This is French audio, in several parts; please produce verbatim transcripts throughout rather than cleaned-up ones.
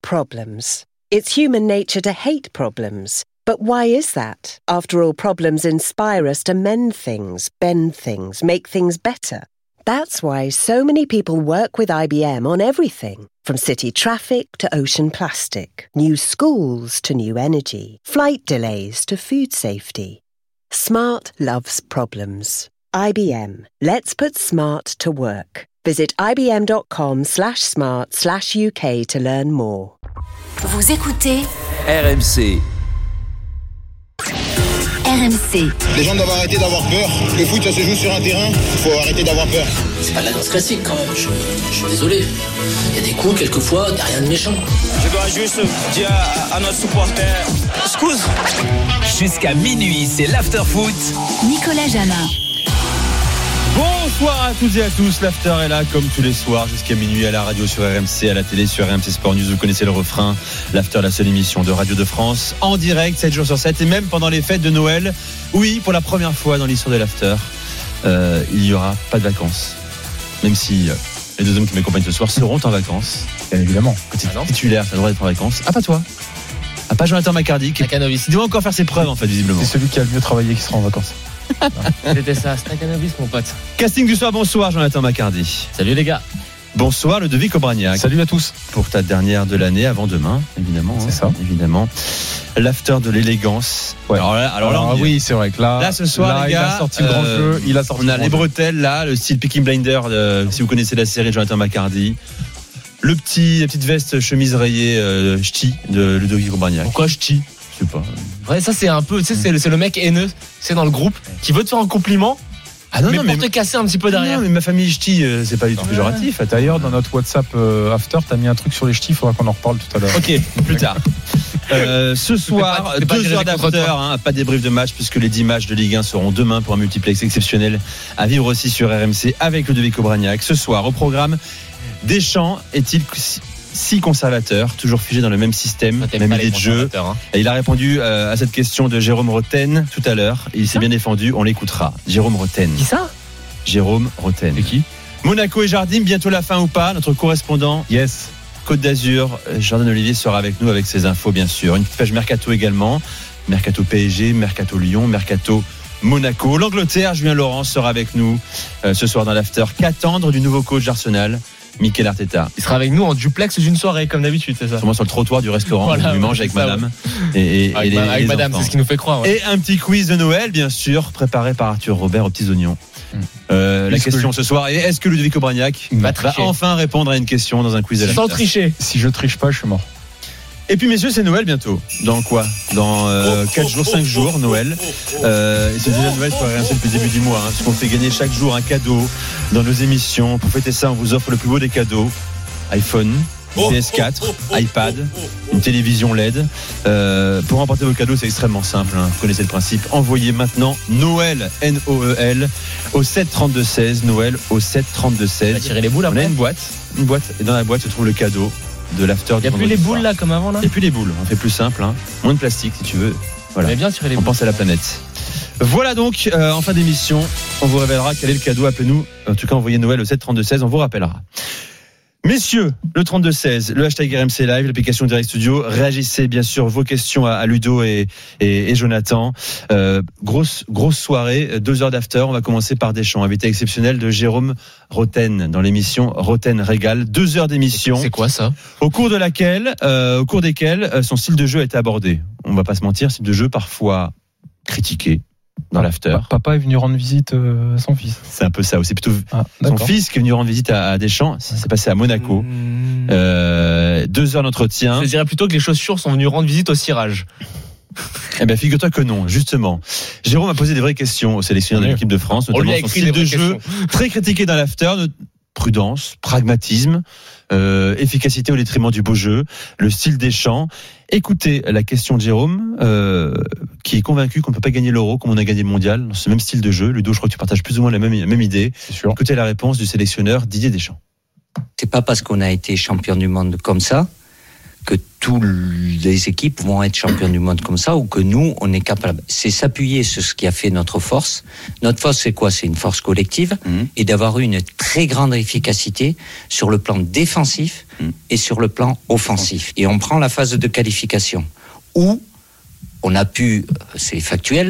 problems. It's human nature to hate problems. But why is that? After all, problems inspire us to mend things, bend things, make things better. That's why so many people work with I B M on everything, from city traffic to ocean plastic, new schools to new energy, flight delays to food safety. Smart loves problems. I B M. Let's put smart to work. Visit ibm.com slash smart slash UK to learn more. Vous écoutez R M C. R M C. Les gens doivent arrêter d'avoir peur. Le foot, ça se joue sur un terrain. Il faut arrêter d'avoir peur. C'est pas de la danse classique quand même. Je, je suis désolé. Il y a des coups, quelquefois, il n'y a rien de méchant. Je dois juste dire à, à notre supporter, excuse. Jusqu'à minuit, c'est l'after-foot. Nicolas Jamin. Bonsoir à toutes et à tous, l'after est là comme tous les soirs jusqu'à minuit à la radio sur R M C, à la télé sur R M C Sport News, vous connaissez le refrain. L'after, la seule émission de Radio de France en direct sept jours sur sept et même pendant les fêtes de Noël. Oui, pour la première fois dans l'histoire de l'after, euh, il n'y aura pas de vacances. Même si euh, les deux hommes qui m'accompagnent ce soir seront en vacances. Bien évidemment. Quand tu es titulaire, tu as le droit d'être en vacances. Ah, pas toi. Ah, pas Jonathan Macardy qui il doit encore faire ses preuves en fait visiblement. C'est celui qui a le mieux travaillé qui sera en vacances. C'était ça, Stakanovis mon pote. Casting du soir, bonsoir Jonathan Macardy. Salut les gars. Bonsoir Ludovic Obraniak. Salut à tous. Pour ta dernière de l'année avant demain, évidemment. C'est hein, ça. Évidemment. L'after de l'élégance. Ouais. Alors là, alors alors là là oui, c'est vrai que là, là ce soir, là, les gars, il a sorti le grand euh, jeu. Il a sorti on a le les grand bretelles là, le style Peaky Blinder. De, si vous connaissez la série de Jonathan Macardy. Le petit, la petite veste chemise rayée euh, ch'ti de Ludovic Obraniak. Pourquoi ch'ti? Je sais pas. Ouais, ça c'est un peu, tu sais, c'est le, c'est le mec haineux, c'est dans le groupe, qui veut te faire un compliment. Ah non, mais non, pour mais te casser un petit peu derrière. Non, mais ma famille ch'ti, euh, c'est pas du tout Ouais. péjoratif. D'ailleurs, dans notre WhatsApp euh, After, t'as mis un truc sur les ch'tis, il faudra qu'on en reparle tout à l'heure. Ok, plus tard. Euh, ce soir, pas- pas deux direct heures contre d'after, toi. hein, pas de débrief de match puisque les dix matchs de Ligue un seront demain pour un multiplex exceptionnel à vivre aussi sur R M C avec Ludovic Obraniak. Ce soir, au programme, Deschamps est-il si conservateur, toujours figé dans le même système, Ah, t'aimes même pas idée les de jeu? conservateurs, hein. Et il a répondu euh, à cette question de Jérôme Roten tout à l'heure. Il s'est bien défendu, on l'écoutera. Jérôme Roten. Qui ça? Jérôme Roten. Et qui? Monaco et Jardim, bientôt la fin ou pas? Notre correspondant Yes. Côte d'Azur, Jordan Olivier sera avec nous avec ses infos bien sûr. Une petite page Mercato également. Mercato P S G, Mercato Lyon, Mercato Monaco. L'Angleterre, Julien Laurent sera avec nous euh, ce soir dans l'after. Qu'attendre du nouveau coach d'Arsenal, Mikel Arteta? Il sera avec nous en duplex d'une soirée, comme d'habitude, c'est ça? Sûrement sur le trottoir du restaurant, Voilà, où il mange ouais, avec c'est ça, madame et, et, Avec, et les, avec les madame, enfants. c'est ce qui nous fait croire. Ouais. Et un petit quiz de Noël, bien sûr, préparé par Arthur Robert aux petits oignons. Mmh. Euh, la Est-ce question que- ce soir est: est-ce que Ludovic Obraniak Va va tricher. enfin répondre à une question dans un quiz de la Sans tricher. Si je triche pas, je suis mort. Et puis messieurs, c'est Noël bientôt. Dans quoi? Dans euh, quatre jours, cinq jours, Noël. Euh, et c'est déjà Noël sur R M C depuis le début du mois, hein, parce qu'on fait gagner chaque jour un cadeau dans nos émissions. Pour fêter ça, on vous offre le plus beau des cadeaux: iPhone, P S quatre, iPad, une télévision L E D. Euh, pour remporter vos cadeaux, c'est extrêmement simple, hein. Vous connaissez le principe. Envoyez maintenant Noël, N O E L, au sept trente-deux seize. Noël au sept trente-deux On va seize. tirer les boules On a après. une boîte, une boîte, et dans la boîte se trouve le cadeau de l'after. Il n'y a plus les boules là comme avant là. Et puis les boules, on fait plus simple, hein. Moins de plastique si tu veux. Voilà. On bien tirer les On boules. pense à la planète. Voilà donc, euh, en fin d'émission, on vous révélera quel est le cadeau. Appelez-nous, en tout cas envoyez Noël au sept trente-deux seize, on vous rappellera. Messieurs, le trente-deux seize, le hashtag R M C Live, l'application Direct Studio. Réagissez bien sûr vos questions à, à Ludo et, et, et Jonathan. Euh, grosse grosse soirée, deux heures d'after. On va commencer par Deschamps, invité exceptionnel de Jérôme Roten dans l'émission Roten Régale. Deux heures d'émission. C'est quoi ça? Au cours de laquelle, euh, au cours desquelles, euh, son style de jeu a été abordé. On va pas se mentir, style de jeu parfois critiqué dans l'after. Papa est venu rendre visite euh, à son fils. C'est un peu ça. C'est plutôt Ah, son d'accord. fils qui est venu rendre visite à, à Deschamps. Ça s'est passé à Monaco. Mmh. Euh, deux heures d'entretien. Je dirais plutôt que les chaussures sont venues rendre visite au cirage. Eh bien, figure-toi que non, justement. Jérôme a posé des vraies questions au sélectionneur de Oui. l'équipe de France, On lui notamment a son écrit style des de vraies jeu, questions. très critiqué dans l'after. de Prudence, pragmatisme, euh, efficacité au détriment du beau jeu, le style Deschamps. Écoutez la question de Jérôme, euh, qui est convaincu qu'on ne peut pas gagner l'Euro comme on a gagné le Mondial, dans ce même style de jeu. Ludo, je crois que tu partages plus ou moins la même, la même idée. C'est sûr. Écoutez la réponse du sélectionneur Didier Deschamps. C'est pas parce qu'on a été champion du monde comme ça que toutes les équipes vont être champions du monde comme ça, ou que nous, on est capable. C'est s'appuyer sur ce qui a fait notre force. Notre force, c'est quoi ? C'est une force collective mmh. et d'avoir eu une très grande efficacité sur le plan défensif mmh. et sur le plan offensif. Et on prend la phase de qualification où on a pu, c'est factuel,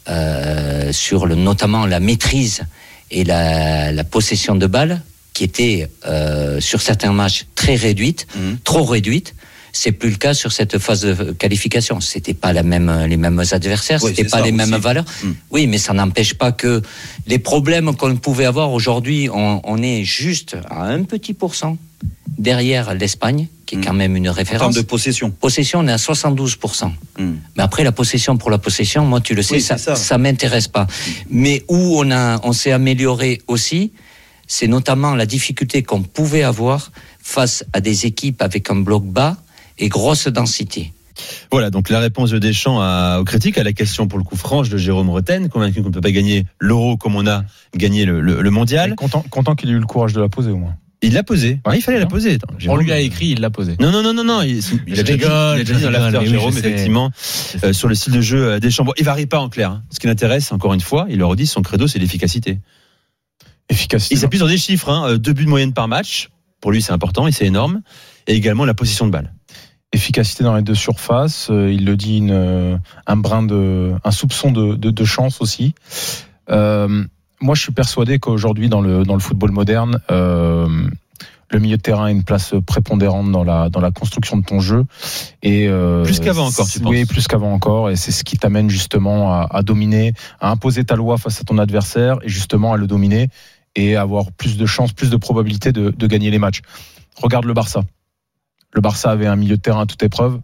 euh, sur le, notamment la maîtrise et la, la possession de balles, qui était euh, sur certains matchs très réduite, mmh. trop réduite. C'est plus le cas sur cette phase de qualification. C'était pas la même, les mêmes adversaires, oui, c'était pas les mêmes aussi. Valeurs. Mmh. Oui, mais ça n'empêche pas que les problèmes qu'on pouvait avoir aujourd'hui, on, on est juste à un petit pourcent derrière l'Espagne, qui est mmh. quand même une référence. En termes de possession. Possession, on est à soixante-douze pour cent. Mmh. Mais après, la possession pour la possession, moi, tu le sais, oui, ça, ça. ça m'intéresse pas. Mais où on a, on s'est amélioré aussi, c'est notamment la difficulté qu'on pouvait avoir face à des équipes avec un bloc bas et grosse densité. Voilà, donc la réponse de Deschamps à, aux critiques à la question pour le coup franche de Jérôme Rotten, convaincu qu'on ne peut pas gagner l'Euro comme on a gagné le, le, le mondial. Content, content qu'il ait eu le courage de la poser au moins. Il l'a posé. Ouais, il fallait la poser. Attends, on lui a écrit, il l'a posé. Non, non, non, non, non. Il, il a déjà dit, il a déjà dit dans l'after Jérôme, oui, effectivement, euh, sur le style de jeu euh, Deschamps. Bon, il varie pas en clair. Hein. Ce qui l'intéresse, encore une fois, il leur dit, son credo, c'est l'efficacité. Efficacité. Il s'appuie sur des chiffres, hein, deux buts de moyenne par match. Pour lui, c'est important et c'est énorme. Et également la possession de balle. Efficacité dans les deux surfaces, euh, il le dit, une, euh, un brin de, un soupçon de, de, de chance aussi. Euh, moi, je suis persuadé qu'aujourd'hui, dans le dans le football moderne, euh, le milieu de terrain a une place prépondérante dans la dans la construction de ton jeu. Et euh, plus qu'avant encore, tu penses ? Oui, plus qu'avant encore, et c'est ce qui t'amène justement à, à dominer, à imposer ta loi face à ton adversaire, et justement à le dominer et avoir plus de chances, plus de probabilités de, de gagner les matchs. Regarde le Barça. Le Barça avait un milieu de terrain à toute épreuve.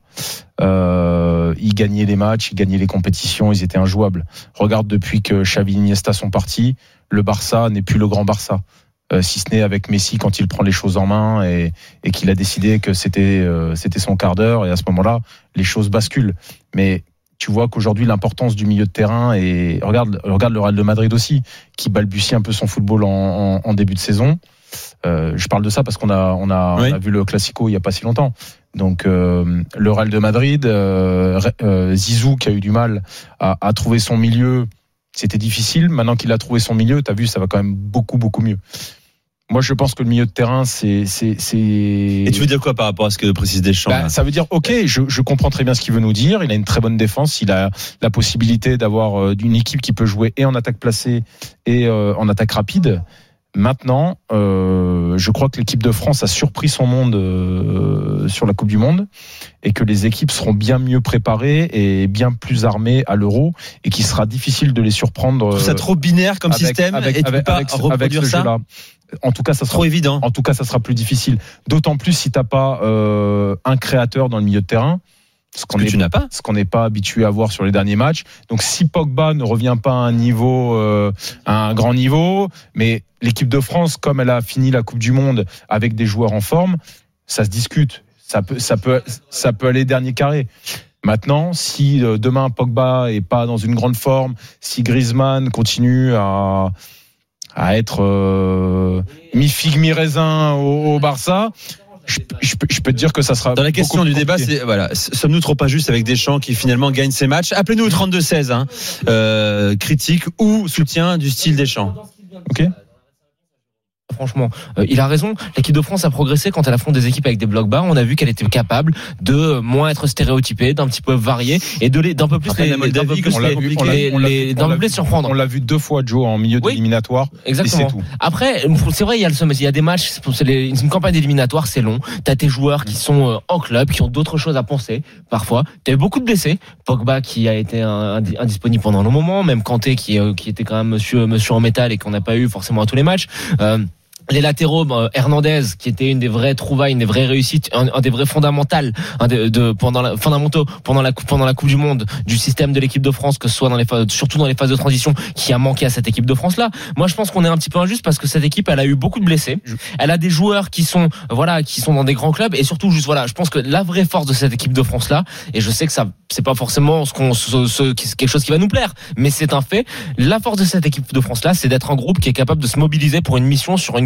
Euh, ils gagnaient les matchs, ils gagnaient les compétitions, ils étaient injouables. Regarde, depuis que Xavi et Iniesta sont partis, le Barça n'est plus le grand Barça. Euh, si ce n'est avec Messi quand il prend les choses en main et, et qu'il a décidé que c'était, euh, c'était son quart d'heure. Et à ce moment-là, les choses basculent. Mais tu vois qu'aujourd'hui, l'importance du milieu de terrain, et regarde, regarde le Real de Madrid aussi, qui balbutie un peu son football en, en, en début de saison. Euh, je parle de ça parce qu'on a, on a, oui. on a vu le Classico il n'y a pas si longtemps. Donc euh, le Real de Madrid, euh, euh, Zizou qui a eu du mal à, à trouver son milieu, c'était difficile. Maintenant qu'il a trouvé son milieu, tu as vu, ça va quand même beaucoup, beaucoup mieux. Moi, je pense que le milieu de terrain, c'est, c'est, c'est... Et tu veux dire quoi par rapport à ce que précise Deschamps ? Bah, ça veut dire, ok, je, je comprends très bien ce qu'il veut nous dire. Il a une très bonne défense. Il a la possibilité d'avoir euh, une équipe qui peut jouer et en attaque placée et euh, en attaque rapide. Maintenant, euh, je crois que l'équipe de France a surpris son monde euh, sur la Coupe du Monde, et que les équipes seront bien mieux préparées et bien plus armées à l'Euro, et qu'il sera difficile de les surprendre. Tout ça trop binaire comme avec, système, avec, et tu avec, peux pas avec, reproduire avec ce ça. jeu-là. En tout cas, ça sera trop évident. En tout cas, ça sera plus difficile. D'autant plus si t'as pas euh, un créateur dans le milieu de terrain. Ce qu'on que est, tu n'as pas. Ce qu'on n'est pas habitué à voir sur les derniers matchs. Donc, si Pogba ne revient pas à un niveau, euh, à un grand niveau, mais l'équipe de France, comme elle a fini la Coupe du Monde avec des joueurs en forme, ça se discute. Ça peut, ça peut, ça peut aller dernier carré. Maintenant, si euh, demain Pogba est pas dans une grande forme, si Griezmann continue à, à être euh, mi-figue, mi-raisin au, au Barça, Je, je, je peux te dire que ça sera. Dans la question du débat, c'est voilà, sommes-nous trop injustes avec Deschamps qui finalement gagne ses matchs ? Appelez-nous au trente-deux seize, hein, euh, critique ou soutien du style Deschamps. Ok. Franchement, euh, il a raison. L'équipe de France a progressé quand elle affronte des équipes avec des blocs bas. On a vu qu'elle était capable de moins être stéréotypée, d'un petit peu varier et de les, d'un peu plus Après, les, d'un peu plus les, les, les, d'un peu plus surprendre. On l'a vu deux fois, Joe, en milieu oui, d'éliminatoire. Exactement. Et c'est tout. Après, c'est vrai, il y a le sommet, il y a des matchs, c'est les, une campagne d'éliminatoire, c'est long. T'as tes joueurs qui sont euh, en club, qui ont d'autres choses à penser. Parfois, t'as eu beaucoup de blessés. Pogba qui a été un, un, indisponible pendant un long moment, même Kanté qui, euh, qui était quand même monsieur, monsieur en métal et qu'on n'a pas eu forcément à tous les matchs. Euh, Les latéraux, euh, Hernandez, qui était une des vraies trouvailles, une des vraies réussites, un, un des vrais fondamentales, un de, de pendant la, fondamentaux pendant la pendant la Coupe du Monde du système de l'équipe de France, que ce soit dans les phases, surtout dans les phases de transition, qui a manqué à cette équipe de France là. Moi, je pense qu'on est un petit peu injuste parce que cette équipe, elle a eu beaucoup de blessés. Elle a des joueurs qui sont voilà, qui sont dans des grands clubs et surtout juste voilà, je pense que la vraie force de cette équipe de France là, et je sais que ça c'est pas forcément ce qu'on ce, ce, quelque chose qui va nous plaire, mais c'est un fait. La force de cette équipe de France là, c'est d'être un groupe qui est capable de se mobiliser pour une mission sur une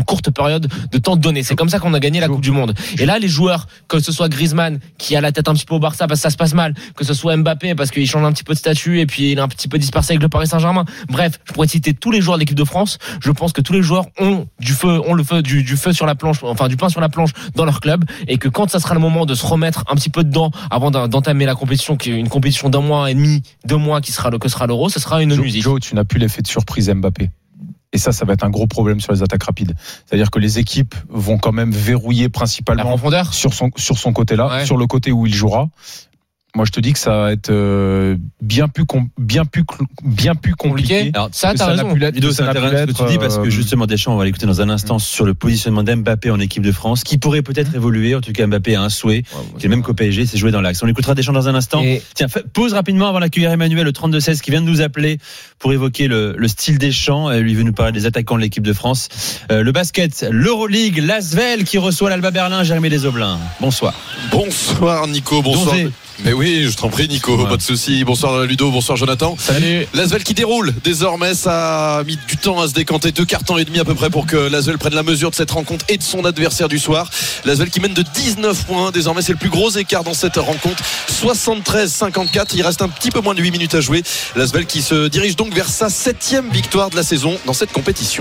courte période de temps donné. C'est comme ça qu'on a gagné la Coupe du Monde. Et là, les joueurs, que ce soit Griezmann qui a la tête un petit peu au Barça parce que ça se passe mal, que ce soit Mbappé parce qu'il change un petit peu de statut et puis il est un petit peu dispersé avec le Paris Saint-Germain. Bref, je pourrais citer tous les joueurs de l'équipe de France. Je pense que tous les joueurs ont du feu, ont le feu, du, du feu sur la planche, enfin du pain sur la planche dans leur club, et que quand ça sera le moment de se remettre un petit peu dedans avant d'entamer la compétition, qui est une compétition d'un mois et demi, deux mois qui sera le que sera l'Euro, ce sera une Joe, musique. Joe, tu n'as plus l'effet de surprise Mbappé. Et ça, ça va être un gros problème sur les attaques rapides. C'est-à-dire que les équipes vont quand même verrouiller principalement la profondeur sur son sur son côté-là, ouais. sur le côté où il jouera. Moi, je te dis que ça va être euh, bien plus com- bien plus bien plus compliqué. Alors, ça, t'as raison. Ludo, c'est intéressant ce que tu dis parce que justement Deschamps, on va l'écouter dans un instant mmh. sur le positionnement d'Mbappé en équipe de France, qui pourrait peut-être évoluer. En tout cas, Mbappé a un souhait, ouais, qui est le même qu'au P S G, c'est jouer dans l'axe. On l'écoutera Deschamps dans un instant. Et... Tiens, pause rapidement avant d'accueillir Emmanuel, le trente-deux seize, qui vient de nous appeler pour évoquer le, le style Deschamps. Lui veut nous parler des attaquants de l'équipe de France. Euh, le basket, l'Euroleague, l'Asvel qui reçoit l'Alba Berlin, Jérémy Desoblins. Bonsoir. Bonsoir Nico, bonsoir. Donzé. Mais oui, je t'en prie Nico, ouais. Pas de souci. Bonsoir Ludo, bonsoir Jonathan. Salut. L'Asvel qui déroule désormais, ça a mis du temps à se décanter, deux quarts temps et demi à peu près pour que l'Asvel prenne la mesure de cette rencontre et de son adversaire du soir. L'Asvel qui mène de dix-neuf points, désormais c'est le plus gros écart dans cette rencontre, soixante-treize cinquante-quatre, il reste un petit peu moins de huit minutes à jouer. L'Asvel qui se dirige donc vers sa septième victoire de la saison dans cette compétition.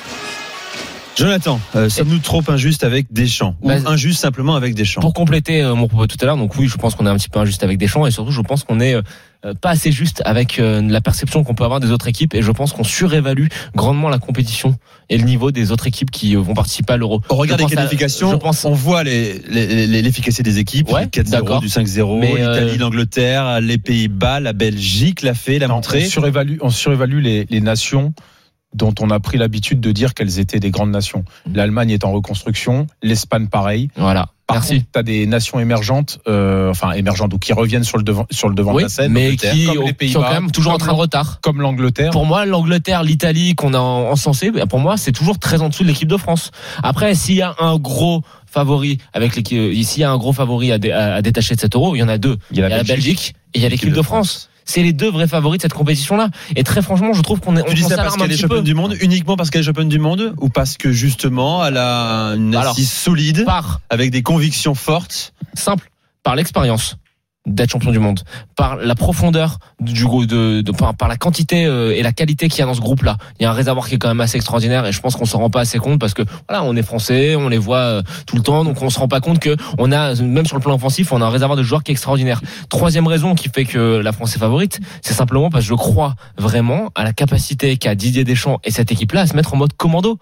Jonathan, euh, sommes-nous trop injustes avec Deschamps ou bah, injustes simplement avec Deschamps? Pour compléter euh, mon propos tout à l'heure, donc oui, je pense qu'on est un petit peu injuste avec Deschamps, et surtout je pense qu'on est euh, pas assez juste avec euh, la perception qu'on peut avoir des autres équipes, et je pense qu'on surévalue grandement la compétition et le niveau des autres équipes qui euh, vont participer à l'Euro. Au regard des qualifications, à, je pense... on voit les, les, les, l'efficacité des équipes, ouais, quatre zéro, du cinq zéro, mais l'Italie, euh... l'Angleterre, les Pays-Bas, la Belgique l'a fait, l'a non, montré. On surévalue, on surévalue les, les nations dont on a pris l'habitude de dire qu'elles étaient des grandes nations. L'Allemagne est en reconstruction, l'Espagne pareil. Voilà. Par Merci. contre, t'as des nations émergentes, euh, enfin émergentes ou qui reviennent sur le devant, sur le devant oui, de la scène, mais qui, comme les Pays-Bas, qui sont quand même toujours en train de retard. Comme l'Angleterre. Pour moi, l'Angleterre, l'Italie qu'on a encensé, pour moi, c'est toujours très en dessous de l'équipe de France. Après, s'il y a un gros favori avec l'équipe, ici, il y a un gros favori à, dé, à, à détacher de cet Euro, il y en a deux. Il y a la, il y a la Belgique, Belgique et il y a l'équipe de, de France. France. C'est les deux vrais favoris de cette compétition-là. Et très franchement, je trouve qu'on est. Tu on dis ça parce qu'elle est championne du monde, uniquement parce qu'elle est championne du monde, ou parce que justement, elle a une assise solide, par, avec des convictions fortes. Simple, par l'expérience d'être champion du monde, par la profondeur du groupe, de, de, par, par la quantité euh, et la qualité qu'il y a dans ce groupe-là. Il y a un réservoir qui est quand même assez extraordinaire, et je pense qu'on s'en rend pas assez compte parce que voilà, on est français, on les voit euh, tout le temps, donc on se rend pas compte que on a, même sur le plan offensif, on a un réservoir de joueurs qui est extraordinaire. Troisième raison qui fait que la France est favorite, c'est simplement parce que je crois vraiment à la capacité qu'a Didier Deschamps et cette équipe-là à se mettre en mode commando.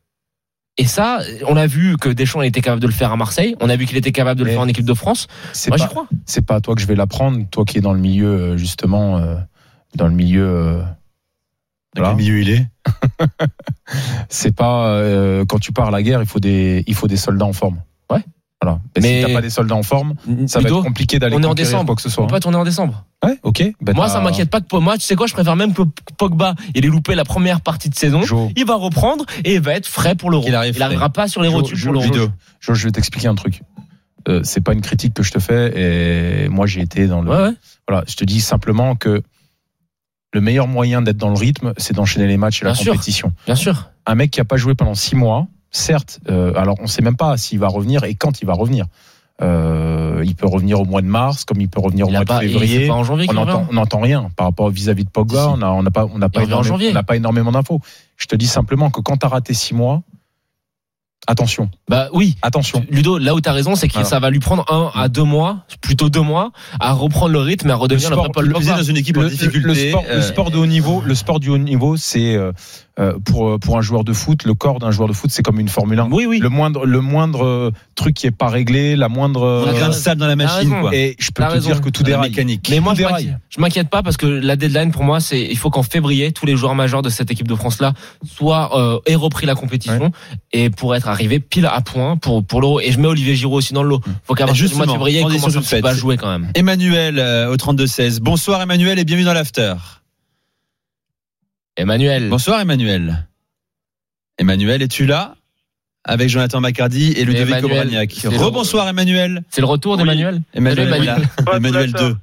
Et ça, on a vu que Deschamps était capable de le faire à Marseille. On a vu qu'il était capable de le Mais faire en équipe de France. Moi, pas, j'y crois. C'est pas à toi que je vais l'apprendre, toi qui es dans le milieu, justement, euh, dans le milieu. Euh, dans voilà. Quel milieu il est C'est pas euh, quand tu pars à la guerre, il faut des, il faut des soldats en forme. Ouais. Voilà. Mais, Mais si t'as pas des soldats en forme, ça Ludo, va être compliqué d'aller on est en décembre, quoi que ce soit. On peut pas tourner en décembre. Ouais, ok. Ben moi, ça m'inquiète pas que moi, tu sais quoi, je préfère même que Pogba, il ait loupé la première partie de saison. Jo. Il va reprendre et il va être frais pour l'Euro. Il, arrive il arrivera pas sur les rotules pour l'Euro. Jo, je vais t'expliquer un truc. Euh, c'est pas une critique que je te fais, et moi, j'ai été dans le. Ouais, ouais. Voilà, je te dis simplement que le meilleur moyen d'être dans le rythme, c'est d'enchaîner les matchs et Bien la sûr. compétition. Bien sûr. Un mec qui a pas joué pendant six mois, certes, euh, alors on sait même pas s'il va revenir et quand il va revenir. Euh, il peut revenir au mois de mars, comme il peut revenir il au mois pas, de février. Pas en janvier, on n'entend on n'entend rien par rapport vis-à-vis de Pogba. Si. On n'a on n'a pas on n'a pas énormément, on n'a pas énormément d'infos. Je te dis simplement que quand t'as raté six mois, attention. Bah oui. Attention. Ludo, là où t'as raison, c'est que voilà. ça va lui prendre un à deux mois, plutôt deux mois, à reprendre le rythme et à redevenir le, sport, le Paul Pogba. Dans une équipe en le, difficulté. Le sport, euh, le sport de haut niveau, le sport du haut niveau, c'est euh, pour pour un joueur de foot, le corps d'un joueur de foot, c'est comme une Formule un. Oui, oui. Le moindre le moindre truc qui est pas réglé, la moindre un grain de sable dans la machine, quoi. Et je peux te raison. dire que tout déraille. Mécanique. Mais moi, je m'inquiète, je m'inquiète pas parce que la deadline pour moi, c'est il faut qu'en février, tous les joueurs majeurs de cette équipe de France là soient euh, aient repris la compétition ouais. et pour être arrivés pile à point pour pour l'Euro. Et je mets Olivier Giroud aussi dans le lot. Faut qu'à partir du mois de février, il commence à jouer quand même. Emmanuel euh, au trente-deux seize. Bonsoir Emmanuel et bienvenue dans l'after. Emmanuel. Bonsoir Emmanuel. Emmanuel, es-tu là? Avec Jonathan Macardy et Ludovic Obraniak. Rebonsoir Emmanuel. C'est le retour d'Emmanuel. Oui. Emmanuel, Emmanuel, Emmanuel deux.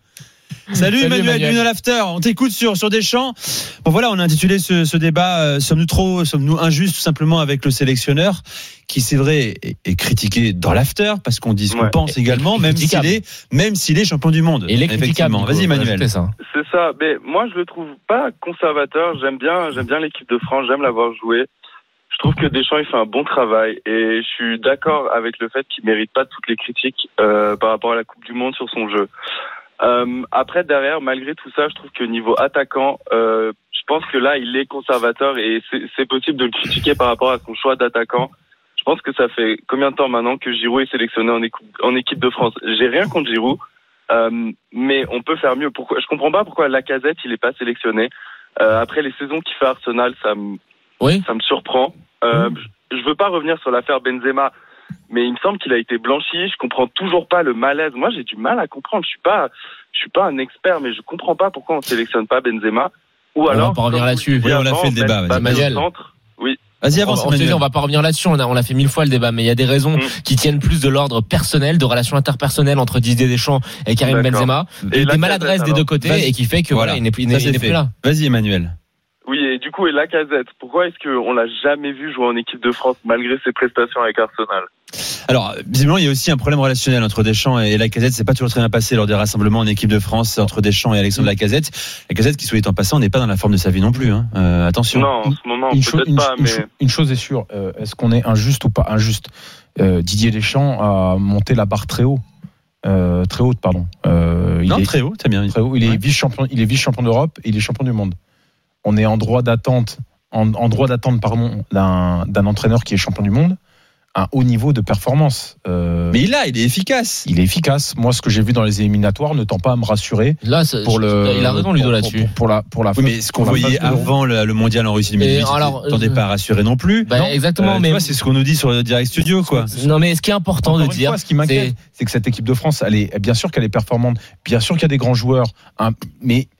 Salut, Salut Emmanuel, Emmanuel. bienvenue dans l'after. On t'écoute sur, sur Deschamps. Bon voilà, on a intitulé ce, ce débat euh, sommes-nous trop, sommes-nous injustes, tout simplement avec le sélectionneur qui, c'est vrai, est, est critiqué dans l'after parce qu'on dit ce qu'on Ouais. pense Et- également, et même s'il critiquable. est, même s'il est champion du monde. Et il est critiquable. Effectivement. Vas-y, Emmanuel. C'est ça. C'est ça. Mais moi, je le trouve pas conservateur. J'aime bien, j'aime bien l'équipe de France. J'aime l'avoir joué. Je trouve que Deschamps il fait un bon travail et je suis d'accord avec le fait qu'il mérite pas toutes les critiques euh, par rapport à la Coupe du Monde sur son jeu. Euh, après derrière, malgré tout ça, je trouve que niveau attaquant, euh, je pense que là il est conservateur et c'est, c'est possible de le critiquer par rapport à son choix d'attaquant. Je pense que ça fait combien de temps maintenant que Giroud est sélectionné en équipe, en équipe de France. J'ai rien contre Giroud, euh, mais on peut faire mieux. Pourquoi je comprends pas pourquoi Lacazette il est pas sélectionné. Euh, après les saisons qu'il fait à Arsenal, ça me Oui. ça me surprend. Euh, je, je veux pas revenir sur l'affaire Benzema, mais il me semble qu'il a été blanchi. Je comprends toujours pas le malaise. Moi, j'ai du mal à comprendre. Je suis pas, je suis pas un expert, mais je comprends pas pourquoi on sélectionne pas Benzema. Ou On alors, va pas revenir comme là-dessus. vous Oui, le on l'a disiez fait le avant, débat, mettre vas-y. Mbappé au Emmanuel. centre. Oui. Vas-y, On, avance, on, se dit, Emmanuel. on va pas revenir là-dessus. On a, on l'a fait mille fois le débat, mais il y a des raisons Mm. qui tiennent plus de l'ordre personnel, de relations interpersonnelles entre Didier Deschamps et Karim D'accord. Benzema, Et et des Lacazette, maladresses des alors. deux côtés, Vas-y. et qui fait que voilà, Voilà. il n'est plus, il Ça, n'est- c'est il n'est fait. plus là. Vas-y, Emmanuel. Oui, et du coup, et Lacazette, pourquoi est-ce qu'on l'a jamais vu jouer en équipe de France malgré ses prestations avec Arsenal? Alors, visiblement, il y a aussi un problème relationnel entre Deschamps et Lacazette. C'est pas toujours très bien passé lors des rassemblements en équipe de France entre Deschamps et Alexandre Lacazette. Lacazette, qui soit dit en passant, n'est pas dans la forme de sa vie non plus. Hein. Euh, attention. Non, en ce moment, Une, peut-être cho- une- pas, une mais cho- une chose est sûre, euh, est-ce qu'on est injuste ou pas injuste? Euh, Didier Deschamps a monté la barre très haut, euh, très haute, pardon. Euh, il Non, est très haut, très bien. très haut. Il est Ouais. vice-champion, il est vice-champion d'Europe et il est champion du monde. On est en droit d'attente, en, en droit d'attente, pardon, d'un, d'un entraîneur qui est champion du monde, un haut niveau de performance. Euh, Mais il a, il est efficace. il est efficace. Moi, ce que j'ai vu dans les éliminatoires ne tend pas à me rassurer. Là, c'est- Pour le, il a raison, Ludo, pour- là-dessus. Pour, pour la, pour la Oui, mais ce qu'on pour la voyait phase de- avant le, le mondial en Russie deux mille dix-huit, Et alors, ne tendait euh, pas à rassurer non plus. Bah, Non. exactement, Euh, tu mais vois, c'est ce qu'on nous dit sur le Direct Studio, quoi. non, mais ce qui est important Encore de une dire, fois, ce qui m'inquiète, c'est c'est que cette équipe de France, elle est bien sûr qu'elle est performante, bien sûr qu'il y a des grands joueurs, hein, mais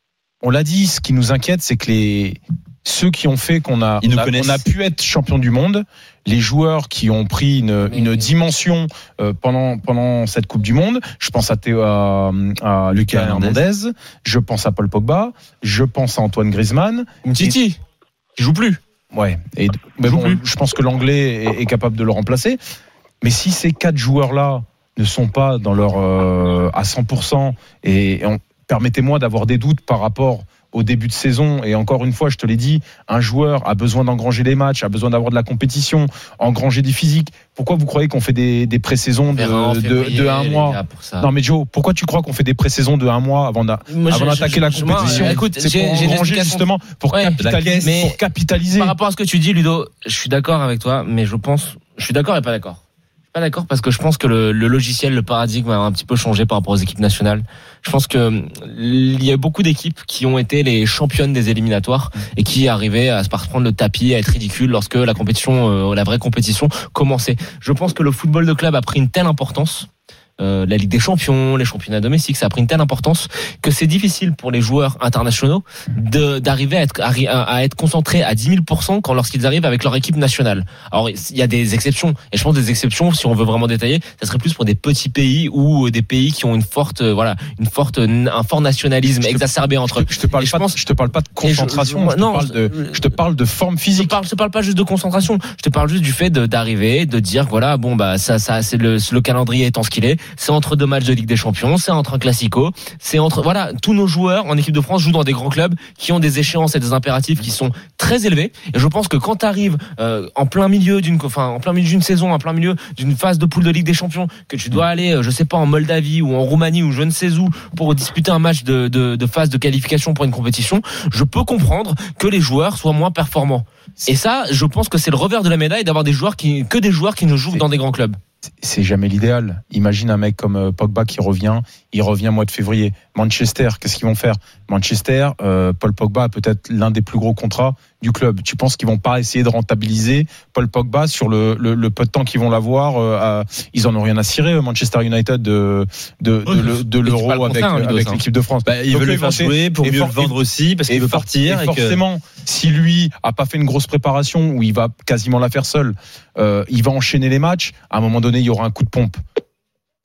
on l'a dit, ce qui nous inquiète, c'est que les ceux qui ont fait qu'on a, Ils nous on a, connaissent. on a pu être champion du monde, les joueurs qui ont pris une, Mais- une dimension euh, pendant pendant cette Coupe du Monde. Je pense à Théo, à, à Lucas Hernandez, je pense à Paul Pogba, je pense à Antoine Griezmann. Titi, qui joue plus. Ouais. Et, mais Joue bon, plus. je pense que l'anglais est, est capable de le remplacer. Mais si ces quatre joueurs-là ne sont pas dans leur euh, à cent pour cent, et, et on- permettez-moi d'avoir des doutes par rapport au début de saison, et encore une fois, je te l'ai dit, un joueur a besoin d'engranger les matchs, a besoin d'avoir de la compétition, engranger du physique. Pourquoi vous croyez qu'on fait des, des pré-saisons de, Verra en de, février, de un les mois gars, pour ça. Non mais Joe, pourquoi tu crois qu'on fait des pré-saisons de un mois avant, d'a- Moi, avant je- d'attaquer je- la je- moi, compétition? écoute, C'est j'ai- pour j'ai une engranger explication. justement, pour, Ouais, capitaliser, mais- pour capitaliser. Par rapport à ce que tu dis, Ludo, je suis d'accord avec toi, mais je pense, je suis d'accord et pas d'accord. Je suis pas d'accord parce que je pense que le, le logiciel, le paradigme a un petit peu changé par rapport aux équipes nationales. Je pense que hum, il y a beaucoup d'équipes qui ont été les championnes des éliminatoires et qui arrivaient à se prendre le tapis, à être ridicules lorsque la compétition, euh, la vraie compétition commençait. Je pense que le football de club a pris une telle importance. Euh, la Ligue des Champions, les championnats domestiques, ça a pris une telle importance que c'est difficile pour les joueurs internationaux de d'arriver à être à, à être concentrés à dix mille pour cent quand lorsqu'ils arrivent avec leur équipe nationale. Alors il y a des exceptions et je pense des exceptions, si on veut vraiment détailler, ça serait plus pour des petits pays ou des pays qui ont une forte euh, voilà une forte un fort nationalisme Je te- exacerbé entre eux. Je te parle Et je pas, pense- de, je te parle pas de Et je- concentration, je- je, te non, parle de, je- je te parle de forme Je physique. te parle, je te parle pas juste de concentration. Je te parle juste du fait de- d'arriver, de dire voilà, bon bah ça, ça, c'est le, le calendrier étant ce qu'il est. C'est entre deux matchs de Ligue des Champions, c'est entre un classico, c'est entre voilà, tous nos joueurs en équipe de France jouent dans des grands clubs qui ont des échéances et des impératifs qui sont très élevés. Et je pense que quand tu arrives euh, en plein milieu d'une, enfin en plein milieu d'une saison, en plein milieu d'une phase de poule de Ligue des Champions, que tu dois aller, euh, je sais pas, en Moldavie ou en Roumanie ou je ne sais où pour disputer un match de, de, de phase de qualification pour une compétition, je peux comprendre que les joueurs soient moins performants. Et ça, je pense que c'est le revers de la médaille d'avoir des joueurs qui, que des joueurs qui ne jouent C'est- dans des grands clubs. C'est jamais l'idéal. Imagine un mec comme euh, Pogba qui revient, il revient mois de février. Manchester, qu'est-ce qu'ils vont faire? Manchester, euh, Paul Pogba a peut-être l'un des plus gros contrats du club. Tu penses qu'ils vont pas essayer de rentabiliser Paul Pogba sur le, le, le peu de temps qu'ils vont l'avoir euh, à- Ils en ont rien à cirer, euh, Manchester United, de, de, de, le- de Mais c'est l'Euro pas le avec, contraire, Ludo, avec ça. l'équipe de France. Bah, ils Donc, veulent eux, le ils faire vont jouer pour et mieux for- le vendre aussi parce qu'il et veut for- partir. et et que- forcément, si lui a pas fait une grosse préparation où il va quasiment la faire seul, euh, il va enchaîner les matchs. À un moment donné, il y aura un coup de pompe.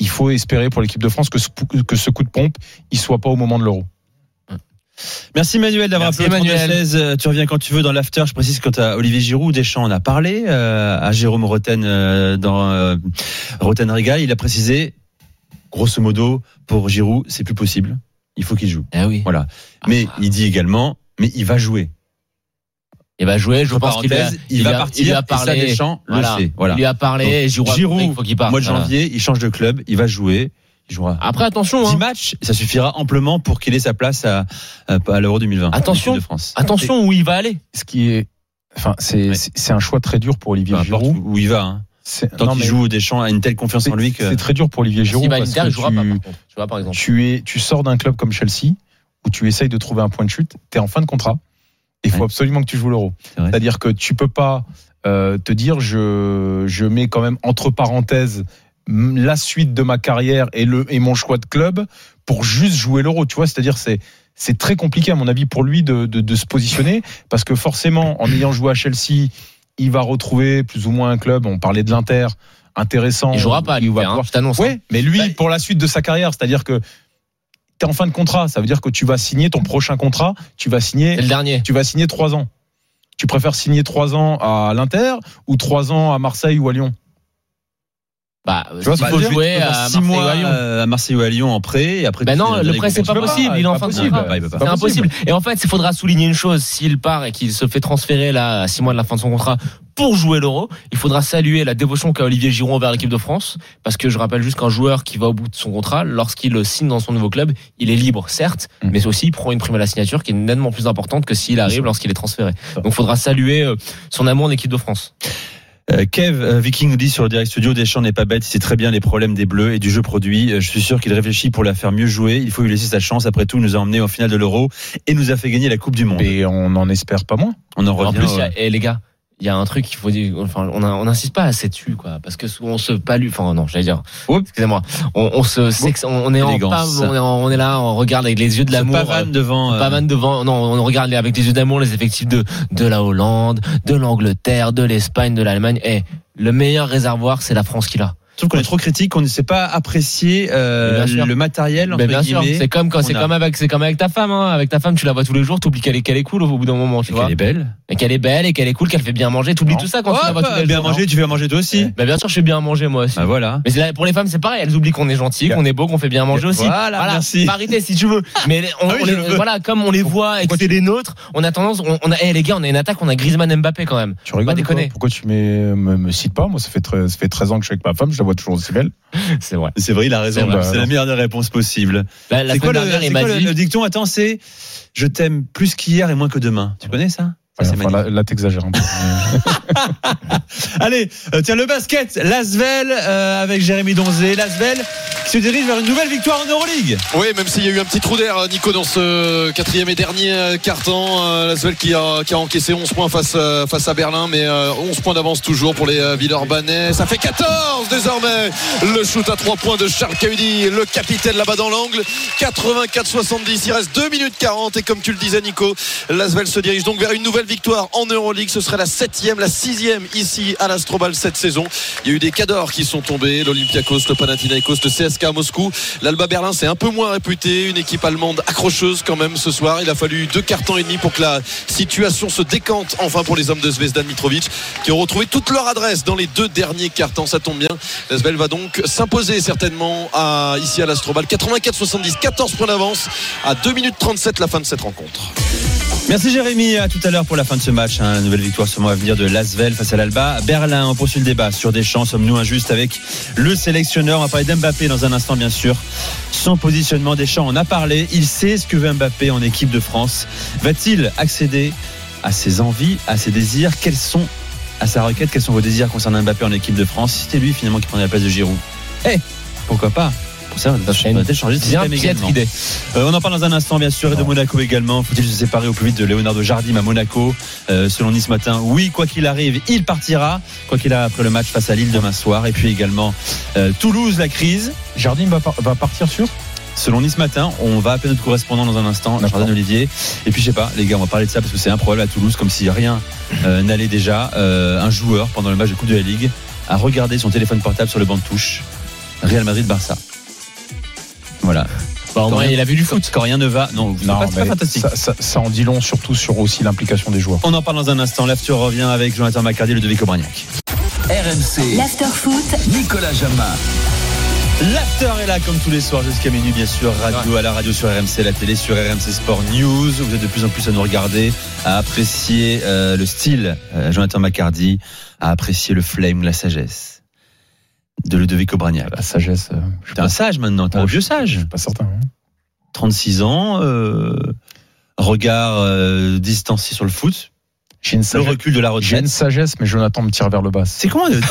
il faut espérer pour l'équipe de France que ce, que ce coup de pompe, il soit pas au moment de l'Euro. Merci Manuel d'avoir Merci appelé au Emmanuel. trente-deux seize. Tu reviens quand tu veux dans l'after. Je précise que quand à Olivier Giroud, Deschamps en a parlé euh, à Jérôme Roten euh, dans euh, Roten Régal. Il a précisé, grosso modo, pour Giroud, c'est plus possible. Il faut qu'il joue. Eh oui. Voilà. Mais il dit également, mais il va jouer. Il va jouer. Je Entre pense qu'il va, parenthèses, il va partir. Il lui a et ça, parlé. Deschamps le Voilà. sait. Voilà. Il lui a parlé. Donc, et Giroud, Giroud, il faut qu'il parte. mois de Voilà. janvier, il change de club, il va jouer. Il jouera. Après, attention. dix Hein. matchs, ça suffira amplement pour qu'il ait sa place à, à, à l'Euro deux mille vingt. Attention. De France. Attention où il va aller. Ce qui est, enfin, c'est, Ouais. c'est, c'est un choix très dur pour Olivier Peu importe Giroud. où il va. Hein. C'est, Tant non, qu'il mais joue, Deschamps a une telle confiance c'est, en lui que. c'est très dur pour Olivier Giroud S'il va à parce l'Inter, que il jouera tu, pas. Par contre. Tu vois, par exemple. tu es, tu sors d'un club comme Chelsea où tu essayes de trouver un point de chute. T'es en fin de contrat. Il faut Ouais. absolument que tu joues l'Euro. C'est vrai. C'est-à-dire que tu peux pas euh, te dire je je mets quand même entre parenthèses m- la suite de ma carrière et le et mon choix de club pour juste jouer l'Euro. Tu vois, c'est-à-dire c'est c'est très compliqué à mon avis pour lui de, de de se positionner parce que forcément en ayant joué à Chelsea, il va retrouver plus ou moins un club. On parlait de l'Inter, intéressant. Il jouera pas à Il va l'Inter, hein, pouvoir- je t'annonce. Ouais, mais lui pour la suite de sa carrière, c'est-à-dire que t'es en fin de contrat, ça veut dire que tu vas signer ton prochain contrat, tu vas signer C'est le dernier. tu vas signer trois ans. Tu préfères signer trois ans à l'Inter ou trois ans à Marseille ou à Lyon? Bah, Tu vois, il bah, faut tu- jouer Tu peux à faire six Marseille ou mois à Lyon. euh, à Marseille ou à Lyon en prêt et après. Ben tu non, signes le avec prêt c'est pas les possible. pas, Il est en pas fin de possible. contrat. Bah, il peut pas. C'est Pas impossible. possible. Et en fait, il faudra souligner une chose. S'il part et qu'il se fait transférer là à six mois de la fin de son contrat pour jouer l'Euro, il faudra saluer la dévotion qu'a Olivier Giroud envers l'équipe de France. Parce que je rappelle juste qu'un joueur qui va au bout de son contrat, lorsqu'il signe dans son nouveau club, il est libre, certes, Mm. mais aussi il prend une prime à la signature qui est nettement plus importante que s'il arrive lorsqu'il est transféré. Donc, il faudra saluer euh, son amour en équipe de France. Euh, Kev euh, Viking nous dit sur le direct studio, Deschamps n'est pas bête, il sait très bien les problèmes des Bleus et du jeu produit. Euh, Je suis sûr qu'il réfléchit pour la faire mieux jouer. Il faut lui laisser sa chance. Après tout, il nous a emmenés en finale de l'Euro et nous a fait gagner la Coupe du Monde. Et on n'en espère pas moins. On en revient. En plus, il y euh, a, et les gars, il y a un truc qu'il faut dire, enfin, on a- on n'insiste pas assez dessus, quoi, parce que souvent on se palue, enfin, non, j'allais dire, Oups. excusez-moi, on, on se, sexe- on est en Élégance. pam- on est, en- on est là, on regarde avec les yeux de se l'amour. pavane devant. euh, euh, Pavane devant, non, on regarde avec les yeux d'amour les effectifs de, de la Hollande, de l'Angleterre, de l'Espagne, de l'Allemagne. Eh, le meilleur réservoir, c'est la France qu'il a. Je trouve qu'on est trop critique, qu'on ne sait pas apprécier euh, Mais bien sûr. le matériel. Mais entre bien sûr, guillemets. c'est comme quand, c'est On a- comme avec, c'est comme avec ta femme, hein. Avec ta femme, tu la vois tous les jours, t'oublies qu'elle est, qu'elle est cool au bout d'un moment, tu Et vois. qu'elle est belle. Et qu'elle est belle, et qu'elle est cool, qu'elle fait bien manger, t'oublies Non. tout ça quand tu la vois tous les bien jours. manger, tu fais à manger toi aussi. Bah bien sûr, je fais bien manger moi aussi. Bah voilà. Mais c'est là, pour les femmes, c'est pareil. Elles oublient qu'on est gentil, qu'on est beau, qu'on fait bien manger aussi. Voilà, merci. Parité, si tu veux. Mais on, Ah oui, on je les- le veux. voilà, comme on les voit et que c'est les nôtres, on a tendance, on, on a, eh les gars, on a une attaque, on a Griezmann, Mbappé quand même. Tu rigoles Pas déconner. quoi Pourquoi tu mets, me, me cites pas? Moi, ça fait, très- ça fait treize ans que je suis avec ma femme, je la vois toujours aussi belle. C'est vrai. C'est vrai, il a raison. C'est là. vrai. C'est la meilleure des réponses possibles. La, la C'est semaine quoi, le, dernière, c'est il m'a quoi le- dit. le dicton? Attends, c'est je t'aime plus qu'hier et moins que demain. Tu connais ça? Ça, c'est Enfin, magnifique. là, là, t'exagères un peu. Allez, euh, tiens, le basket, L'Asvel euh, avec Jérémy Donzé. L'Asvel qui se dirige vers une nouvelle victoire en Euroleague. Oui, même s'il y a eu un petit trou d'air, Nico, dans ce quatrième et dernier quart-temps. Euh, L'Asvel qui a, qui a encaissé onze points face, euh, face à Berlin, mais euh, onze points d'avance toujours pour les euh, Villeurbanais. Ça fait quatorze désormais. Le shoot à trois points de Charles Cahudi, le capitaine là-bas dans l'angle. quatre-vingt-quatre soixante-dix. Il reste deux minutes quarante. Et comme tu le disais, Nico, L'Asvel se dirige donc vers une nouvelle victoire en Euroleague. Ce serait la septième, la sixième ici à l'Astrobal cette saison. Il y a eu des cadors qui sont tombés, l'Olympiakos, le Panathinaikos, le C S K à Moscou. L'Alba Berlin, c'est un peu moins réputé, une équipe allemande accrocheuse quand même ce soir. Il a fallu deux quarts-temps et demi pour que la situation se décante enfin pour les hommes de Zvezdan Mitrovic qui ont retrouvé toute leur adresse dans les deux derniers quarts-temps. Ça tombe bien. L'Asvel va donc s'imposer certainement à, ici à l'Astrobal. quatre-vingt-quatre soixante-dix, quatorze points d'avance à deux minutes trente-sept la fin de cette rencontre. Merci Jérémy, à tout à l'heure pour la fin de ce match. Hein. Nouvelle victoire sûrement à venir de L'Asvel face à l'Alba Berlin. On poursuit le débat sur Deschamps. Sommes-nous injustes avec le sélectionneur? On va parler d'Mbappé dans un instant bien sûr. Son positionnement, Deschamps en a parlé. Il sait ce que veut Mbappé en équipe de France. Va-t-il accéder à ses envies, à ses désirs? Quels sont, à sa requête, quels sont vos désirs concernant Mbappé en équipe de France? C'était lui finalement qui prenait la place de Giroud. Eh, pourquoi pas? Pour ça, on va peut-être changer de Bien système piètre également. idée. Euh, on en parle dans un instant bien sûr et de Monaco également. Faut-il se séparer au plus vite de Leonardo Jardim à Monaco? euh, Selon Nice Matin, oui, quoi qu'il arrive, il partira. Quoi qu'il arrive après le match face à Lille demain soir. Et puis également euh, Toulouse, la crise. Jardim va, par- va partir sur Selon Nice Matin, on va appeler notre correspondant dans un instant, D'accord. Jordan Olivier. Et puis je sais pas, les gars, on va parler de ça parce que c'est un problème à Toulouse, comme si rien euh, n'allait déjà. Euh, un joueur pendant le match de Coupe de la Ligue a regardé son téléphone portable sur le banc de touche Real Madrid-Barça. Voilà. Bah, au moins, il a vu du foot. Quand rien ne va, non, Non, pas, c'est pas fantastique. Ça, ça, ça en dit long, surtout sur aussi l'implication des joueurs. On en parle dans un instant. L'After revient avec Jonathan Macardy et Ludovic Obraniak. R M C, L'After Foot, Nicolas Jamin. L'After est là comme tous les soirs jusqu'à minuit, bien sûr. Radio, à la radio sur R M C, la télé sur R M C Sport News. Vous êtes de plus en plus à nous regarder, à apprécier euh, le style euh, Jonathan Macardy, à apprécier le flame, la sagesse de Ludovic Obraniak. La sagesse. Euh, T'es un sage maintenant, t'es un vieux sage. Je suis pas certain. Hein. trente-six ans, euh, regard euh, distancié sur le foot. J'ai une sagesse, le recul de la retraite. J'ai une sagesse, mais Jonathan me tire vers le bas. C'est comment euh,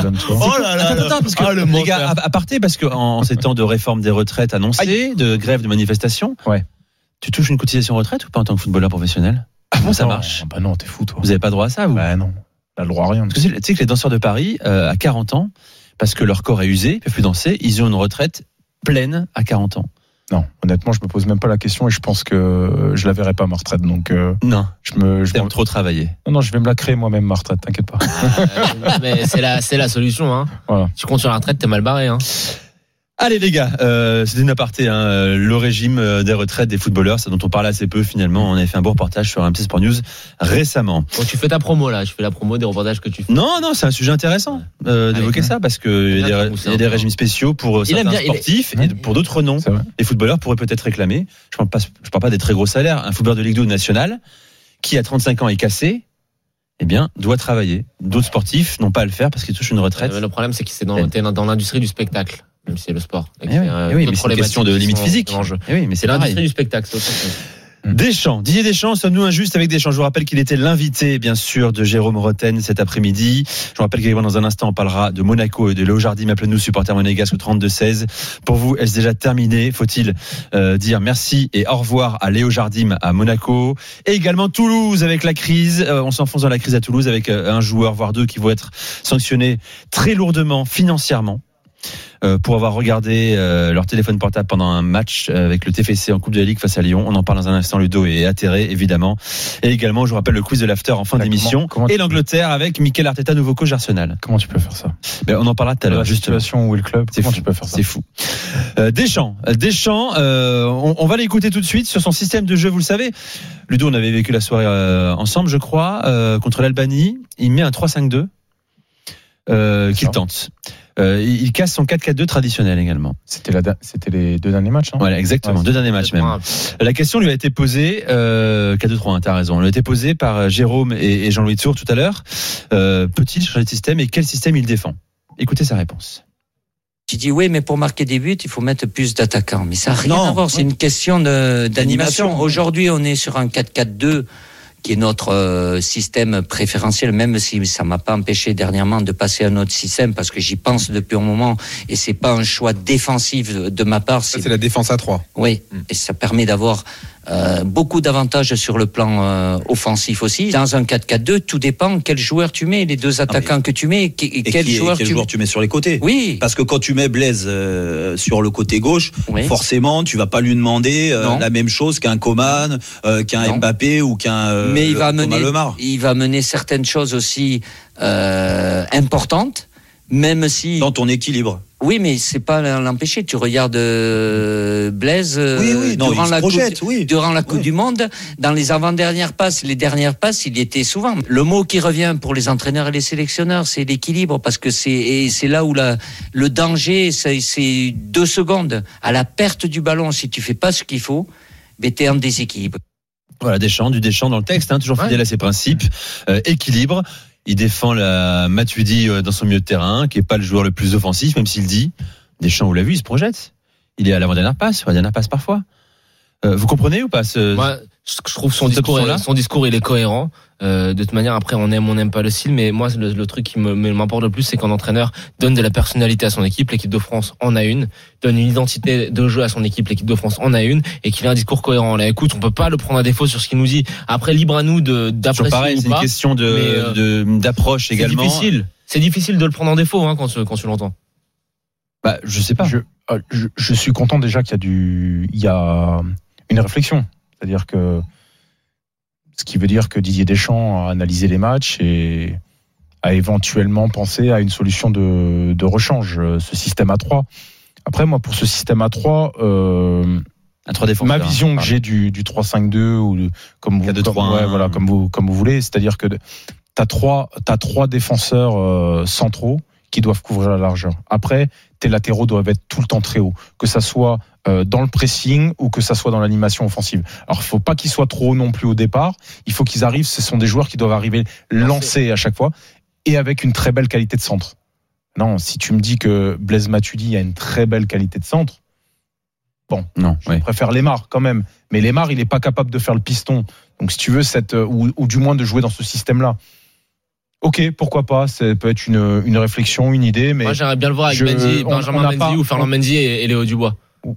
Oh là là, attends, attends, parce que ah, le les gars, à, à parté, parce que en ces temps de réforme des retraites annoncées, Aïe. de grève, de manifestation, ouais. Tu touches une cotisation retraite ou pas en tant que footballeur professionnel? Comment ça non, marche? Bah non, t'es fou toi. Vous avez pas droit à ça, vous? Bah non, t'as le droit à rien. Parce que tu sais que les danseurs de Paris, euh, à quarante ans, parce que leur corps est usé, ils peuvent plus danser, ils ont une retraite pleine à quarante ans. Non, honnêtement, je me pose même pas la question et je pense que je la verrai pas ma retraite. Donc euh, non, je me, je t'aimes trop travailler. Non, non, je vais me la créer moi-même ma retraite, t'inquiète pas. Ah, mais c'est la, c'est la solution. Hein. Voilà. Tu comptes sur la retraite, t'es mal barré. Hein. Allez les gars, euh, c'était une aparté, hein, le régime des retraites des footballeurs, ça dont on parle assez peu finalement. On avait fait un beau reportage sur R M C Sport News récemment. Bon, tu fais ta promo là, je fais la promo des reportages que tu fais. Non, non, c'est un sujet intéressant euh, d'évoquer Allez, ça parce qu'il y a des, y a des régimes spéciaux pour certains bien, sportifs est... et pour d'autres non. Les footballeurs pourraient peut-être réclamer. Je parle pas, je parle pas des très gros salaires. Un footballeur de Ligue deux nationale qui à trente-cinq ans est cassé, eh bien, doit travailler. D'autres sportifs n'ont pas à le faire parce qu'ils touchent une retraite. Euh, le problème, c'est que c'est dans, t'es dans l'industrie du spectacle. Même si c'est le sport. Eh oui, euh, eh oui mais c'est une question de limite physique. Eh oui, mais c'est l'industrie du spectacle. C'est Deschamps, Didier Deschamps, sommes-nous injustes avec Deschamps? Je vous rappelle qu'il était l'invité, bien sûr, de Jérôme Rotten cet après-midi. Je vous rappelle qu'également dans un instant, on parlera de Monaco et de Léo Jardim. Appelez-nous, supporters monégasques au trente-deux seize. Pour vous, est-ce déjà terminé? Faut-il euh, dire merci et au revoir à Léo Jardim à Monaco? Et également Toulouse avec la crise. Euh, on s'enfonce dans la crise à Toulouse avec euh, un joueur, voire deux, qui vont être sanctionnés très lourdement financièrement. Euh, pour avoir regardé euh, leur téléphone portable pendant un match euh, avec le T F C en Coupe de la Ligue face à Lyon. On en parle dans un instant. Ludo est atterré, évidemment. Et également, je vous rappelle le quiz de l'after en fin là, d'émission. Comment, comment et l'Angleterre avec Mikel Arteta, nouveau coach Arsenal. Comment tu peux faire ça? Ben, on en parlera tout à l'heure. La situation où est le club. C'est comment fou. tu peux faire ça? C'est fou. Euh, Deschamps, Deschamps. Euh, on, on va l'écouter tout de suite sur son système de jeu. Vous le savez, Ludo, on avait vécu la soirée euh, ensemble, je crois, euh, contre l'Albanie. Il met un trois cinq deux euh, qu'il tente. Euh, il casse son quatre quatre deux traditionnel également. C'était, la, c'était les deux derniers matchs. Hein voilà, exactement, ouais, deux derniers matchs même. La question lui a été posée, euh, quatre deux trois, hein, t'as raison, elle lui a été posée par Jérôme et, et Jean-Louis Tsour tout à l'heure. Euh, peut-il changer de système et quel système il défend? Écoutez sa réponse. Tu dis oui, mais pour marquer des buts, il faut mettre plus d'attaquants. Mais ça n'a rien non, à voir, c'est ouais. une question de, d'animation. d'animation. Aujourd'hui, on est sur un quatre quatre deux qui est notre euh, système préférentiel, même si ça m'a pas empêché dernièrement de passer à un autre système, parce que j'y pense depuis un moment, et c'est pas un choix défensif de, de ma part. C'est, c'est la défense à trois. Oui, mmh. et ça permet d'avoir euh, beaucoup d'avantages sur le plan euh, offensif aussi. Dans un quatre quatre deux, tout dépend quel joueur tu mets, les deux attaquants que tu mets, et, et, et quel, qui, joueur, quel tu... joueur tu mets sur les côtés. Oui. Parce que quand tu mets Blaise euh, sur le côté gauche, oui. forcément, tu vas pas lui demander euh, la même chose qu'un Coman, euh, qu'un non. Mbappé ou qu'un euh, mais il va le, mener, il va mener certaines choses aussi euh, importantes, même si dans ton équilibre. Oui, mais c'est pas l'empêcher. Tu regardes euh, Blaise euh, oui, oui, non, durant, la projette, coupe, oui. durant la Coupe oui. du Monde, dans les avant-dernières passes, les dernières passes, il y était souvent. Le mot qui revient pour les entraîneurs et les sélectionneurs, c'est l'équilibre, parce que c'est et c'est là où la, le danger, c'est, c'est deux secondes. À la perte du ballon, si tu fais pas ce qu'il faut, ben t'es en déséquilibre. Voilà, Deschamps, du Deschamps dans le texte, hein, toujours fidèle ouais. à ses principes, euh, équilibre. Il défend la Matuidi dans son milieu de terrain, qui est pas le joueur le plus offensif, même s'il dit, Deschamps, vous l'avez vu, il se projette. Il est à l'avant-dernière passe, à la dernière passe parfois. Euh, vous comprenez ou pas ce... Moi, je trouve son discours, est, son discours, il est cohérent. Euh, de toute manière, après, on aime, on n'aime pas le style, mais moi, le, le truc qui me, m'importe le plus, c'est qu'un entraîneur donne de la personnalité à son équipe. L'équipe de France en a une, donne une identité de jeu à son équipe. L'équipe de France en a une, et qu'il a un discours cohérent. Là, écoute, on peut pas le prendre à défaut sur ce qu'il nous dit. Après, libre à nous de d'apprécier pareil, ou c'est pas. une question de, mais, euh, de d'approche c'est également. C'est difficile. C'est difficile de le prendre en défaut, hein, quand tu, quand tu l'entends. Bah, je sais pas. Je, je, je suis content déjà qu'il y a du, il y a une réflexion. C'est-à-dire que ce qui veut dire que Didier Deschamps a analysé les matchs et à éventuellement penser à une solution de, de rechange, ce système à trois. Après, moi, pour ce système à trois, euh, à trois défenseurs, ma vision hein, que j'ai du, du trois cinq deux ou de, comme vous, quatre deux trois un, comme, ouais, voilà, comme vous, comme vous voulez, c'est-à-dire que t'as trois, t'as trois défenseurs euh, centraux qui doivent couvrir la largeur. Après, tes latéraux doivent être tout le temps très hauts, que ça soit euh, dans le pressing ou que ça soit dans l'animation offensive. Alors, il faut pas qu'ils soient trop hauts non plus au départ. Il faut qu'ils arrivent. Ce sont des joueurs qui doivent arriver lancés à chaque fois et avec une très belle qualité de centre. Non, si tu me dis que Blaise Matuidi a une très belle qualité de centre, bon, non, je ouais. préfère Lemar quand même. Mais Lemar, il n'est pas capable de faire le piston. Donc, si tu veux, cette, ou, ou du moins de jouer dans ce système-là. Ok, pourquoi pas, ça peut être une, une réflexion, une idée. Mais moi, j'aimerais bien le voir avec je, Mendy, on, Benjamin on Mendy pas, ou Ferland Mendy et, et Léo Dubois.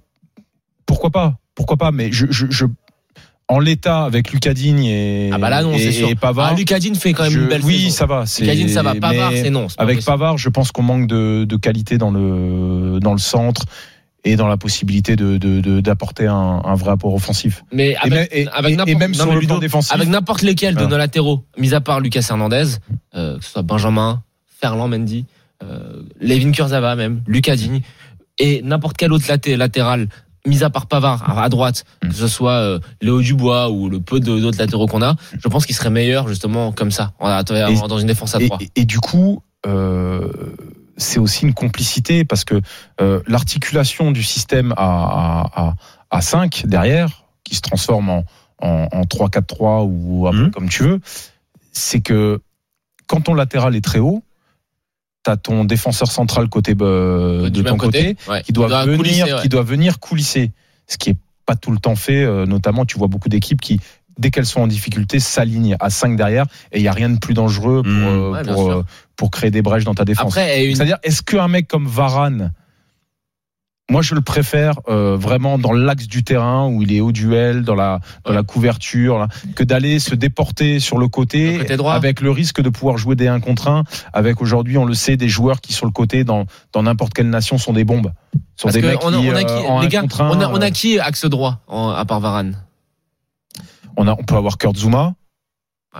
Pourquoi pas, pourquoi pas, mais je, je, je en l'état avec Lucas Digne et, ah bah là, non, et, c'est sûr. et Pavard. Ah, Lucas Digne fait quand même je, une belle oui, saison. Oui, ça va. C'est, Lucas Digne, ça va. Pavard, c'est non. C'est avec possible. Pavard, je pense qu'on manque de, de qualité dans le, dans le centre. Et dans la possibilité de, de, de d'apporter un, un vrai apport offensif. Mais avec, et, avec et, n'importe, et même non, sur mais le Ludo, plan défensif, avec n'importe lesquels de voilà. nos latéraux, mis à part Lucas Hernandez, euh, que ce soit Benjamin, Ferland Mendy, euh, Levin Kurzawa même, Lucas Digne, et n'importe quel autre laté, latéral, mis à part Pavard à droite, que ce soit euh, Léo Dubois ou le peu de, d'autres latéraux qu'on a, je pense qu'il serait meilleur justement comme ça, en, en, et, dans une défense à trois. Et, et, et du coup. Euh, c'est aussi une complicité parce que euh, l'articulation du système à, à, à cinq derrière, qui se transforme en, en, en trois quatre trois ou un peu mmh. comme tu veux, c'est que quand ton latéral est très haut, tu as ton défenseur central côté euh, de ton côté, côté ouais, qui, doit doit venir, coulisser, ouais. qui doit venir coulisser, ce qui est pas tout le temps fait, euh, notamment tu vois beaucoup d'équipes qui dès qu'elles sont en difficulté, s'alignent à cinq derrière et il n'y a rien de plus dangereux pour, mmh, euh, ouais, pour, euh, pour créer des brèches dans ta défense. Après, une... C'est-à-dire, est-ce qu'un mec comme Varane, moi je le préfère euh, vraiment dans l'axe du terrain où il est au duel, dans la, dans ouais. la couverture, là, que d'aller se déporter sur le côté, le côté droit. Avec le risque de pouvoir jouer des un contre un, avec aujourd'hui, on le sait, des joueurs qui sur le côté dans, dans n'importe quelle nation sont des bombes. Sont Parce des mecs on a, qui, on a qui, euh, en les un gars, contre un, on a, on a qui axe droit en, à part Varane? On, a, on peut avoir Kurt Zouma. Ouais.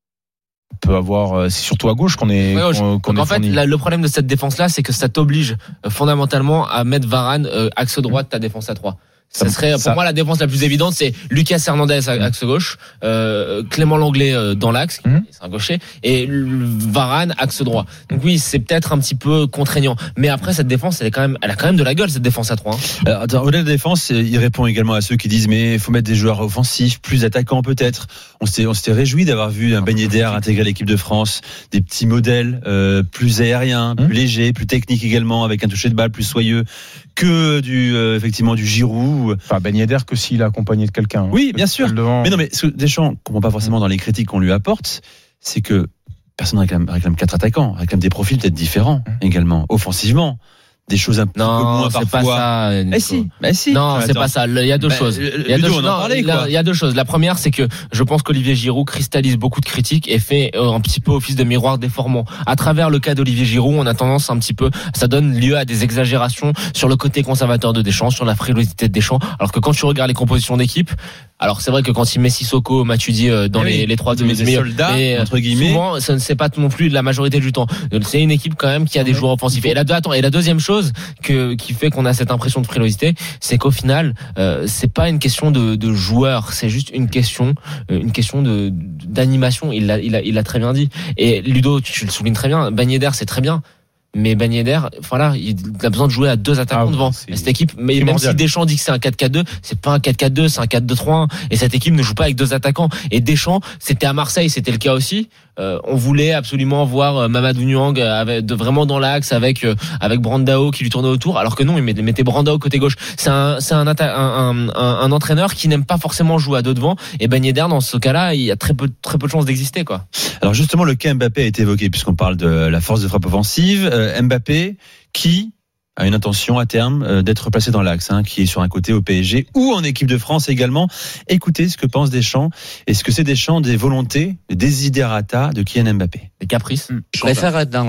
On peut avoir. C'est surtout à gauche qu'on est. Ouais, qu'on, qu'on en est fait, la, le problème de cette défense-là, c'est que ça t'oblige euh, fondamentalement à mettre Varane euh, axe droit de ta défense à trois. Ça, ça serait pour ça. Moi la défense la plus évidente, c'est Lucas Hernandez axe gauche, euh, Clément Lenglet euh, dans l'axe, mmh. c'est un gaucher, et Varane axe droit. Donc oui, c'est peut-être un petit peu contraignant, mais après cette défense, elle est quand même, elle a quand même de la gueule cette défense à trois. Hein. Alors, attends, au-delà de la défense, il répond également à ceux qui disent mais il faut mettre des joueurs offensifs, plus attaquants peut-être. On s'était, on s'était réjoui d'avoir vu un Ben Yedder intégrer l'équipe de France, des petits modèles euh, plus aériens, plus mmh. légers, plus techniques également, avec un toucher de balle plus soyeux que du euh, effectivement du Giroud. Enfin, Ben Yedder que s'il est accompagné de quelqu'un. Oui, bien sûr. Devant... Mais non, mais ce que Deschamps comprend pas forcément dans les critiques qu'on lui apporte, c'est que personne ne réclame, réclame quatre attaquants, réclame des profils peut-être différents mmh. également, offensivement. Des choses un peu moins c'est parfois. Pas ça, eh si, bah si. Non, c'est pas ça. Il y a deux bah, choses. Il y a, deux, non, parlait, là, il y a deux choses. La première, c'est que je pense qu'Olivier Giroud cristallise beaucoup de critiques et fait euh, un petit peu office de miroir déformant. À travers le cas d'Olivier Giroud, on a tendance un petit peu, ça donne lieu à des exagérations sur le côté conservateur de Deschamps, sur la frilosité de Deschamps. Alors que quand tu regardes les compositions d'équipe, alors c'est vrai que quand il met Sissoko, Matuidi euh, dans oui, les, les trois de mes soldats, mais, entre guillemets, souvent, ça ne c'est pas non plus la majorité du temps. C'est une équipe quand même qui a des joueurs offensifs. Et la, attends, et la deuxième chose que qui fait qu'on a cette impression de frilosité, c'est qu'au final, euh, c'est pas une question de, de joueurs, c'est juste une question, euh, une question de d'animation. Il l'a, il a, il a très bien dit. Et Ludo, tu, tu le soulignes très bien. Ben Yedder, c'est très bien. Mais Ben Yedder, voilà, il a besoin de jouer à deux attaquants ah, devant cette équipe. Mais même si Deschamps dit que c'est un quatre quatre deux, c'est pas un quatre quatre deux, c'est un quatre deux trois un. Et cette équipe ne joue pas avec deux attaquants. Et Deschamps, c'était à Marseille, c'était le cas aussi. Euh, on voulait absolument voir euh, Mamadou Niang avec, de, vraiment dans l'axe avec euh, avec Brandao qui lui tournait autour, alors que non, il mettait, mettait Brandao côté gauche. C'est un c'est un, atta- un, un, un, un entraîneur qui n'aime pas forcément jouer à deux devant. Et Ben Yedder, dans ce cas-là, il y a très peu très peu de chances d'exister, quoi. Alors justement, le cas Mbappé a été évoqué puisqu'on parle de la force de frappe offensive. Euh, Mbappé qui a une intention à terme euh, d'être replacé dans l'axe, hein, qui est sur un côté au P S G ou en équipe de France également. Écoutez ce que pense Deschamps. Est-ce que c'est Deschamps des volontés, des desiderata de Kylian Mbappé? Des caprices. Je préfère être dans l'axe.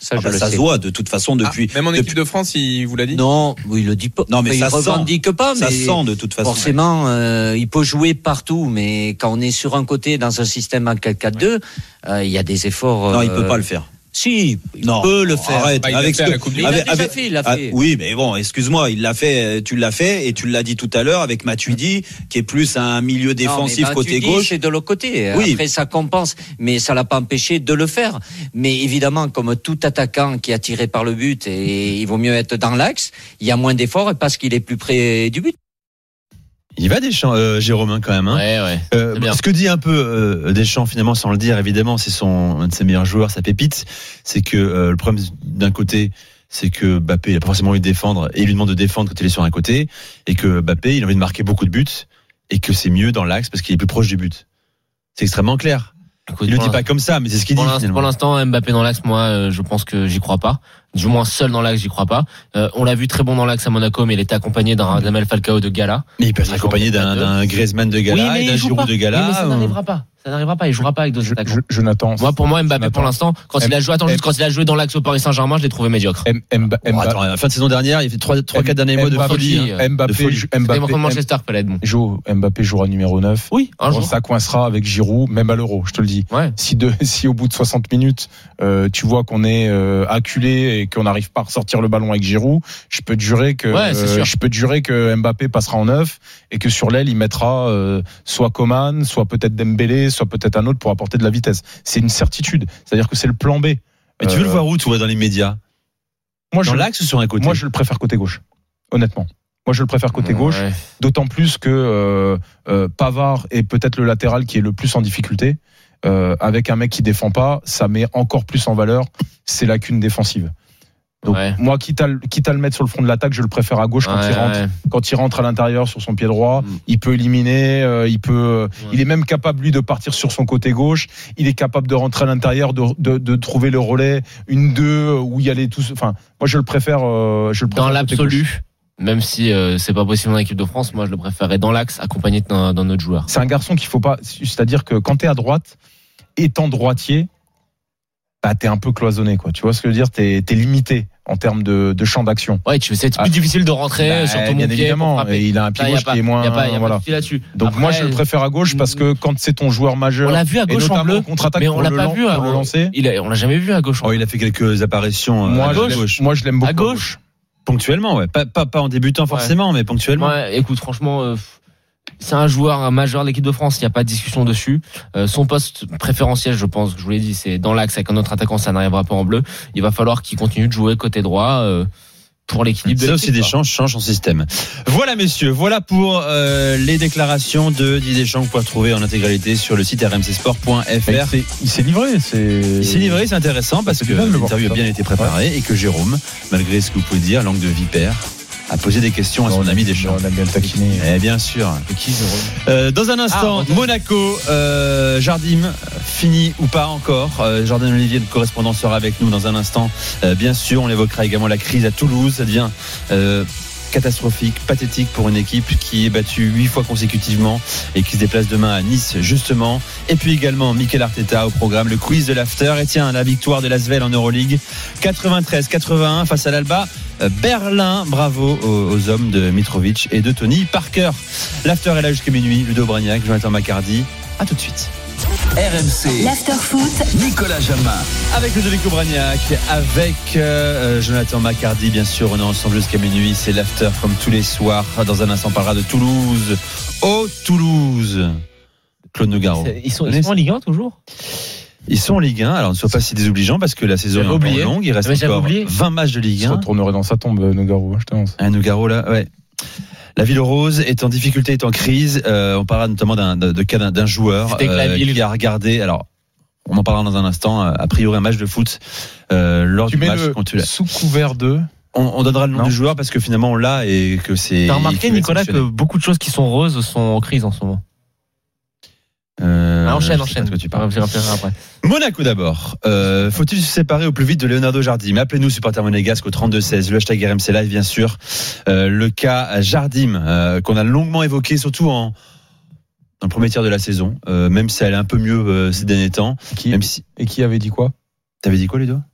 Ça, ah je bah, le ça sais. se voit de toute façon depuis. Ah, même en depuis... équipe de France, il vous l'a dit. Non, il le dit pas. Non, mais enfin, ça il sent. revendique pas. Ça mais sent de toute façon. Forcément, euh, il peut jouer partout, mais quand on est sur un côté dans un système en quatre quatre deux, euh, il y a des efforts. Euh... Non, il peut pas le faire. Si, il non, peut le faire. Arrête, bah, il avec l'a fait ce à que, la Coupe du il avec, l'a déjà avec, fait, il l'a ah, fait. oui, mais bon, excuse-moi, il l'a fait, tu l'as fait et tu l'as dit tout à l'heure avec Matuidi, qui est plus un milieu défensif non, côté dis, gauche. C'est de l'autre côté. Oui. Après, ça compense, mais ça l'a pas empêché de le faire. Mais évidemment, comme tout attaquant qui est attiré par le but, et il vaut mieux être dans l'axe, il y a moins d'efforts parce qu'il est plus près du but. Il va Deschamps, euh, Jérôme, hein, quand même. Hein. Ouais, ouais. Euh, ce que dit un peu euh, Deschamps, finalement, sans le dire, évidemment, c'est son un de ses meilleurs joueurs, sa pépite. C'est que euh, le problème d'un côté, c'est que Mbappé, il a pas forcément envie de défendre, et il lui demande de défendre quand il est sur un côté, et que Mbappé, il a envie de marquer beaucoup de buts, et que c'est mieux dans l'axe parce qu'il est plus proche du but. C'est extrêmement clair. Écoute, il le dit pas comme ça, mais c'est ce qu'il dit. Pour l'instant, Mbappé dans l'axe, moi, euh, je pense que j'y crois pas. Du moins, seul dans l'axe, j'y crois pas. Euh, on l'a vu très bon dans l'axe à Monaco, mais il était accompagné d'un Radamel Falcao de Gala. Mais il peut être accompagné d'un, d'un Griezmann de Gala, oui, mais et d'un Giroud de Gala. Oui, mais ça n'arrivera pas. Ça n'arrivera pas. Il jouera pas avec d'autres attaquants. Jonathan. Moi, pour moi, Mbappé, pour l'instant, quand il a joué, attends, juste quand il a joué dans l'axe au Paris Saint-Germain, je l'ai trouvé médiocre. Bon, attends, à la fin de saison dernière, il fait trois, trois, quatre derniers mois de folie. Mbappé, Mbappé, Manchester, peut-être bon. Joe, Mbappé jouera numéro neuf. Oui, un jour. Ça coincera avec Giroud, même à l'Euro, je te le dis. Ouais. Si de, si au bout de soixante minutes, euh, tu vois qu'on est euh, acculé et qu'on n'arrive pas à ressortir le ballon avec Giroud, je peux te jurer que, ouais, euh, je peux te jurer que Mbappé passera en neuf et que sur l'aile, il mettra euh, soit Coman, soit peut-être Dembélé, soit peut-être un autre pour apporter de la vitesse. C'est une certitude. C'est-à-dire que c'est le plan B. Mais tu veux euh, le voir où, tu vois, dans les médias? Moi, dans je, l'axe ou sur un côté? Moi, je le préfère côté gauche. Honnêtement. Moi, je le préfère côté ouais. gauche. D'autant plus que euh, euh, Pavard est peut-être le latéral qui est le plus en difficulté. Euh, avec un mec qui défend pas, ça met encore plus en valeur ses lacunes défensives. Donc ouais. moi, quitte à, quitte à le mettre sur le front de l'attaque, je le préfère à gauche quand ouais, il rentre. Ouais. Quand il rentre à l'intérieur sur son pied droit, mmh. il peut éliminer, euh, il peut, ouais. il est même capable lui de partir sur son côté gauche. Il est capable de rentrer à l'intérieur, de, de, de trouver le relais, une deux où il y allait tous. Enfin, moi je le préfère. Euh, je le préfère dans l'absolu. Même si euh, c'est pas possible dans l'équipe de France, moi je le préférerais dans l'axe, accompagné d'un, d'un autre joueur. C'est un garçon qu'il faut pas. C'est-à-dire que quand t'es à droite, étant droitier, bah t'es un peu cloisonné, quoi. Tu vois ce que je veux dire? T'es, t'es limité en termes de, de champ d'action. Ouais, tu c'est plus ah, difficile de rentrer bah, sur ton bien pied. Évidemment, et il a un pied gauche qui est moins. Y a pas, y a voilà. pas de là-dessus. Donc Après, moi je le préfère à gauche parce que quand c'est ton joueur majeur, on l'a vu à gauche en bleu, contre-attaque mais on l'a pas le vu à pour le lancer. Il a, on l'a jamais vu à gauche. Oh, il a fait quelques apparitions moi, à gauche. gauche. Moi je l'aime beaucoup à gauche. Ponctuellement, ouais. Pas, pas, pas en débutant forcément, ouais. mais ponctuellement. Ouais, écoute, franchement, euh, c'est un joueur majeur de l'équipe de France, il n'y a pas de discussion dessus. Euh, son poste préférentiel, je pense, je vous l'ai dit, c'est dans l'axe avec un autre attaquant, ça n'arrivera pas en bleu. Il va falloir qu'il continue de jouer côté droit. Euh, pour l'équilibre de ça l'équipe. aussi Deschamps change son système. Voilà messieurs, voilà pour euh, les déclarations de Didier Deschamps que vous pouvez retrouver en intégralité sur le site r m c sport point f r. Il, il s'est livré, c'est il s'est livré, c'est intéressant parce c'est que l'interview a bien été préparée ouais. et que Jérôme, malgré ce que vous pouvez dire, langue de vipère, a posé des questions à son non, ami Deschamps. On a bien le taquiné. Eh bien sûr. Qui, euh, dans un instant, ah, Monaco, euh, Jardim, fini ou pas encore. Euh, Jordan Olivier, le correspondant, sera avec nous dans un instant. Euh, bien sûr, on évoquera également la crise à Toulouse. Ça devient euh, catastrophique, pathétique pour une équipe qui est battue huit fois consécutivement et qui se déplace demain à Nice justement. Et puis également Mikel Arteta au programme, le quiz de l'after. Et tiens, la victoire de l'Asvel en Euroleague quatre-vingt-treize quatre-vingt-un face à l'Alba Berlin. Bravo aux, aux hommes de Mitrovic et de Tony Parker. L'after est là jusqu'à minuit. Ludo Bragnac, Jonathan Macardy. À tout de suite. R M C l'after foot, Nicolas Jamin avec Ludovico Bragnac, avec euh, Jonathan Macardy, bien sûr on est ensemble jusqu'à minuit, c'est l'after comme tous les soirs. Dans un instant on parlera de Toulouse. Oh Toulouse, Claude Nougaro. Ils sont, ils sont en Ligue un toujours? Ils sont en Ligue un, alors ne sois pas si désobligeant parce que la saison j'avais est oublié. longue, il reste mais encore oublié. vingt matchs de Ligue un. Il se retournerait dans sa tombe, Nougaro, je t'annonce. Un Nougaro là, ouais. La Ville Rose est en difficulté, est en crise. Euh, on parlera notamment d'un de, de cas d'un, d'un joueur euh, qui a regardé. Alors, on en parlera dans un instant. A priori, un match de foot euh, lors tu du mets match le contre la... sous couvert de. On, on donnera le nom non. du joueur parce que finalement on l'a et que c'est. T'as remarqué, Nicolas, que beaucoup de choses qui sont roses sont en crise en ce moment. Euh, ah, enchaîne, enchaîne. Ce que tu parles. Après. Monaco d'abord. Euh, faut-il se séparer au plus vite de Leonardo Jardim? Appelez-nous supporters monégasques au trente-deux seize. Le hashtag R M C Live, bien sûr. Euh, le cas Jardim euh, qu'on a longuement évoqué, surtout en dans le premier tiers de la saison. Euh, même si elle est un peu mieux euh, ces derniers temps. Qui, même si... Et qui avait dit quoi? T'avais dit quoi, Ludo?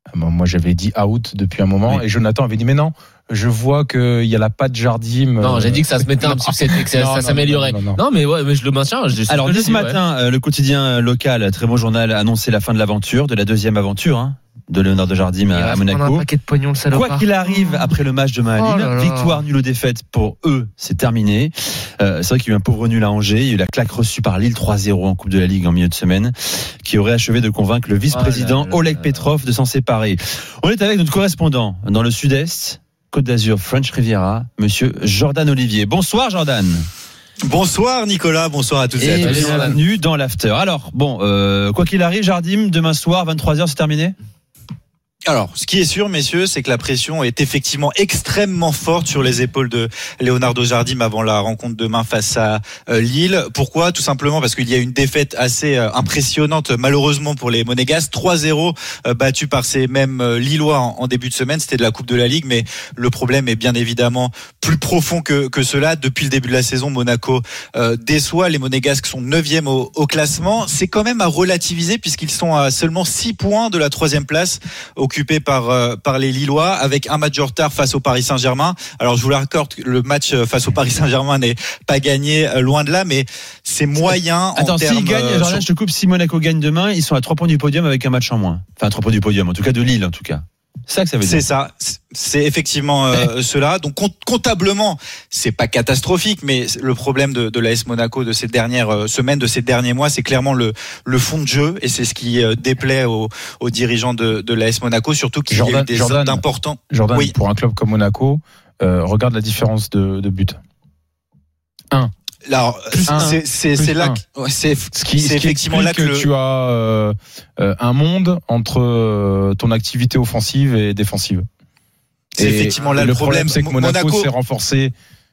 Moi, j'avais dit out depuis un moment, oui. Et Jonathan avait dit mais non. Je vois qu'il y a la patte Jardim. Non, j'ai dit que ça se mettait un petit peu, que ça, non, ça non, s'améliorait. Non, non, non. non, mais ouais, mais je le maintiens. Je Alors, dès ce dis, matin, ouais. Le quotidien local, très bon journal, a annoncé la fin de l'aventure, de la deuxième aventure, hein, de Leonardo Jardim à, à Monaco. Un paquet de pognon, le salopard. Quoi qu'il arrive après le match de Malines, oh victoire, nulle ou défaite pour eux, c'est terminé. Euh, c'est vrai qu'il y a eu un pauvre nul à Angers. Il y a eu la claque reçue par Lille trois zéro en Coupe de la Ligue en milieu de semaine, qui aurait achevé de convaincre le vice-président oh là là Oleg là. Petrov de s'en séparer. On est avec notre correspondant dans le Sud-Est, Côte d'Azur, French Riviera, monsieur Jordan Olivier. Bonsoir Jordan. Bonsoir Nicolas, bonsoir à tous et, et à tous. Bienvenue dans l'after. Alors, bon, euh, quoi qu'il arrive, Jardim, demain soir, vingt-trois heures, c'est terminé ? Alors, ce qui est sûr, messieurs, c'est que la pression est effectivement extrêmement forte sur les épaules de Leonardo Jardim avant la rencontre demain face à euh, Lille. Pourquoi ? Tout simplement parce qu'il y a une défaite assez euh, impressionnante, malheureusement pour les Monégasques. trois zéro euh, battu par ces mêmes euh, Lillois en, en début de semaine. C'était de la Coupe de la Ligue, mais le problème est bien évidemment plus profond que, que cela. Depuis le début de la saison, Monaco euh, déçoit. Les Monégasques sont neuvième au, au classement. C'est quand même à relativiser puisqu'ils sont à seulement six points de la troisième place au occupé par euh, par les Lillois avec un match de retard face au Paris Saint-Germain. Alors je vous l'accorde, le match face au Paris Saint-Germain n'est pas gagné, euh, loin de là, mais c'est moyen. Attends, en s'ils termes, gagnent, euh, genre là, je te coupe, si Monaco gagne demain, ils sont à trois points du podium avec un match en moins. Enfin, trois points du podium, en tout cas de Lille, en tout cas. C'est ça que ça veut dire. C'est ça, c'est effectivement euh, cela. Donc comptablement, c'est pas catastrophique, mais le problème de, de l'A S Monaco de ces dernières euh, semaines, de ces derniers mois, c'est clairement le, le fond de jeu, et c'est ce qui euh, déplaît aux, aux dirigeants de, de l'A S Monaco, surtout qu'il Jordan, y a eu des Jordan, d'importants. Jordan, oui. Pour un club comme Monaco, euh, regarde la différence de, de but. un. Alors, c'est, c'est, c'est là que, ouais, c'est, ce qui, c'est ce qui effectivement là que, que le... tu as euh, euh, un monde entre euh, ton activité offensive et défensive. C'est et effectivement là le, le problème, problème, c'est que Monaco, Monaco s'est renforcé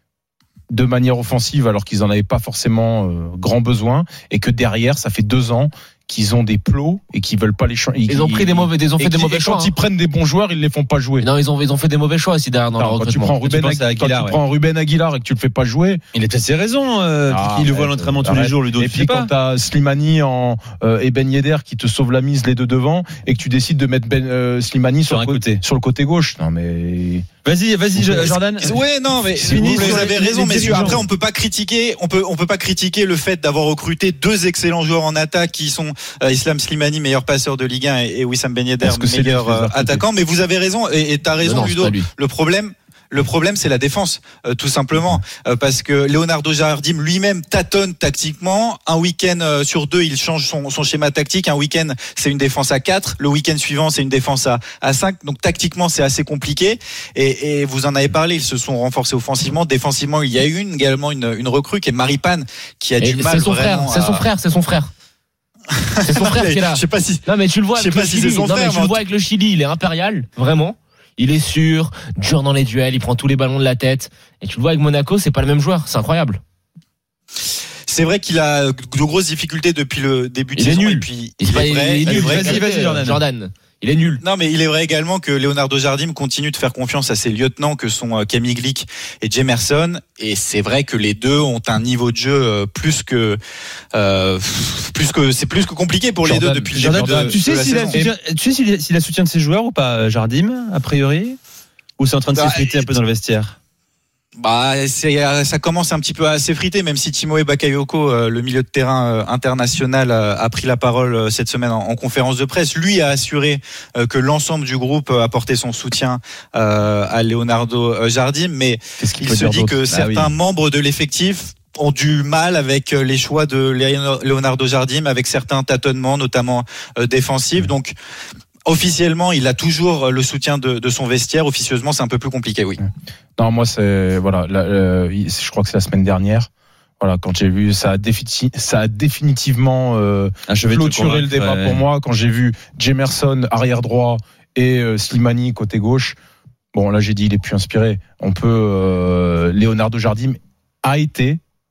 de manière offensive alors qu'ils en avaient pas forcément euh, grand besoin, et que derrière, ça fait deux ans qu'ils ont des plots et qu'ils veulent pas les changer. Ils ont pris des mauvais, ils ont fait des mauvais choix. Quand ils prennent des bons joueurs, ils les font pas jouer. Non, ils ont, ils ont fait des mauvais choix aussi derrière dans Alors, le quand tu prends Ruben, Aguilar, Aguilar, quand tu ouais. prends Ruben Aguilar et que tu le fais pas jouer, il a peut-être ses raisons. Euh, ah, il le voit à l'entraînement tous les jours, Ludo. Et puis quand t'as Slimani en euh, et Ben Yedder qui te sauve la mise les deux devant, et que tu décides de mettre Ben euh, Slimani sur, sur, un côté. sur le côté gauche. Non mais Vas-y, vas-y, Jordan. Ouais, non, mais vous, vous avez raison, messieurs. Après, on peut pas critiquer, on peut, on peut pas critiquer le fait d'avoir recruté deux excellents joueurs en attaque qui sont euh, Islam Slimani, meilleur passeur de Ligue un, et, et Wissam Ben Yedder, meilleur euh, attaquant. Mais vous avez raison, et t'as raison, non, Ludo. Le problème. Le problème, c'est la défense, euh, tout simplement, euh, parce que Leonardo Jardim lui-même tâtonne tactiquement. Un week-end euh, sur deux, il change son, son schéma tactique. Un week-end, c'est une défense à quatre. Le week-end suivant, c'est une défense à, à cinq. Donc tactiquement, c'est assez compliqué. Et, et vous en avez parlé, ils se sont renforcés offensivement. Défensivement, il y a eu une, également une, une recrue qui est Maripane, qui a et du mal c'est son vraiment. Frère, à... C'est son frère, c'est son frère. C'est son frère qui est là. Je sais pas si. Non mais tu le vois avec le si Chili. Non, frère, mais tu le vois avec le Chili, il est impérial, vraiment. Il est sûr, dur dans les duels, il prend tous les ballons de la tête. Et tu le vois avec Monaco, c'est pas le même joueur, c'est incroyable. C'est vrai qu'il a de grosses difficultés depuis le début de il saison. Est nul. Et puis, il, il est, est vrai, il est nul. Vrai vas-y, vas-y, Jordan. Jordan. Il est nul. Non, mais il est vrai également que Leonardo Jardim continue de faire confiance à ses lieutenants que sont Camille Glick et Jemerson. Et c'est vrai que les deux ont un niveau de jeu plus que, euh, plus que, c'est plus que compliqué pour Jordan, les deux depuis le début de, tu sais de la s'il saison. A soutien, tu sais s'il a, s'il a soutien de ses joueurs ou pas, Jardim, a priori? Ou c'est en train de bah, s'effriter un peu dans le vestiaire? Bah, c'est, ça commence un petit peu à s'effriter, même si Timoe Bakayoko, euh, le milieu de terrain euh, international, euh, a pris la parole euh, cette semaine en, en conférence de presse. Lui a assuré euh, que l'ensemble du groupe euh, apportait son soutien euh, à Leonardo Jardim, mais il se dit que bah, certains oui. membres de l'effectif ont du mal avec les choix de Leonardo Jardim, avec certains tâtonnements, notamment euh, défensifs. Donc, officiellement, il a toujours le soutien de, de son vestiaire. Officieusement, c'est un peu plus compliqué, oui. Non, moi, c'est voilà. La, euh, je crois que c'est la semaine dernière. Voilà, quand j'ai vu, ça a, défi- ça a définitivement euh, clôturé le débat ouais. pour moi. Quand j'ai vu Jemerson arrière droit et euh, Slimani côté gauche, bon là, j'ai dit il est plus inspiré. On peut. Euh, Leonardo Jardim a été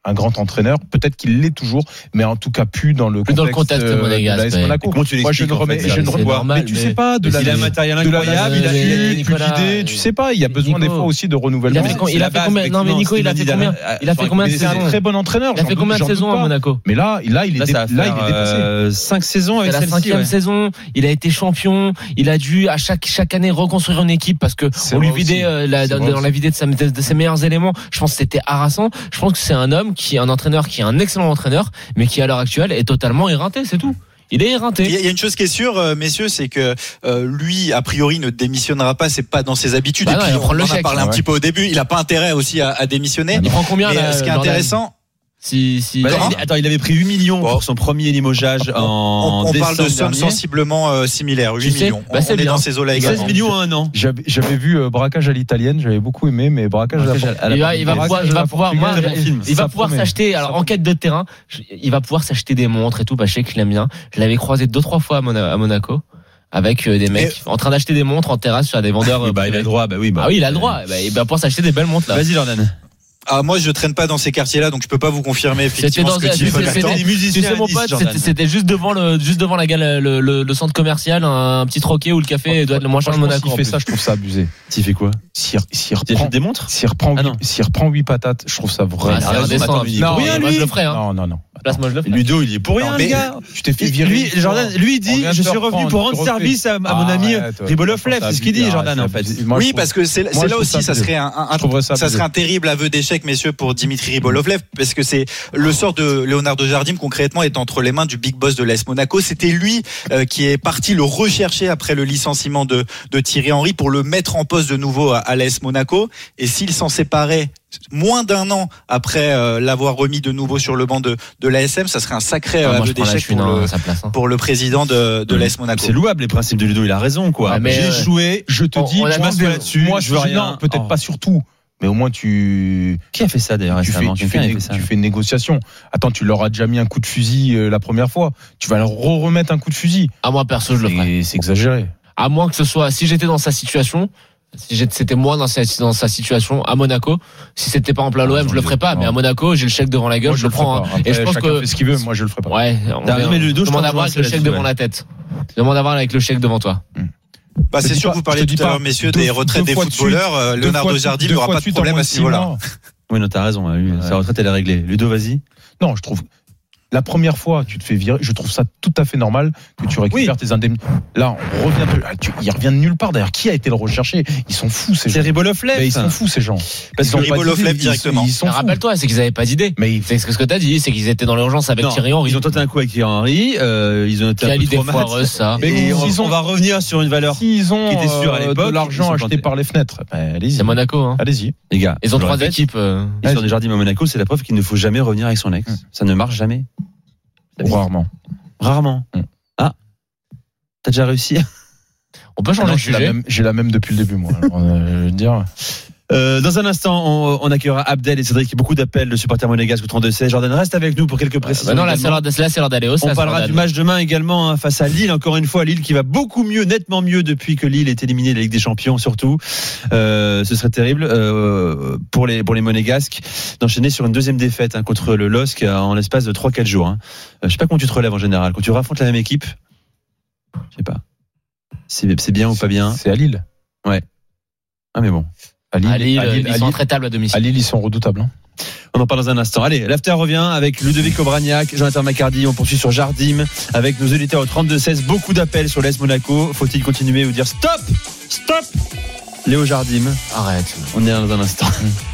un grand entraîneur. Peut-être qu'il l'est toujours, mais en tout cas plus dans le plus contexte, dans le contexte euh, monégasque. de l'A S Monaco. Comment tu Moi, je ne remets, en fait, je ne c'est remets normal, mais tu mais- sais pas de mais la il a un matériel de la incroyable, il a mais plus Nicolas, d'idées, tu sais pas, il y a besoin Nico, des fois aussi de Il renouvellement. a fait, il a fait combien Non mais Nico, il a fait combien Il a fait combien de C'est un saisons très bon entraîneur. Il a fait combien de saisons à Monaco? Mais là, là, il est Là, dé- ça là, il est dépassé. euh, cinq saisons avec C'est la celle-ci. cinquième ouais. saison. Il a été champion. Il a dû à chaque chaque année reconstruire une équipe parce que C'est on lui vrai vidait aussi. euh, la, C'est dans, vrai dans la vidée de, sa, de ses meilleurs éléments. Je pense que c'était harassant. Je pense que c'est un homme qui est un entraîneur qui est un excellent entraîneur, mais qui à l'heure actuelle est totalement éreinté. C'est tout. Il est éreinté. Il y a une chose qui est sûre, euh, messieurs, c'est que euh, lui, a priori, ne démissionnera pas. C'est pas dans ses habitudes. Bah Et non, puis, il va on prendre le en a chèque, parlé ah un ouais. petit peu au début. Il a pas intérêt aussi à, à démissionner. Il prend combien Mais là, ce qui est Jordan intéressant, Si si. Bah, Comment il- attends, il avait pris huit millions Bon. pour son premier limogeage en on, on parle de décembre sommes dernier. sensiblement euh, similaires, Tu huit sais, millions. bah, on c'est on est bien. dans ces eaux-là seize également. millions à un an. J'avais, j'avais vu euh, Braquage à l'italienne, j'avais beaucoup aimé, mais Braquage, Braquage à la à la- Il va, il va Braquage pouvoir, à il la va pouvoir, moi, portugaise, bon film. il va Ça pouvoir promet. s'acheter. Alors, en quête de terrain, je- il va pouvoir s'acheter des montres et tout. Bah, je sais qu'il aime bien. Je l'avais croisé deux, trois fois à, Mona- à Monaco. Avec euh, des mecs en train d'acheter des montres en terrasse sur des vendeurs. Oui, euh, bah, il a le droit. Bah oui. Bah, Ah oui, il a le droit. Bah, il va pouvoir s'acheter des belles montres là. Vas-y, Jordan. Ah, moi, je traîne pas dans ces quartiers-là, donc je peux pas vous confirmer C'était effectivement dans ce que c'était- dit c'était- Jonathan. c'était- des musiciens tu sais à mon Nice, pote, Jordan. c'était c'était juste devant le juste devant la gale le, le, le centre commercial, un petit troquet où le café doit être le moins cher de Franchement, Monaco. s'il en fait plus. ça, je trouve ça abusé. Tu fais quoi? S'il, s'il Tu reprend, achètes des montres? s'il reprend, Ah non. huit- s'il reprend huit patates, je trouve ça Ah, vraiment. c'est raison, indécent. attends, Non, il est pour rien, moi lui. je le ferais. Hein. Non, non, non. Place, moi je le ferais. Ludo, il est pour rien, Non, le mais gars. Tu t'es fait virer. Lui, une fois. Jordan, lui On dit, vient je de suis te revenu reprendre, pour tu rendre refais. service à, à mon Ah, ami arrête, Ribolov franchement, Lef. C'est ce qu'il dit, abusé, Jordan, en arrête, fait. c'est abusé. Moi, je Oui, trouve- parce que c'est, moi, c'est je là trouve aussi, ça ça abusé. serait un, un- Je trouverais ça ça abusé. serait un terrible aveu d'échec, messieurs, pour Dimitri Ribolovlev, parce que c'est le sort de Leonardo Jardim concrètement est entre les mains du big boss de l'A S Monaco. C'était lui euh, qui est parti le rechercher après le licenciement de, de Thierry Henry pour le mettre en poste de nouveau à, à l'A S Monaco. Et s'il s'en séparait moins d'un an après euh, l'avoir remis de nouveau sur le banc de, de l'A S M, ça serait un sacré Ah, euh, moi, aveu je prends la d'échec chune pour hein, le, à sa place. hein. pour le président de, de l'A S Monaco. C'est louable les principes de Ludo, il a raison, quoi. Ouais, mais, J'ai euh, échoué, Je te On- dis, on a je tous m'assois des- là-dessus. moi, je veux dis rien. non, peut-être Oh. pas sur tout, mais au moins tu. Qui a fait ça d'ailleurs Tu fais, récemment tu, fais, Quelqu'un a une- fait ça. tu fais une négociation. Attends, tu leur as déjà mis un coup de fusil euh, la première fois. Tu vas leur remettre un coup de fusil. À moi perso, je le ferais. C'est, c'est exagéré. À moins que ce soit, si j'étais dans sa situation, si j'étais- c'était moi dans sa, dans sa situation à Monaco, si c'était par exemple à l'O M, Ah, je le ferais pas, non. mais à Monaco, j'ai le chèque devant la gueule, Moi, je le ferai prends. pas. hein. Après, Et je pense chacun que fait ce qu'il veut. Moi, je le ferai pas. ouais, on T'as verra. allumé le dos, je demande t'en à voir avec le rejoins chèque là-dessus, devant ouais. la tête. Demande à voir avec le chèque devant toi. Bah, Je te c'est dis sûr, pas- vous parlez je te tout dis à pas l'heure, messieurs, deux- des retraites deux des fois de footballeurs. euh, Deux Leonardo fois- Jardim deux n'aura fois pas de suite en problème moins à de ce six niveau-là. mois. Oui, non, t'as raison. lui, Sa retraite, elle est réglée. Ludo, vas-y. Non, je trouve. La première fois, tu te fais virer. Je trouve ça tout à fait normal que tu récupères tes indemnités. Là, on revient. De, ah, tu, il revient de nulle part. D'ailleurs, qui a été le rechercher? Ils sont fous ces gens. C'est Ribolov Lef. Mais ils sont fous ces gens. Parce Ils ont que pas Ribolov d'idée, Lef ils- directement. Ils sont Mais fous. rappelle-toi, c'est qu'ils avaient pas d'idée. Mais C'est ce que t'as dit, c'est qu'ils étaient dans l'urgence avec Non, Thierry Henry. Ils ont tenté un coup avec Thierry Henry. euh, ils ont été Qui a un peu l'idée trop mat. foireuse, ça. Mais Mais on, ils ont- on va revenir sur une valeur. S'ils ont qui était sûr à euh, l'époque, de ils l'argent sont acheté plantés. par les fenêtres, ben, allez-y. C'est Monaco, hein. Allez-y. Les gars, Ils ont je le trois répète, équipes. euh, l'histoire des Jardim à Monaco, c'est la preuve qu'il ne faut jamais revenir avec son ex. Mm. Ça ne marche jamais. Rarement. Rarement. Mm. Ah, t'as déjà réussi. On peut Ah changer non, de j'ai, la sujet. même, j'ai la même depuis le début, moi. Alors, euh, je veux dire. Euh, dans un instant, on, on accueillera Abdel et Cédric. Beaucoup d'appels de supporters monégasques au trente-deux seize. Jordan, reste avec nous pour quelques précisions. Bah non, là, c'est également. l'heure de- là, c'est l'heure d'aller au On stade. parlera du match demain également hein, face à Lille. Encore une fois, Lille qui va beaucoup mieux, nettement mieux depuis que Lille est éliminé de la Ligue des Champions. Surtout, euh, ce serait terrible euh, pour les pour les Monégasques d'enchaîner sur une deuxième défaite hein, contre le L O S C en l'espace de trois quatre jours. Hein. Euh, je sais pas comment tu te relèves en général quand tu raffrontes la même équipe. Je sais pas. C'est, c'est bien ou pas bien. C'est à Lille. Ouais. Ah mais bon. À Lille, À Lille, à Lille, ils à sont Lille- intraitables à domicile. à Lille, ils sont redoutables. Hein. On en parle dans un instant. Allez, l'after revient avec Ludovic Obraniak, Jonathan Macardy. On poursuit sur Jardim avec nos auditeurs au trente-deux seize. Beaucoup d'appels sur l'A S Monaco. Faut-il continuer ou dire stop, stop Léo Jardim. Arrête. On est dans un instant.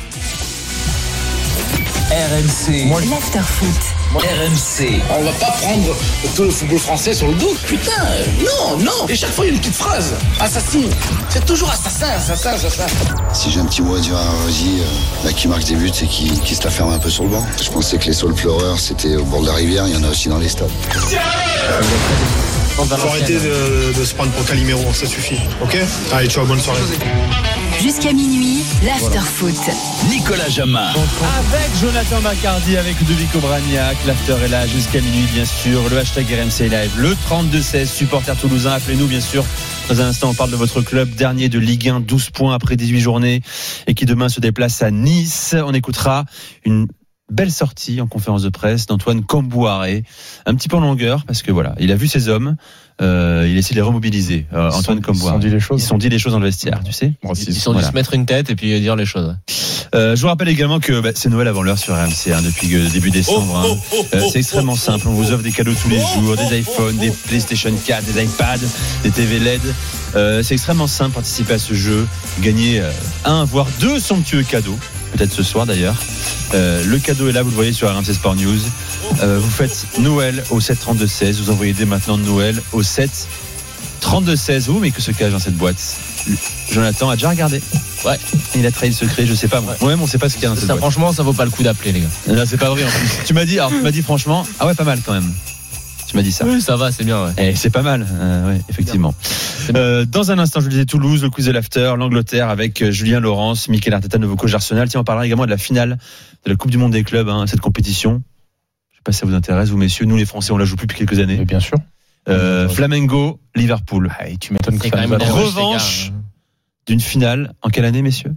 R M C. L'afterfoot. R M C. On va pas prendre tout le football français sur le dos. Putain, non, non. Et chaque fois, il y a une petite phrase. Assassin. C'est toujours assassin, assassin, assassin. Si j'ai un petit mot à dire à Rosie, euh, là, qui marque des buts et qui, qui se la ferme un peu sur le banc. Je pensais que les saules pleureurs, c'était au bord de la rivière, il y en a aussi dans les stades. Faut arrêter de, de se prendre pour Calimero, ça suffit. Ok? Allez, ciao, bonne soirée. Jusqu'à minuit, l'afterfoot. Nicolas Jamin. Avec Jonathan Macardy, avec Ludovic Obraniak. L'after est là jusqu'à minuit, bien sûr. Le hashtag R M C Live. Le trente-deux seize. Supporters toulousains. Appelez-nous, bien sûr. Dans un instant, on parle de votre club, dernier de Ligue un, douze points après dix-huit journées, et qui demain se déplace à Nice. On écoutera une belle sortie en conférence de presse d'Antoine Kombouaré, un petit peu en longueur parce que voilà, il a vu ses hommes, euh, il essaie de les remobiliser. Euh, Antoine Kombouaré. Ils se sont dit les choses. Ils se sont dit les choses dans le vestiaire, tu sais. Ils se sont dit se mettre une tête et puis dire les choses. Euh, je vous rappelle également que bah, c'est Noël avant l'heure sur R M C hein, depuis que début décembre. Hein. Euh, c'est extrêmement simple. On vous offre des cadeaux tous les jours, des iPhones, des PlayStation quatre, des iPads, des T V L E D. Euh, c'est extrêmement simple participer à ce jeu, gagner euh, un voire deux somptueux cadeaux. Peut-être ce soir d'ailleurs. Euh, le cadeau est là, vous le voyez sur R M C Sport News. Euh, vous faites Noël au sept trente-deux seize. Vous envoyez dès maintenant Noël au sept trente-deux seize. Oh, mais que se cache dans cette boîte? Jonathan a déjà regardé. Ouais. Il a trahi le secret, je sais pas moi. Moi-même, on sait pas ce qu'il y a dans cette ça, boîte. Franchement, ça vaut pas le coup d'appeler, les gars. Non, c'est pas vrai en plus. Tu m'as dit, alors tu m'as dit franchement, ah ouais, pas mal quand même. Tu m'as dit ça. Oui, ça va, c'est bien. Ouais. Eh, c'est pas mal, euh, ouais, effectivement. Euh, dans un instant, je vous disais Toulouse, le quiz de l'after, l'Angleterre avec euh, Julien Laurence, Mikel Arteta, nouveau coach d'Arsenal. Tiens, on parlera également de la finale de la Coupe du Monde des clubs, hein, cette compétition. Je sais pas si ça vous intéresse, vous messieurs. Nous, les Français, on la joue plus depuis quelques années. Mais bien sûr. Euh, Flamengo, Liverpool. Ah, et tu m'étonnes que c'est ça quand nous même a- une Revanche d'une finale en quelle année, messieurs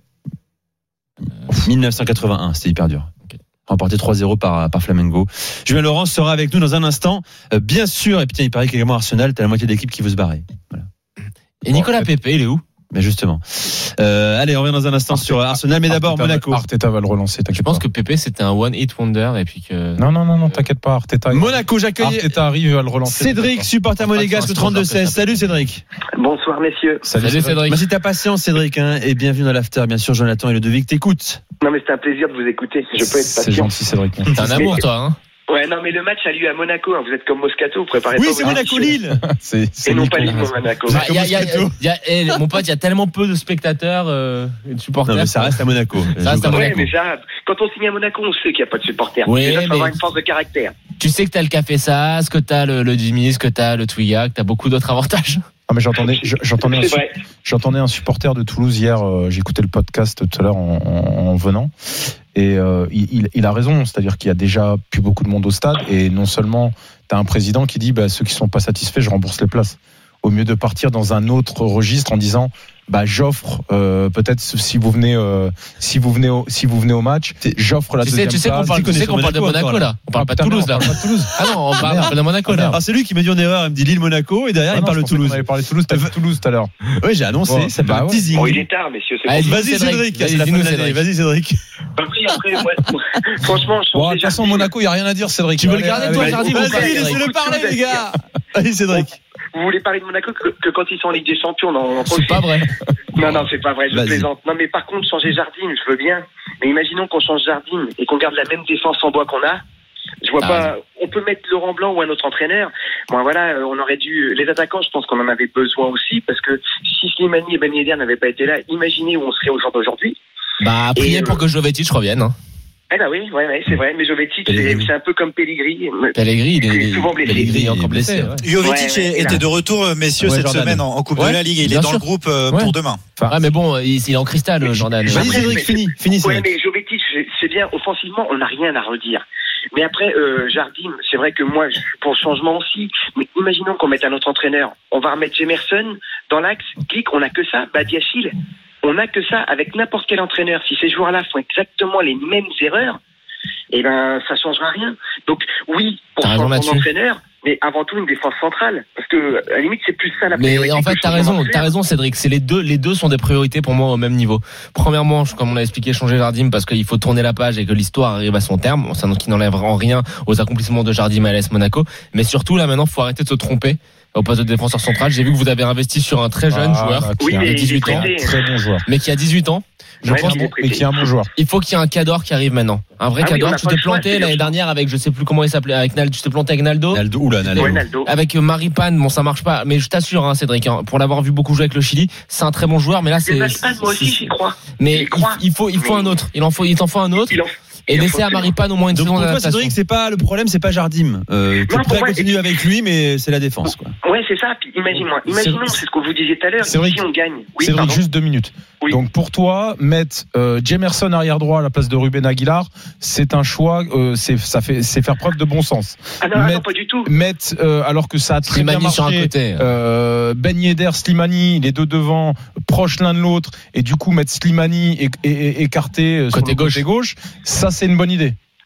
euh... dix-neuf cent quatre-vingt-un, c'était hyper dur. Okay. Remporté trois zéro par, par Flamengo. Julien Laurence sera avec nous dans un instant. Euh, bien sûr, et puis tiens, il paraît qu'également Arsenal, t'as la moitié de l'équipe qui veut se barrer. Voilà. Et Nicolas Pepe, il est où? Mais justement. Euh, allez, on revient dans un instant Arteta, sur Arsenal, mais d'abord Arteta, Monaco. Arteta va le relancer. Je pense que Pepe c'était un one hit wonder et puis que. Non, non, non, non, t'inquiète pas, Arteta. Monaco, j'accueille. Arteta arrive à le relancer. Cédric, supporter monégasque au trente-deux seize. Salut Cédric. Bonsoir messieurs. Salut, Salut Cédric. Merci de ta patience Cédric, hein, et bienvenue dans l'after. Bien sûr, Jonathan et Ludovic t'écoutent. Non mais c'est un plaisir de vous écouter. Je peux être patient. C'est gentil Cédric. T'es un amour toi, hein. Ouais, non, mais le match a lieu à Monaco. Hein. Vous êtes comme Moscato, vous préparez oui, pas. Oui, c'est Monaco-Lille. c'est, c'est Et non pas Lille, Monaco. Bah, y a, y a, y a, y a, mon pote, il y a tellement peu de spectateurs euh, et de supporters. Non, mais ça reste à Monaco. Ça reste à Monaco. Ouais, mais ça, quand on signe à Monaco, on sait qu'il n'y a pas de supporters. Oui, Déjà, il faut mais... avoir une force de caractère. Tu sais que t'as le Café Sas, que t'as le, le Jimmy's, que t'as le Twiga, que t'as beaucoup d'autres avantages. Ah mais j'entendais, j'entendais, un, j'entendais un supporter de Toulouse hier. Euh, j'écoutais le podcast tout à l'heure en, en, en venant, et euh, il, il a raison. C'est-à-dire qu'il y a déjà plus beaucoup de monde au stade, et non seulement t'as un président qui dit bah, ceux qui sont pas satisfaits, je rembourse les places. Au mieux de partir dans un autre registre en disant bah j'offre euh, peut-être si vous venez euh, si vous venez au, si vous venez au match, j'offre la tu deuxième sais, tu sais place. qu'on parle, tu sais qu'on parle de Monaco là. On parle pas de Toulouse là. Ah non, on parle de Monaco là. Alors c'est lui qui m'a dit en erreur, il me dit Lille Monaco et derrière ah il non, parle de Toulouse. On avait parlé de Toulouse, t'as vu Toulouse tout à l'heure. Oui, j'ai annoncé, bon, ça bah fait un teasing. Bon, il est tard messieurs, c'est Allez, bon. Vas-y Cédric, c'est la fin de l'année. Vas-y Cédric. Bah oui, après moi, franchement, je bon, de toute façon Monaco, il y a rien à dire Cédric. Tu veux le garder toi Jardim? Vas-y, laissez-le parler les gars. Vas-y Cédric. Vous voulez parler de Monaco que, que quand ils sont en Ligue des Champions, non, c'est pas vrai. Non, non, c'est pas vrai, je Vas-y. plaisante. Non, mais par contre, changer Jardim, je veux bien. Mais imaginons qu'on change Jardim et qu'on garde la même défense en bois qu'on a. Je vois ah, pas. On peut mettre Laurent Blanc ou un autre entraîneur. Bon, voilà, on aurait dû. Les attaquants, je pense qu'on en avait besoin aussi parce que si Slimani et Ben Yedder n'avaient pas été là, imaginez où on serait au jour d'aujourd'hui. Bah, priez et pour euh... que Jovetic revienne. Hein. Eh ben oui, ouais, ouais, c'est vrai. Mais Jovetic, c'est, c'est un peu comme Pellegrini. Pellegrini, il est, il est souvent blessé. Pellegrini est encore blessé. Ouais. Jovetic ouais, ouais, était de retour, messieurs, ouais, cette Jordan. semaine en, en Coupe ouais, de la Ligue. Il est dans sûr. le groupe euh, ouais. pour demain. Enfin, ouais, mais bon, il, il est en cristal, mais, Jordan. Vas-y, Cédric, fini, fini. Ouais, mais Jovetic, c'est bien. Offensivement, on n'a rien à redire. Mais après, euh, Jardim, c'est vrai que moi, je suis pour le changement aussi. Mais imaginons qu'on mette un autre entraîneur. On va remettre Jemerson dans l'axe. Clic, on n'a que ça. Badiachil, on n'a que ça avec n'importe quel entraîneur. Si ces joueurs-là font exactement les mêmes erreurs, eh ben, ça changera rien. Donc, oui, pour changer son entraîneur, mais avant tout une défense centrale. Parce que, à la limite, c'est plus ça la priorité. Mais en fait, t'as raison, t'as raison, Cédric. C'est les deux, les deux sont des priorités pour moi au même niveau. Premièrement, comme on a expliqué, changer Jardim parce qu'il faut tourner la page et que l'histoire arrive à son terme. Ça qui n'enlève en rien aux accomplissements de Jardim à l'A S Monaco. Mais surtout, là, maintenant, faut arrêter de se tromper. Au poste de défenseur central, j'ai vu que vous avez investi sur un très jeune ah, joueur, oui, qui a dix-huit ans, très bon joueur, mais qui a dix-huit ans. Je ouais, pense bon, et qui est un bon joueur. Il faut qu'il y ait un Cador qui arrive maintenant. Un vrai ah Cador. Oui, tu t'es planté l'année dernière avec, je sais plus comment il s'appelait, avec Naldo. Tu t'es planté avec Naldo. Naldo, oula, Naldo. Ouais, Naldo. Avec Maripane, bon, ça marche pas. Mais je t'assure, hein, Cédric, hein, pour l'avoir vu beaucoup jouer avec le Chili, c'est un très bon joueur. Mais là, c'est. Maripane, moi aussi, j'y crois. Mais il, il faut, il faut mais... un autre. Il en faut, il t'en faut un autre. Il en... Et laisser à Maripane au moins une Donc saison pour toi, d'adaptation. Cédric, c'est pas le problème, c'est pas Jardim. Euh, tu es prêt à continuer avec lui, mais c'est la défense, quoi. Ouais, c'est ça. Puis imagine-moi, imaginons, c'est ce que vous disiez tout à l'heure. Si on gagne, oui, c'est vrai, juste deux minutes. Oui. Donc pour toi, mettre euh, Jemerson arrière droit à la place de Ruben Aguilar, c'est un choix. Euh, c'est ça fait, c'est faire preuve de bon sens. Ah non, mettre, non pas du tout. Mettre euh, alors que ça a très Slimani bien marché. Sur un côté. Euh, Ben Yedder, Slimani, les deux devant, proches l'un de l'autre, et du coup mettre Slimani et, et, et écarté côté sur le gauche. côté gauche. Ça, c'est une bonne idée.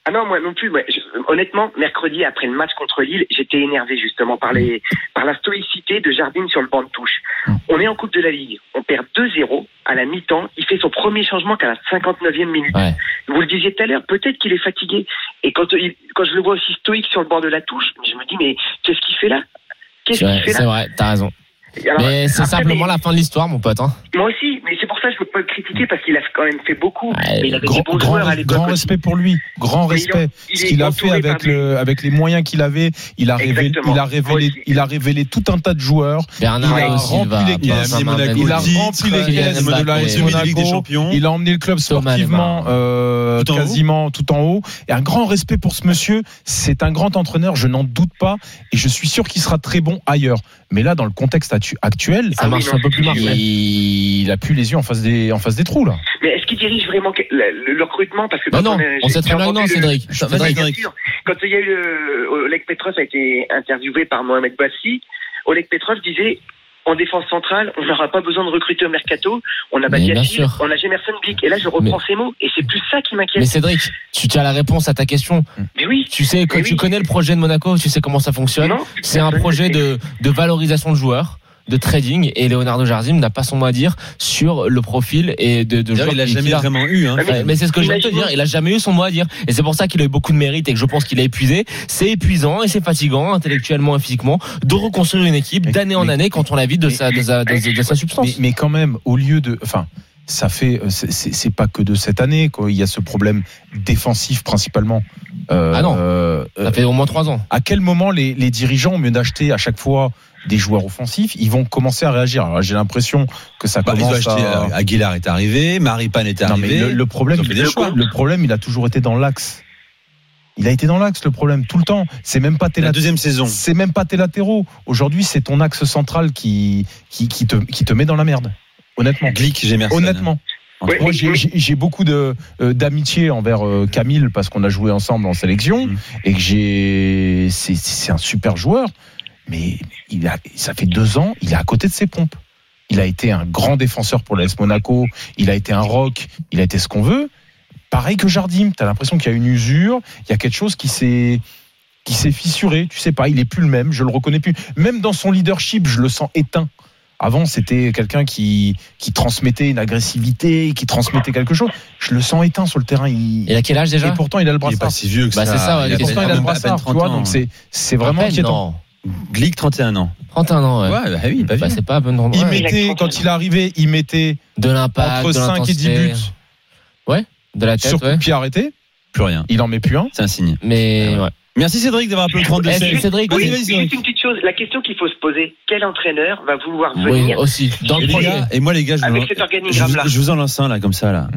Ah non, moi non plus. Moi, je, honnêtement, mercredi, après le match contre Lille, j'étais énervé justement par, les, par la stoïcité de Jardim sur le banc de touche. On est en Coupe de la Ligue, on perd deux zéro à la mi-temps, il fait son premier changement qu'à la cinquante-neuvième minute. Ouais. Vous le disiez tout à l'heure, peut-être qu'il est fatigué. Et quand, il, quand je le vois aussi stoïque sur le bord de la touche, je me dis, mais qu'est-ce qu'il fait là? Qu'est-ce c'est qu'il vrai, fait là? C'est vrai, t'as raison. Alors, mais c'est après, simplement mais... la fin de l'histoire, mon pote. Hein. Moi aussi, mais c'est pour ça que je ne peux pas le critiquer parce qu'il a quand même fait beaucoup. Ouais, mais il avait grand, des bons grand, joueurs à l'époque. Grand respect pour lui, grand mais respect. Il, Ce qu'il a fait avec le, avec les moyens qu'il avait, il a révélé, il a révélé, il a révélé tout un tas de joueurs. Bernard il a rempli les caisses, il a rempli les caisses de la S Monaco. Il a emmené le club sportivement euh, quasiment tout en haut. Et un grand respect pour ce monsieur. C'est un grand entraîneur, je n'en doute pas, et je suis sûr qu'il sera très bon ailleurs. Mais là, dans le contexte actuel, ça marche un peu plus mal. Il a plus les yeux en face des, en face des trous, là. Mais est-ce qu'il dirige vraiment le, le recrutement? Parce que bah non, on, on sait très bien non, Cédric. Le... Cédric. Bien sûr. Quand il y a eu le... Oleg Petrov a été interviewé par Mohamed Bassi, Oleg Petrov disait en défense centrale, on n'aura pas besoin de recruter au mercato. On a Badiachil, on a Jemerson Glick. Et là, je reprends mais... ces mots. Et c'est plus ça qui m'inquiète. Mais Cédric, tu as la réponse à ta question. Mais oui. Tu sais, quand mais tu oui. connais le projet de Monaco, tu sais comment ça fonctionne. Non, c'est un projet de, de valorisation de joueurs, de trading, et Leonardo Jardim n'a pas son mot à dire sur le profil et de, de joueurs. Il a jamais a. vraiment eu. Hein. Mais, mais c'est ce que je viens de te dire. Il a jamais eu son mot à dire, et c'est pour ça qu'il a eu beaucoup de mérite et que je pense qu'il a épuisé. C'est épuisant et c'est fatigant intellectuellement et physiquement de reconstruire une équipe d'année en année quand on la vide de sa de sa, de, de sa substance. Mais, mais quand même, au lieu de, enfin. Ça fait, c'est, c'est pas que de cette année quoi. Il y a ce problème défensif principalement. Euh, ah non, euh, ça fait au moins trois ans. À quel moment les, les dirigeants, au mieux d'acheter à chaque fois des joueurs offensifs, ils vont commencer à réagir? Alors, j'ai l'impression que ça bah, commence ils ont acheté, à... Aguilar est arrivé, Maripane est arrivé. Non, mais le, le problème, le, choix. le problème, il a toujours été dans l'axe. Il a été dans l'axe, le problème, tout le temps. C'est même pas tes la deuxième saison. C'est même pas tes latéraux. Aujourd'hui, c'est ton axe central qui qui, qui te qui te met dans la merde. Honnêtement. Glick, Jemerson. Honnêtement. Oui, moi, j'ai, j'ai, j'ai beaucoup de, euh, d'amitié envers euh, Camille parce qu'on a joué ensemble en sélection mmh. et que j'ai, c'est, c'est un super joueur, mais il a, ça fait deux ans, il est à côté de ses pompes. Il a été un grand défenseur pour l'A S Monaco, il a été un rock, il a été ce qu'on veut. Pareil que Jardim, t'as l'impression qu'il y a une usure, il y a quelque chose qui s'est, qui s'est fissuré, tu sais pas, il est plus le même, je le reconnais plus. Même dans son leadership, je le sens éteint. Avant, c'était quelqu'un qui, qui transmettait une agressivité, qui transmettait quelque chose. Je le sens éteint sur le terrain. Il, il a quel âge déjà? Et pourtant, il a le brassard. Il est pas si vieux que bah, ça. C'est ça, ouais, et pourtant, il a le brassard, tu vois. Donc, c'est, c'est vraiment peine, inquiétant. Non. Glick, trente et un ans. trente et un ans, ouais. Ouais, bah oui, pas bah, c'est pas bon il mettait, quand il est arrivé, il mettait de l'impact, entre de cinq et dix buts. Ouais, de la tête, sur coup ouais. de pied arrêté. Plus rien. Il en met plus un. C'est un signe. Mais, ouais. Merci Cédric d'avoir appelé le trente-deux. Eh, Cédric, oui, vas-y, juste une petite chose, la question qu'il faut se poser, quel entraîneur va vouloir venir oui, aussi, dans le projet. Et moi les gars, je, avec vous, cet organigramme-là. je, je vous en lance un là comme ça là.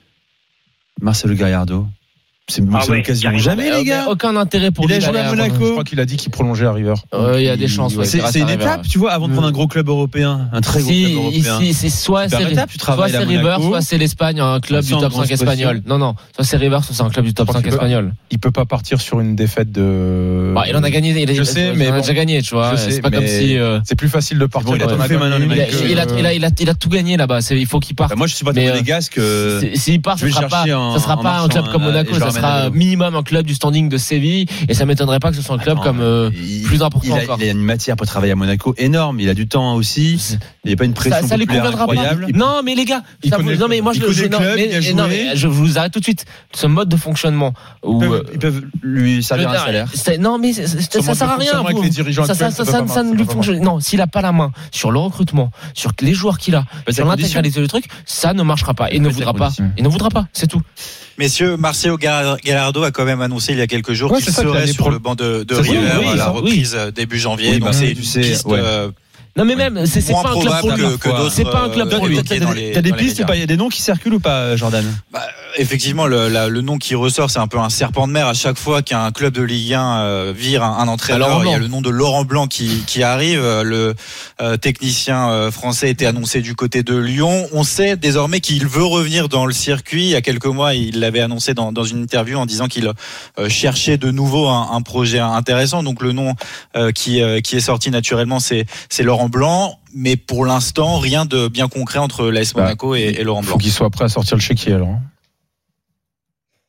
Marcelo Gallardo. C'est, ah c'est ouais, l'occasion. carrément. Jamais les gars. Aucun intérêt pour il lui. Il a joué à Monaco. Je crois qu'il a dit qu'il prolongeait à River. Euh, il y a des chances. Ouais, c'est, c'est une étape, tu vois, avant de prendre un gros club européen, un très gros si, club européen. Ici, c'est soit c'est, étape, tu soit c'est River, soit c'est l'Espagne, un club du top cinq espagnol. Non, non, soit c'est River, soit c'est un club du top cinq espagnol. Il peut pas partir sur une défaite de. Bah, il en a gagné. Il a, je sais, mais il a déjà gagné, tu vois. C'est pas comme si. C'est plus facile de partir. Il a tout fait maintenant. Il a, il a, il a tout gagné là-bas. Il faut qu'il parte. Moi, je suis pas monégasque. S'il part, ça sera pas, ça sera pas un club comme Monaco. Ça sera minimum un club du standing de Séville, et ça m'étonnerait pas que ce soit un club non, comme euh, il, plus important il a, encore. Il a une matière pour travailler à Monaco énorme, il a du temps aussi, il n'y a pas une pression ça, ça populaire incroyable. Pas. Non mais les gars, ça vous, non mais moi je le je, non, club, mais, non, mais je vous arrête tout de suite. Ce mode de fonctionnement où ils peuvent, ils peuvent lui servir un salaire. C'est, non mais c'est, c'est, ça sert à rien. Vous, ça, ça, ça, ça, ça ne lui fonctionne. Non, s'il a pas la main sur le recrutement, sur les joueurs qu'il a, sur l'intégralité du truc, ça ne marchera pas. Il ne voudra pas. Il ne voudra pas. C'est tout. Messieurs, Marcelo Gallardo a quand même annoncé il y a quelques jours ouais, qu'il serait sur pro... le banc de, de River oui, à la reprise oui. début janvier. Oui, donc bah, c'est une sais, piste ouais. euh, non mais même c'est, c'est pas un club pour lui. Que, que c'est pas un club pour lui. T'as, t'as, t'as des pistes, il y a des noms qui circulent ou pas, Jordan? Bah, effectivement, le, la, le nom qui ressort, c'est un peu un serpent de mer. À chaque fois qu'un club de Ligue un euh, vire un, un entraîneur, il y a le nom de Laurent Blanc qui, qui arrive. Le euh, technicien euh, français était annoncé du côté de Lyon. On sait désormais qu'il veut revenir dans le circuit. Il y a quelques mois, il l'avait annoncé dans, dans une interview en disant qu'il euh, cherchait de nouveau un, un projet intéressant. Donc le nom euh, qui, euh, qui est sorti naturellement, c'est, c'est Laurent Blanc. Mais pour l'instant, rien de bien concret entre l'A S Monaco bah, et, et Laurent Blanc. Il faut qu'il soit prêt à sortir le chéquier alors.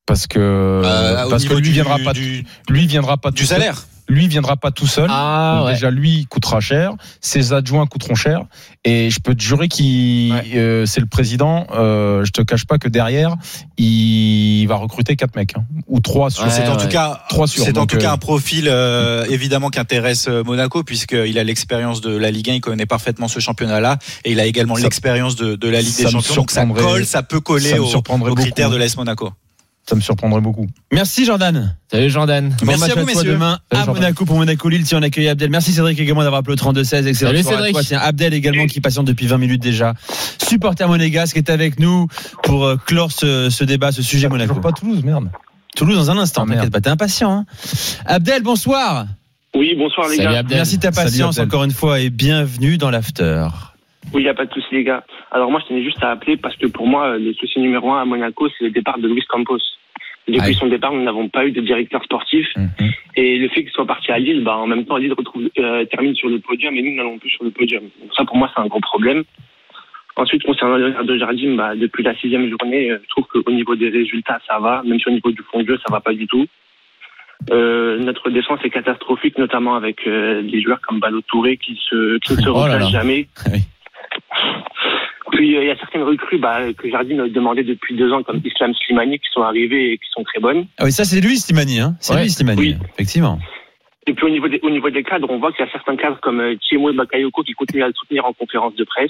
Parce que euh, parce que lui du, viendra pas du, lui viendra pas du salaire. Seul. Lui viendra pas tout seul. Ah, Donc ouais. Déjà lui coûtera cher, ses adjoints coûteront cher et je peux te jurer qu'il ouais. euh, c'est le président, euh, je te cache pas que derrière il va recruter quatre mecs hein, ou trois sur ouais, c'est ouais. en tout cas trois sur. C'est donc, en tout euh, cas un profil euh, évidemment qui intéresse Monaco puisqu'il a l'expérience de la Ligue un, il connaît parfaitement ce championnat-là et il a également ça, l'expérience de, de la Ligue des Champions. Donc ça colle, ça peut coller ça aux, aux critères de l'A S Monaco. Ça me surprendrait beaucoup. Merci Jordan. Salut Jordan. Bon Merci match à vous à toi messieurs. demain Salut, à Jordan. Monaco pour Monaco Lille si on accueille Abdel. Merci Cédric également d'avoir appelé au trente-deux seize. Excellent. Salut Cédric. C'est Abdel également qui patiente depuis vingt minutes déjà. Supporter monégasque est avec nous pour clore ce, ce débat, ce sujet Monaco. Toujours pas Toulouse, merde. Toulouse dans un instant. Ah, T'inquiète pas, t'es impatient. Hein. Abdel, bonsoir. Oui, bonsoir les Salut gars. Abdel. Merci de ta patience encore une fois et bienvenue dans l'after. Oui, il n'y a pas de souci les gars. Alors moi je tenais juste à appeler parce que pour moi le souci numéro un à Monaco c'est le départ de Luis Campos. Depuis Aïe. son départ, nous n'avons pas eu de directeur sportif. Mm-hmm. Et le fait qu'il soit parti à Lille, bah, en même temps, Lille retrouve, euh, termine sur le podium et nous n'allons plus sur le podium. Donc ça, pour moi, c'est un gros problème. Ensuite, concernant Leonardo Jardim, bah, depuis la sixième journée, euh, je trouve qu'au niveau des résultats, ça va. Même si au niveau du fond de jeu, ça va pas du tout. Euh, notre défense est catastrophique, notamment avec euh, des joueurs comme Balo Touré qui, se, qui ne se replacent oh jamais. Oui. Puis il euh, y a certaines recrues bah, que Jardim a demandé depuis deux ans, comme Islam Slimani, qui sont arrivées et qui sont très bonnes. Ah oui, ça c'est lui Slimani, hein. C'est ouais. lui Slimani, oui. Effectivement. Et puis au niveau des, au niveau des cadres, on voit qu'il y a certains cadres comme euh, Thiemo Bakayoko qui continuent à le soutenir en conférence de presse.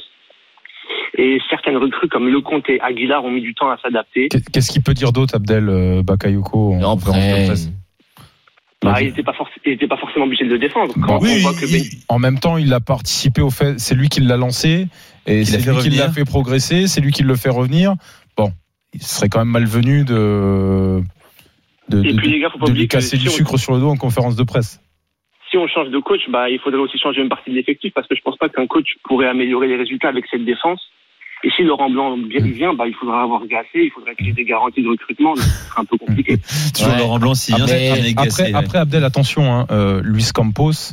Et certaines recrues comme Lecomte et Aguilar ont mis du temps à s'adapter. Qu'est-ce qu'il peut dire d'autre, Abdel euh, Bakayoko en, en conférence de presse? Bah, il n'était pas, forc- pas forcément obligé de le défendre. Quand oui, on voit que il, ben... En même temps, il a participé au fait. C'est lui qui l'a lancé et il c'est lui revenir. qui l'a fait progresser. C'est lui qui le fait revenir. Bon, il serait quand même malvenu de de, de, puis, de, gars, de lui casser du si sucre on... sur le dos en conférence de presse. Si on change de coach, bah, il faudrait aussi changer une partie de l'effectif parce que je pense pas qu'un coach pourrait améliorer les résultats avec cette défense. Et si Laurent Blanc vient, bah, il faudra avoir Gassé, il faudrait qu'il y ait des garanties de recrutement, donc ce sera un peu compliqué. Toujours ouais. Laurent Blanc, si vient, après, après, après, après Abdel, attention, hein, euh, Luis Campos,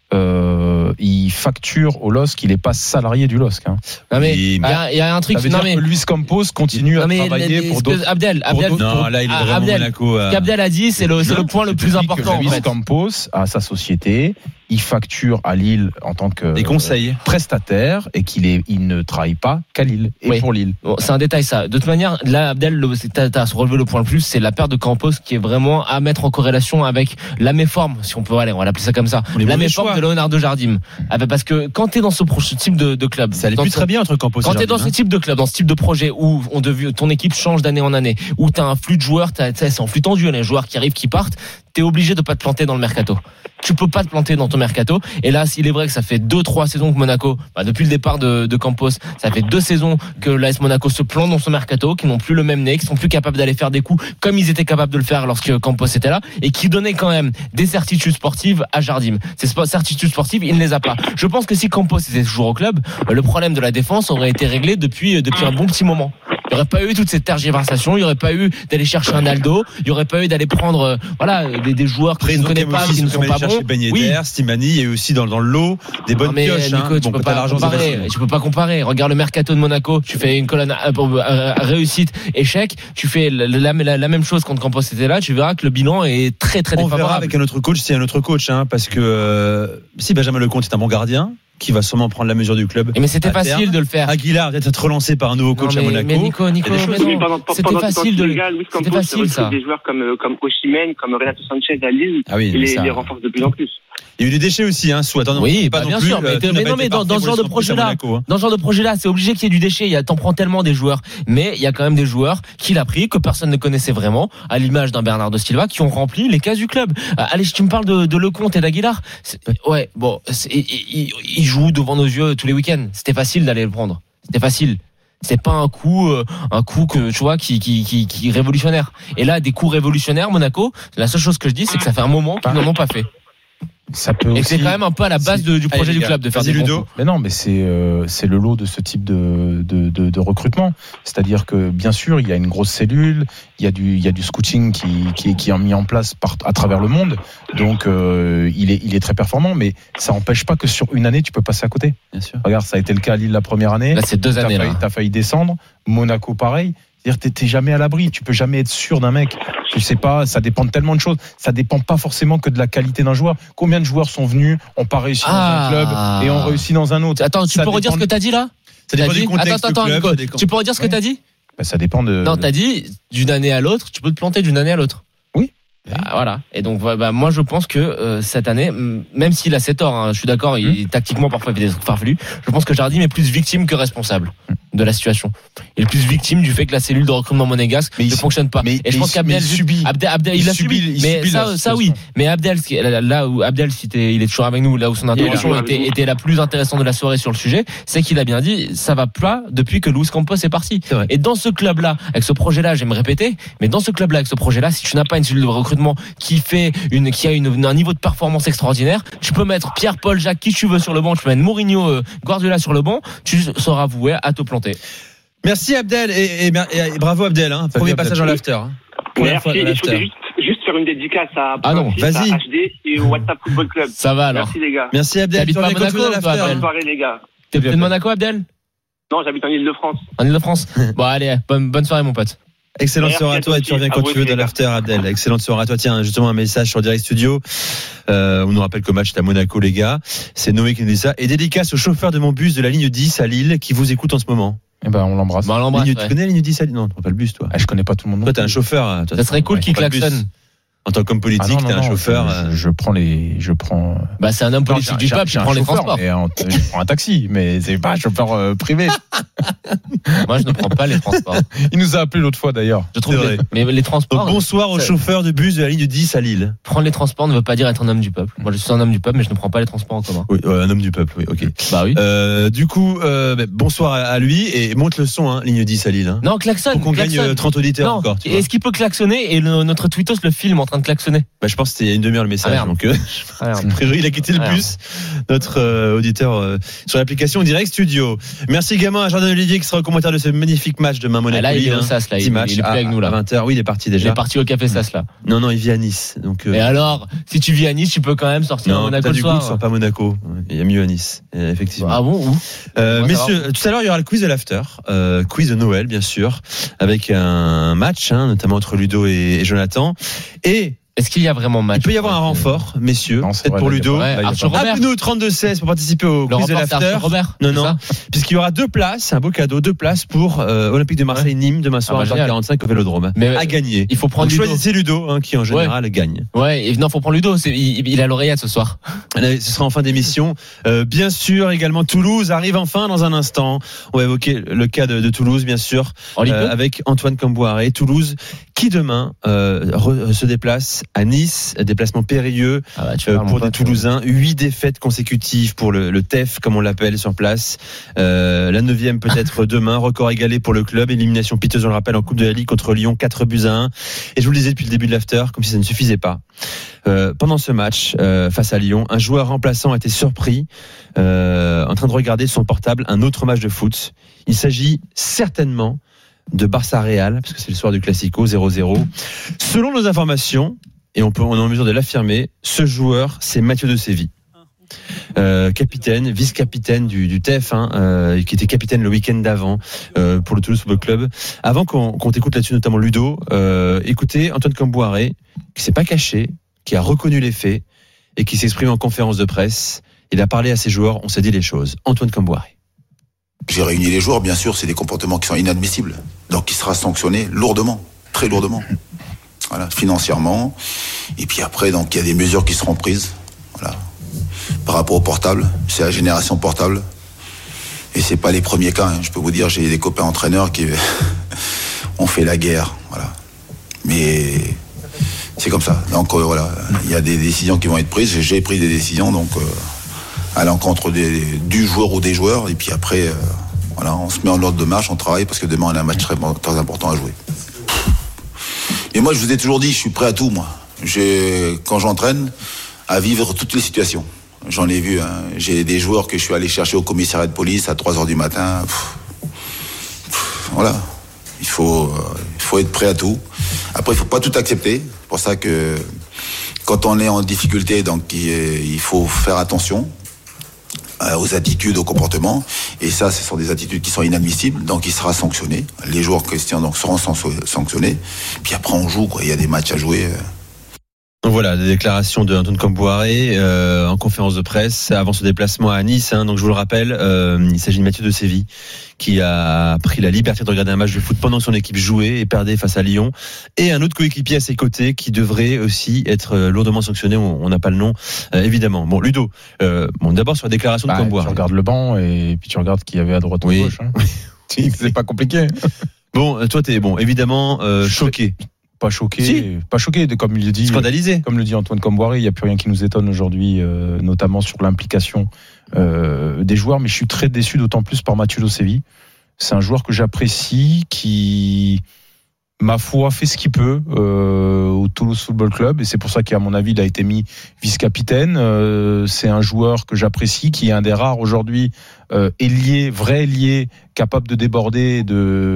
euh, il facture au L O S C, il n'est pas salarié du L O S C. Hein. Non mais il y, y a un truc. Ça veut non dire mais que Luis Campos continue non à mais travailler les, pour d'autres. Abdel, Abdel, pour non, là il est vraiment Abdel, Monaco. Euh... Ce qu'Abdel a dit, c'est le, c'est le point le plus important. Luis en fait. Campos a sa société. Il facture à Lille en tant que des conseils. prestataire et qu'il est, il ne travaille pas qu'à Lille et oui. pour Lille. Bon, c'est un détail ça. De toute manière, là, Abdel, t'as, t'as relevé le point le plus, c'est la perte de Campos qui est vraiment à mettre en corrélation avec la méforme, si on peut aller, on va l'appeler ça comme ça. La méforme de Leonardo Jardim. Parce que quand t'es dans ce type de, de club, ça allait plus très bien entre Campos. Quand t'es dans ce type de club, dans ce type de projet où on devient, ton équipe change d'année en année, où t'as un flux de joueurs, t'as, c'est en flux tendu, les joueurs qui arrivent, qui partent, t'es obligé de pas te planter dans le mercato. Tu peux pas te planter dans ton mercato. Et là, il est vrai que ça fait deux, trois saisons que Monaco, bah depuis le départ de, de Campos, ça fait deux saisons que l'A S Monaco se plante dans son mercato, qui n'ont plus le même nez, qui sont plus capables d'aller faire des coups comme ils étaient capables de le faire lorsque Campos était là, et qui donnaient quand même des certitudes sportives à Jardim. Ces certitudes sportives, il ne les a pas. Je pense que si Campos était toujours au club, le problème de la défense aurait été réglé depuis, depuis un bon petit moment. Il n'y aurait pas eu toute cette tergiversation, il n'y aurait pas eu d'aller chercher un Aldo, il n'y aurait pas eu d'aller prendre euh, voilà, des, des joueurs que je ne connais pas, qui ne sont pas bons. Ben Yedder, oui. Slimani, et aussi dans, dans le lot des bonnes non mais, pioches. Nico, hein. Tu bon, peux pas comparer. Tu peux pas comparer. Regarde le mercato de Monaco. Tu fais une colonne à, à, à réussite, échec. Tu fais la, la, la, la même chose quand Campos était là. Tu verras que le bilan est très très On défavorable. On verra avec un autre coach, c'est un autre coach, hein, parce que euh, si Benjamin Lecomte est un bon gardien, qui va sûrement prendre la mesure du club. Mais c'était facile terme. de le faire. Aguilar vient d'être relancé par un nouveau coach non, mais, à Monaco. Mais Nico, Nico, mais non, pendant, c'était pendant, facile de le faire. C'était facile ça. Des joueurs comme comme Osimhen, comme Renato Sanchez à Lille, ah oui, il les, les renforce de plus en plus. Il y a eu des déchets aussi, hein, sous attendant. Oui, pas bah, non bien plus, sûr. Mais, euh, mais non, mais dans, dans ce genre de projet-là, hein. dans ce genre de projet-là, c'est obligé qu'il y ait du déchet. Il y a, t'en prends tellement des joueurs, mais il y a quand même des joueurs qu'il a pris que personne ne connaissait vraiment, à l'image d'un Bernardo Silva, qui ont rempli les cases du club. Euh, allez, si tu me parles de, de Lecomte et d'Aguilar, c'est, ouais, bon, ils il jouent devant nos yeux tous les week-ends. C'était facile d'aller le prendre. C'était facile. C'est pas un coup, euh, un coup que tu vois qui, qui, qui, qui révolutionnaire. Et là, des coups révolutionnaires, Monaco. La seule chose que je dis, c'est que ça fait un moment qu'ils n'en ont pas fait. Ça peut et aussi... c'est quand même un peu à la base de, du projet Allez, du club de faire des Ludo. Mais non, mais c'est euh, c'est le lot de ce type de de, de de recrutement. C'est-à-dire que bien sûr, il y a une grosse cellule, il y a du il y a du scouting qui qui qui est mis en place par, à travers le monde. Donc euh, il est il est très performant, mais ça n'empêche pas que sur une année tu peux passer à côté. Bien sûr. Regarde, ça a été le cas à Lille la première année. Là, c'est deux t'as années failli, là. T'as failli descendre. Monaco, pareil. C'est-à-dire, t'es, t'es jamais à l'abri. Tu peux jamais être sûr d'un mec. Je sais pas, ça dépend de tellement de choses. Ça dépend pas forcément que de la qualité d'un joueur. Combien de joueurs sont venus, ont pas réussi Ah. dans un club et ont réussi dans un autre? Attends, tu Ça peux redire ce dépend que t'as dit là? Ça dépend T'as du dit- contexte Attends, attends, du club, Nico, ça dépend- tu peux redire ce que t'as dit? Bah, ça dépend de. Non, t'as dit d'une année à l'autre, tu peux te planter d'une année à l'autre. Oui. Ah, voilà. Et donc, bah, moi, je pense que euh, cette année, m- même s'il a ses torts, hein, je suis d'accord, il, tactiquement, parfois, il fait des trucs farfelus. Je pense que Jardim est plus victime que responsable de la situation. Il est plus victime du fait que la cellule de recrutement monégasque ne fonctionne pas. mais- Et je mais pense il- qu'Abdel, mais il subit. Abdel, Abdel, il, Il a subit- subi. il Mais subit ça, la ça oui. situation. Mais Abdel, ce qui- là, là où Abdel, si t'es- il est toujours avec nous, là où son intervention Il est là, était, avec nous. était la plus intéressante de la soirée sur le sujet, c'est qu'il a bien dit, ça va pas depuis que Luis Campos est parti. C'est vrai. Et dans ce club-là, avec ce projet-là, j'aime répéter, mais dans ce club-là, avec ce projet-là, si tu n'as pas une cellule de recrutement qui fait une, qui a une, un niveau de performance extraordinaire, tu peux mettre Pierre, Paul, Jacques, qui tu veux sur le banc, tu peux mettre Mourinho, euh, Guardiola sur le banc, tu seras voué à te planter. Merci Abdel et, et, et- et bravo Abdel. Hein. Premier Abdel. passage dans l'after. Hein. Première fois Merci. dans Je voulais l'after. juste, juste faire une dédicace à Ah non, Francis, vas-y. à H D et au WhatsApp Football Club. Ça va alors. Merci les gars. Merci Abdel. T'habites Tu pas à reviens quand tu veux Monaco, dans toi, l'after. Abdel Bonne soirée les gars. T'es de Monaco, Abdel? Non, j'habite en Ile-de-France. En Ile-de-France? Bon, allez, bonne, bonne soirée, mon pote. Excellente Merci soirée à à toi toi et tu reviens aussi. quand À tu vous veux aussi, dans les l'after Abdel. Excellente soirée à toi. Tiens, justement un message sur Direct Studio. Euh, on nous rappelle que le match est à Monaco les gars. C'est Noé qui nous dit ça. Et dédicace au chauffeur de mon bus de la ligne dix à Lille qui vous écoute en ce moment. Eh ben, on l'embrasse. Bon, on l'embrasse, Ligne- ouais. Tu connais la ligne dix à Lille? Non, tu prends pas le bus toi. Ah, je connais pas tout le monde. non Toi t'es un plus. chauffeur. hein, toi. Ça serait cool Ouais, qu'il tu prends le bus. klaxonne. En tant qu'homme Ah, politique, non, non, t'es un non, chauffeur. Je, euh, je prends les, je prends. Bah, c'est un homme Non, politique j'ai- du j'ai- peuple, j'ai qui un prend les chauffeur, transports. mais en- je prends un taxi, mais c'est pas un chauffeur euh, privé. Moi, je ne prends pas les transports. Il nous a appelé l'autre fois d'ailleurs. Je trouve C'est vrai. les- mais les transports. Donc, bonsoir au ça- chauffeur de bus de la ligne dix à Lille. Prendre les transports ne veut pas dire être un homme du peuple. Moi, je suis un homme du peuple, mais je ne prends pas les transports en commun. Oui, ouais, un homme du peuple. Oui, ok. Bah oui. Euh, du coup, euh, bah, bonsoir à, à lui et monte le son, hein, ligne dix à Lille. Hein. Non, klaxonne. Faut qu'on gagne klaxonne. euh, trente auditeurs Non. encore. Tu vois. Est-ce qu'il peut klaxonner et le- notre tweetos le filme en train de klaxonner? Bah, je pense que c'était il y a une demi-heure le message. Ah, merde. donc, euh, Ah, merde. a priori, il a quitté le Ah, bus, notre euh, auditeur euh, sur l'application Direct Studio. Merci également à Jordan Olivier qui sera au commentaire de ce magnifique match demain Monaco. Ah, là, il est Lille, au hein. Sas, là. Petit Il, match il est plus à, avec nous, là. à vingt heures. Oui, il est parti Il déjà. est parti au Café Sas, là. Non, non, il vit à Nice. Donc, euh, Et alors, si tu vis à Nice, tu peux quand même sortir à non, Monaco t'as le du coup, soir. tu sors pas à Monaco. Il y a mieux à Nice, euh, effectivement. Ah bon, où? Euh, On va messieurs, savoir. tout à l'heure, il y aura le quiz de l'after, euh, quiz de Noël, bien sûr, avec un match, hein, notamment entre Ludo et, et Jonathan. Et Est-ce qu'il y a vraiment match? il peut y avoir un renfort, messieurs, Non, c'est peut-être vrai, pour là, il y a Ludo. pas- Ouais, là, il y a Arthur pas- Robert. Appelez-nous au trente-deux seize pour participer au Le quiz de renfort, c'est l'after. Arthur Robert. Non, c'est non, ça puisqu'il y aura deux places, un beau cadeau, deux places pour euh, Olympique de Marseille-Nîmes demain soir Ah bah, à vingt heures génial. quarante-cinq au Vélodrome. Mais à gagner. il faut prendre Donc, Ludo. choisissez Ludo, hein, qui en général gagne. Ouais, et non, faut prendre Ludo. C'est, il, il a l'oreillette ce soir. Allez, ce sera en fin d'émission. Euh, bien sûr, également Toulouse arrive enfin dans un instant. On va évoquer le cas de, de Toulouse, bien sûr, En Ligue euh, deux avec Antoine Camboiré. Toulouse qui demain euh, re- se déplace à Nice, déplacement périlleux Ah bah, tu euh, parles, mon pour des pote. Toulousains. Huit défaites consécutives pour le, le T E F, comme on l'appelle sur place. Euh, la neuvième peut-être demain. Record égalé pour le club. Élimination piteuse, on le rappelle, en Coupe de la Ligue contre Lyon, quatre buts à un. Et je vous le disais depuis le début de l'after, comme si ça ne suffisait pas. Euh, pendant ce match euh, face à Lyon, un joueur remplaçant a été surpris euh, en train de regarder sur son portable un autre match de foot. Il s'agit certainement de Barça Real, parce que c'est le soir du Classico, zéro zéro. Selon nos informations, et on, peut, on est en mesure de l'affirmer, ce joueur, c'est Mathieu de Séville. Euh, capitaine, vice-capitaine du, du T F un, euh, qui était capitaine le week-end d'avant euh, pour le Toulouse Football Club. Avant qu'on, qu'on t'écoute là-dessus, notamment Ludo, euh, écoutez Antoine Camboiré, qui s'est pas caché, qui a reconnu les faits et qui s'exprime en conférence de presse. Il a parlé à ses joueurs, on s'est dit les choses. Antoine Camboiré. J'ai réuni les joueurs, bien sûr, c'est des comportements qui sont inadmissibles. Donc il sera sanctionné lourdement, très lourdement. Voilà, financièrement. Et puis après, donc il y a des mesures qui seront prises. Voilà. Par rapport au portable, c'est la génération portable. Et c'est pas les premiers cas, hein. Je peux vous dire, j'ai des copains entraîneurs qui ont fait la guerre. Voilà. Mais c'est comme ça. Donc euh, voilà, il y a des décisions qui vont être prises. J'ai, j'ai pris des décisions, donc euh, à l'encontre des, du joueur ou des joueurs. Et puis après, euh, voilà, on se met en ordre de marche, on travaille parce que demain on a un match très, très important à jouer. Et moi, je vous ai toujours dit, je suis prêt à tout, moi. J'ai, quand j'entraîne, à vivre toutes les situations. J'en ai vu, hein. J'ai des joueurs que je suis allé chercher au commissariat de police à trois heures du matin. Pff, pff, voilà. Il faut, euh, il faut être prêt à tout. Après, il faut pas tout accepter. C'est pour ça que quand on est en difficulté, donc il faut faire attention. euh, aux attitudes, au comportement. Et ça, ce sont des attitudes qui sont inadmissibles. Donc, il sera sanctionné. Les joueurs questions donc seront sanctionnés. Puis après, on joue, quoi. Il y a des matchs à jouer. Euh. Donc voilà, des déclarations de Antoine Camboiré euh, en conférence de presse avant ce déplacement à Nice. Hein, donc je vous le rappelle, euh, il s'agit de Mathieu de Séville qui a pris la liberté de regarder un match de foot pendant que son équipe jouait et perdait face à Lyon. Et un autre coéquipier à ses côtés qui devrait aussi être lourdement sanctionné. On n'a pas le nom, euh, évidemment. Bon, Ludo, euh, bon, d'abord sur la déclaration bah, de Camboiré. Tu regardes le banc et puis tu regardes qui y avait à droite ou oui. à gauche. Hein. C'est pas compliqué. Bon, toi t'es bon, évidemment euh, choqué. Pas choqué, si. pas choqué, comme il le dit, scandalisé. Comme le dit Antoine Camboiré, il n'y a plus rien qui nous étonne aujourd'hui, euh, notamment sur l'implication euh, des joueurs. Mais je suis très déçu, d'autant plus par Mathieu Séville. C'est un joueur que j'apprécie, qui, ma foi, fait ce qu'il peut euh, au Toulouse Football Club, et c'est pour ça qu'à mon avis, il a été mis vice-capitaine. Euh, c'est un joueur que j'apprécie, qui est un des rares aujourd'hui euh, ailier, vrai ailier, capable de déborder et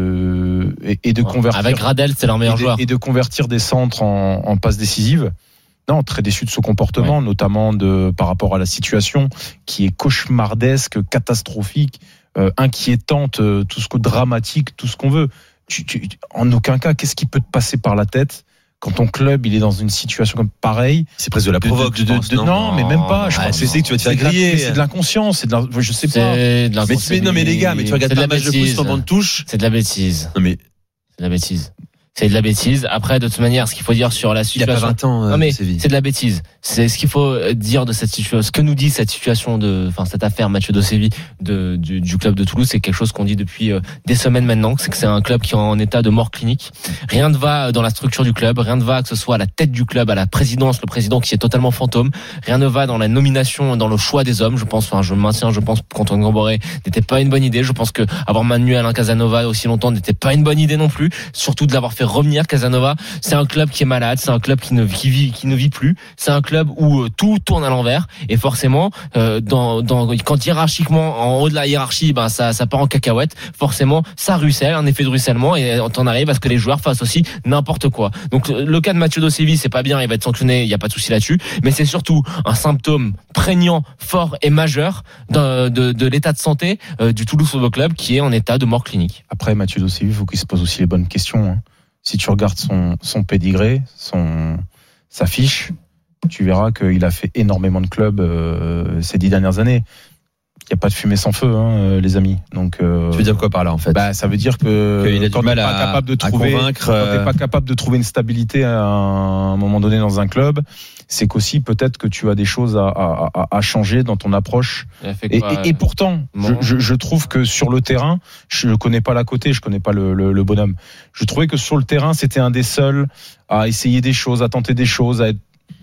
de, et, et de convertir. Avec Gradel, c'est leur meilleur et de, joueur. Et de convertir des centres en, en passes décisives. Non, très déçu de ce comportement, ouais. notamment de, par rapport à la situation qui est cauchemardesque, catastrophique, euh, inquiétante, euh, tout ce que dramatique, tout ce qu'on veut. Tu, tu, en aucun cas, qu'est-ce qui peut te passer par la tête quand ton club il est dans une situation comme pareille? C'est presque de la provoque, de, de, de, de, non, non, mais même pas. Je ah, pense tu sais que tu vas te faire griller. C'est de l'inconscience, c'est de la, je sais pas. C'est de mais, mais non, mais les gars, mais tu regardes pas un match de foot sur banc de touche. C'est de la bêtise. Non mais c'est de la bêtise. C'est de la bêtise. Après, de toute manière, ce qu'il faut dire sur la situation. Il y a pas vingt ans. Euh, non mais c'est de la bêtise. C'est ce qu'il faut dire de cette situation. Ce que nous dit cette situation de, enfin cette affaire Mathieu de Séville de du, du club de Toulouse, c'est quelque chose qu'on dit depuis euh, des semaines maintenant. C'est que c'est un club qui est en état de mort clinique. Rien ne va dans la structure du club. Rien ne va que ce soit à la tête du club, à la présidence, le président qui est totalement fantôme. Rien ne va dans la nomination, dans le choix des hommes. Je pense, enfin, je maintiens, je pense qu'Antoine Camboiré n'était pas une bonne idée. Je pense que avoir maintenu Alain Casanova aussi longtemps n'était pas une bonne idée non plus. Surtout de l'avoir fait revenir Casanova. C'est un club qui est malade, c'est un club qui ne qui vit qui ne vit plus, c'est un club où euh, tout tourne à l'envers et forcément euh, dans dans quand hiérarchiquement en haut de la hiérarchie ben ça ça part en cacahuète, forcément ça ruisselle, un effet de ruissellement et on en arrive à ce que les joueurs fassent aussi n'importe quoi. Donc le cas de Mathieu de Séville, c'est pas bien, il va être sanctionné, il y a pas de souci là-dessus, mais c'est surtout un symptôme prégnant, fort et majeur de de, de l'état de santé euh, du Toulouse Football Club qui est en état de mort clinique. Après Mathieu de Séville, il faut qu'il se pose aussi les bonnes questions, hein. Si tu regardes son, son pédigré, son, sa fiche, tu verras qu'il a fait énormément de clubs euh, ces dix dernières années. Il n'y a pas de fumée sans feu, hein, les amis. Donc, euh, tu veux dire quoi par là, en fait? Bah, ça veut dire que il a quand du mal t'es pas à, capable de trouver, à convaincre. Quand t'es pas capable de trouver une stabilité à un moment donné dans un club, c'est qu'aussi peut-être que tu as des choses à, à, à, à changer dans ton approche. Et, quoi, et, et pourtant, je, je, je trouve que sur le terrain, je ne connais pas l'à côté, je connais pas le, le, le bonhomme. Je trouvais que sur le terrain, c'était un des seuls à essayer des choses, à tenter des choses, à être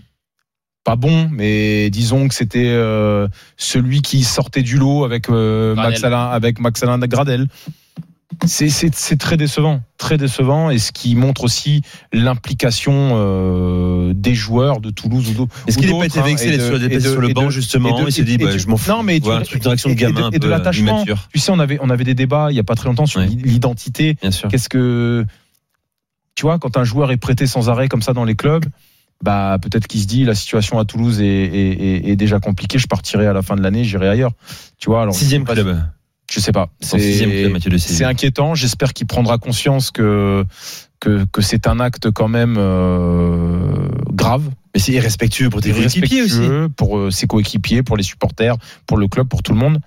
pas bon, mais disons que c'était euh, celui qui sortait du lot avec euh, Max Alain, avec Max Alain Gradel. C'est, c'est, c'est très décevant, très décevant, et ce qui montre aussi l'implication euh, des joueurs de Toulouse ou d'autres. Est-ce qu'il n'a pas été vexé d'être sur, sur le banc de, justement? Il s'est dit, bah, je m'en fous. Non, mais voilà, un truc d'action de gamin, et de, et de l'attachement. Tu sais, on avait, on avait des débats il y a pas très longtemps sur ouais. l'identité. Bien sûr. Qu'est-ce que, tu vois, quand un joueur est prêté sans arrêt comme ça dans les clubs, bah peut-être qu'il se dit la situation à Toulouse est, est, est, est déjà compliquée. Je partirai à la fin de l'année, j'irai ailleurs. Tu vois, alors sixième club. Je sais pas. C'est, c'est inquiétant. J'espère qu'il prendra conscience que que, que c'est un acte quand même euh, grave. Mais c'est irrespectueux pour tes coéquipiers aussi. Pour ses coéquipiers, pour les supporters, pour le club, pour tout le monde.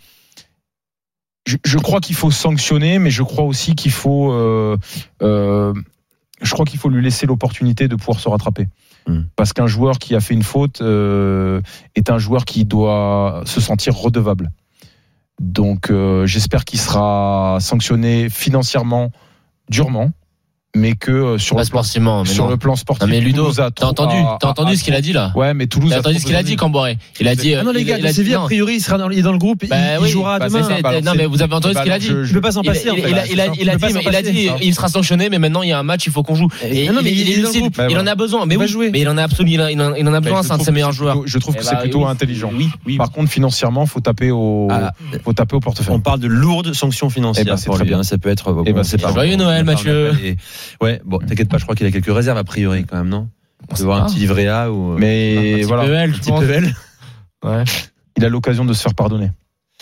Je, je crois qu'il faut sanctionner, mais je crois aussi qu'il faut. Euh, euh, je crois qu'il faut lui laisser l'opportunité de pouvoir se rattraper. Mmh. Parce qu'un joueur qui a fait une faute euh, est un joueur qui doit se sentir redevable. Donc euh, j'espère qu'il sera sanctionné financièrement durement, mais que euh, sur, le plan, sur le plan sportif. Non mais Ludo, Toulouse a t'as entendu, à, t'as entendu à, ce qu'il a dit là? Ouais, mais Toulouse. T'as entendu ce qu'il a dit, Camboiré? Il a dit. Ah non les gars, Séville a priori il sera dans, il est dans le groupe, bah, il, oui, il jouera bah, demain. Bah, non mais vous avez entendu bah, ce qu'il a dit? Je, je peux pas s'en passer. Il, en fait. il, a, il a, il a dit, il a dit, il sera sanctionné, mais maintenant il y a un match, il faut qu'on joue. Et non mais il est lucide, il en a besoin. Mais oui, mais il en a absolument, il en a besoin. C'est un de ses meilleurs joueurs. Je trouve que c'est plutôt intelligent. Oui. Par contre, financièrement, faut taper au, faut taper au portefeuille. On parle de lourdes sanctions financières. C'est très bien. Ça peut être. Joyeux Noël, Mathieu. Ouais, bon, t'inquiète pas, je crois qu'il a quelques réserves a priori quand même, non? On peut voir un petit livret A ou mais un voilà, P E L, un petit P E L. Ouais. Il a l'occasion de se faire pardonner.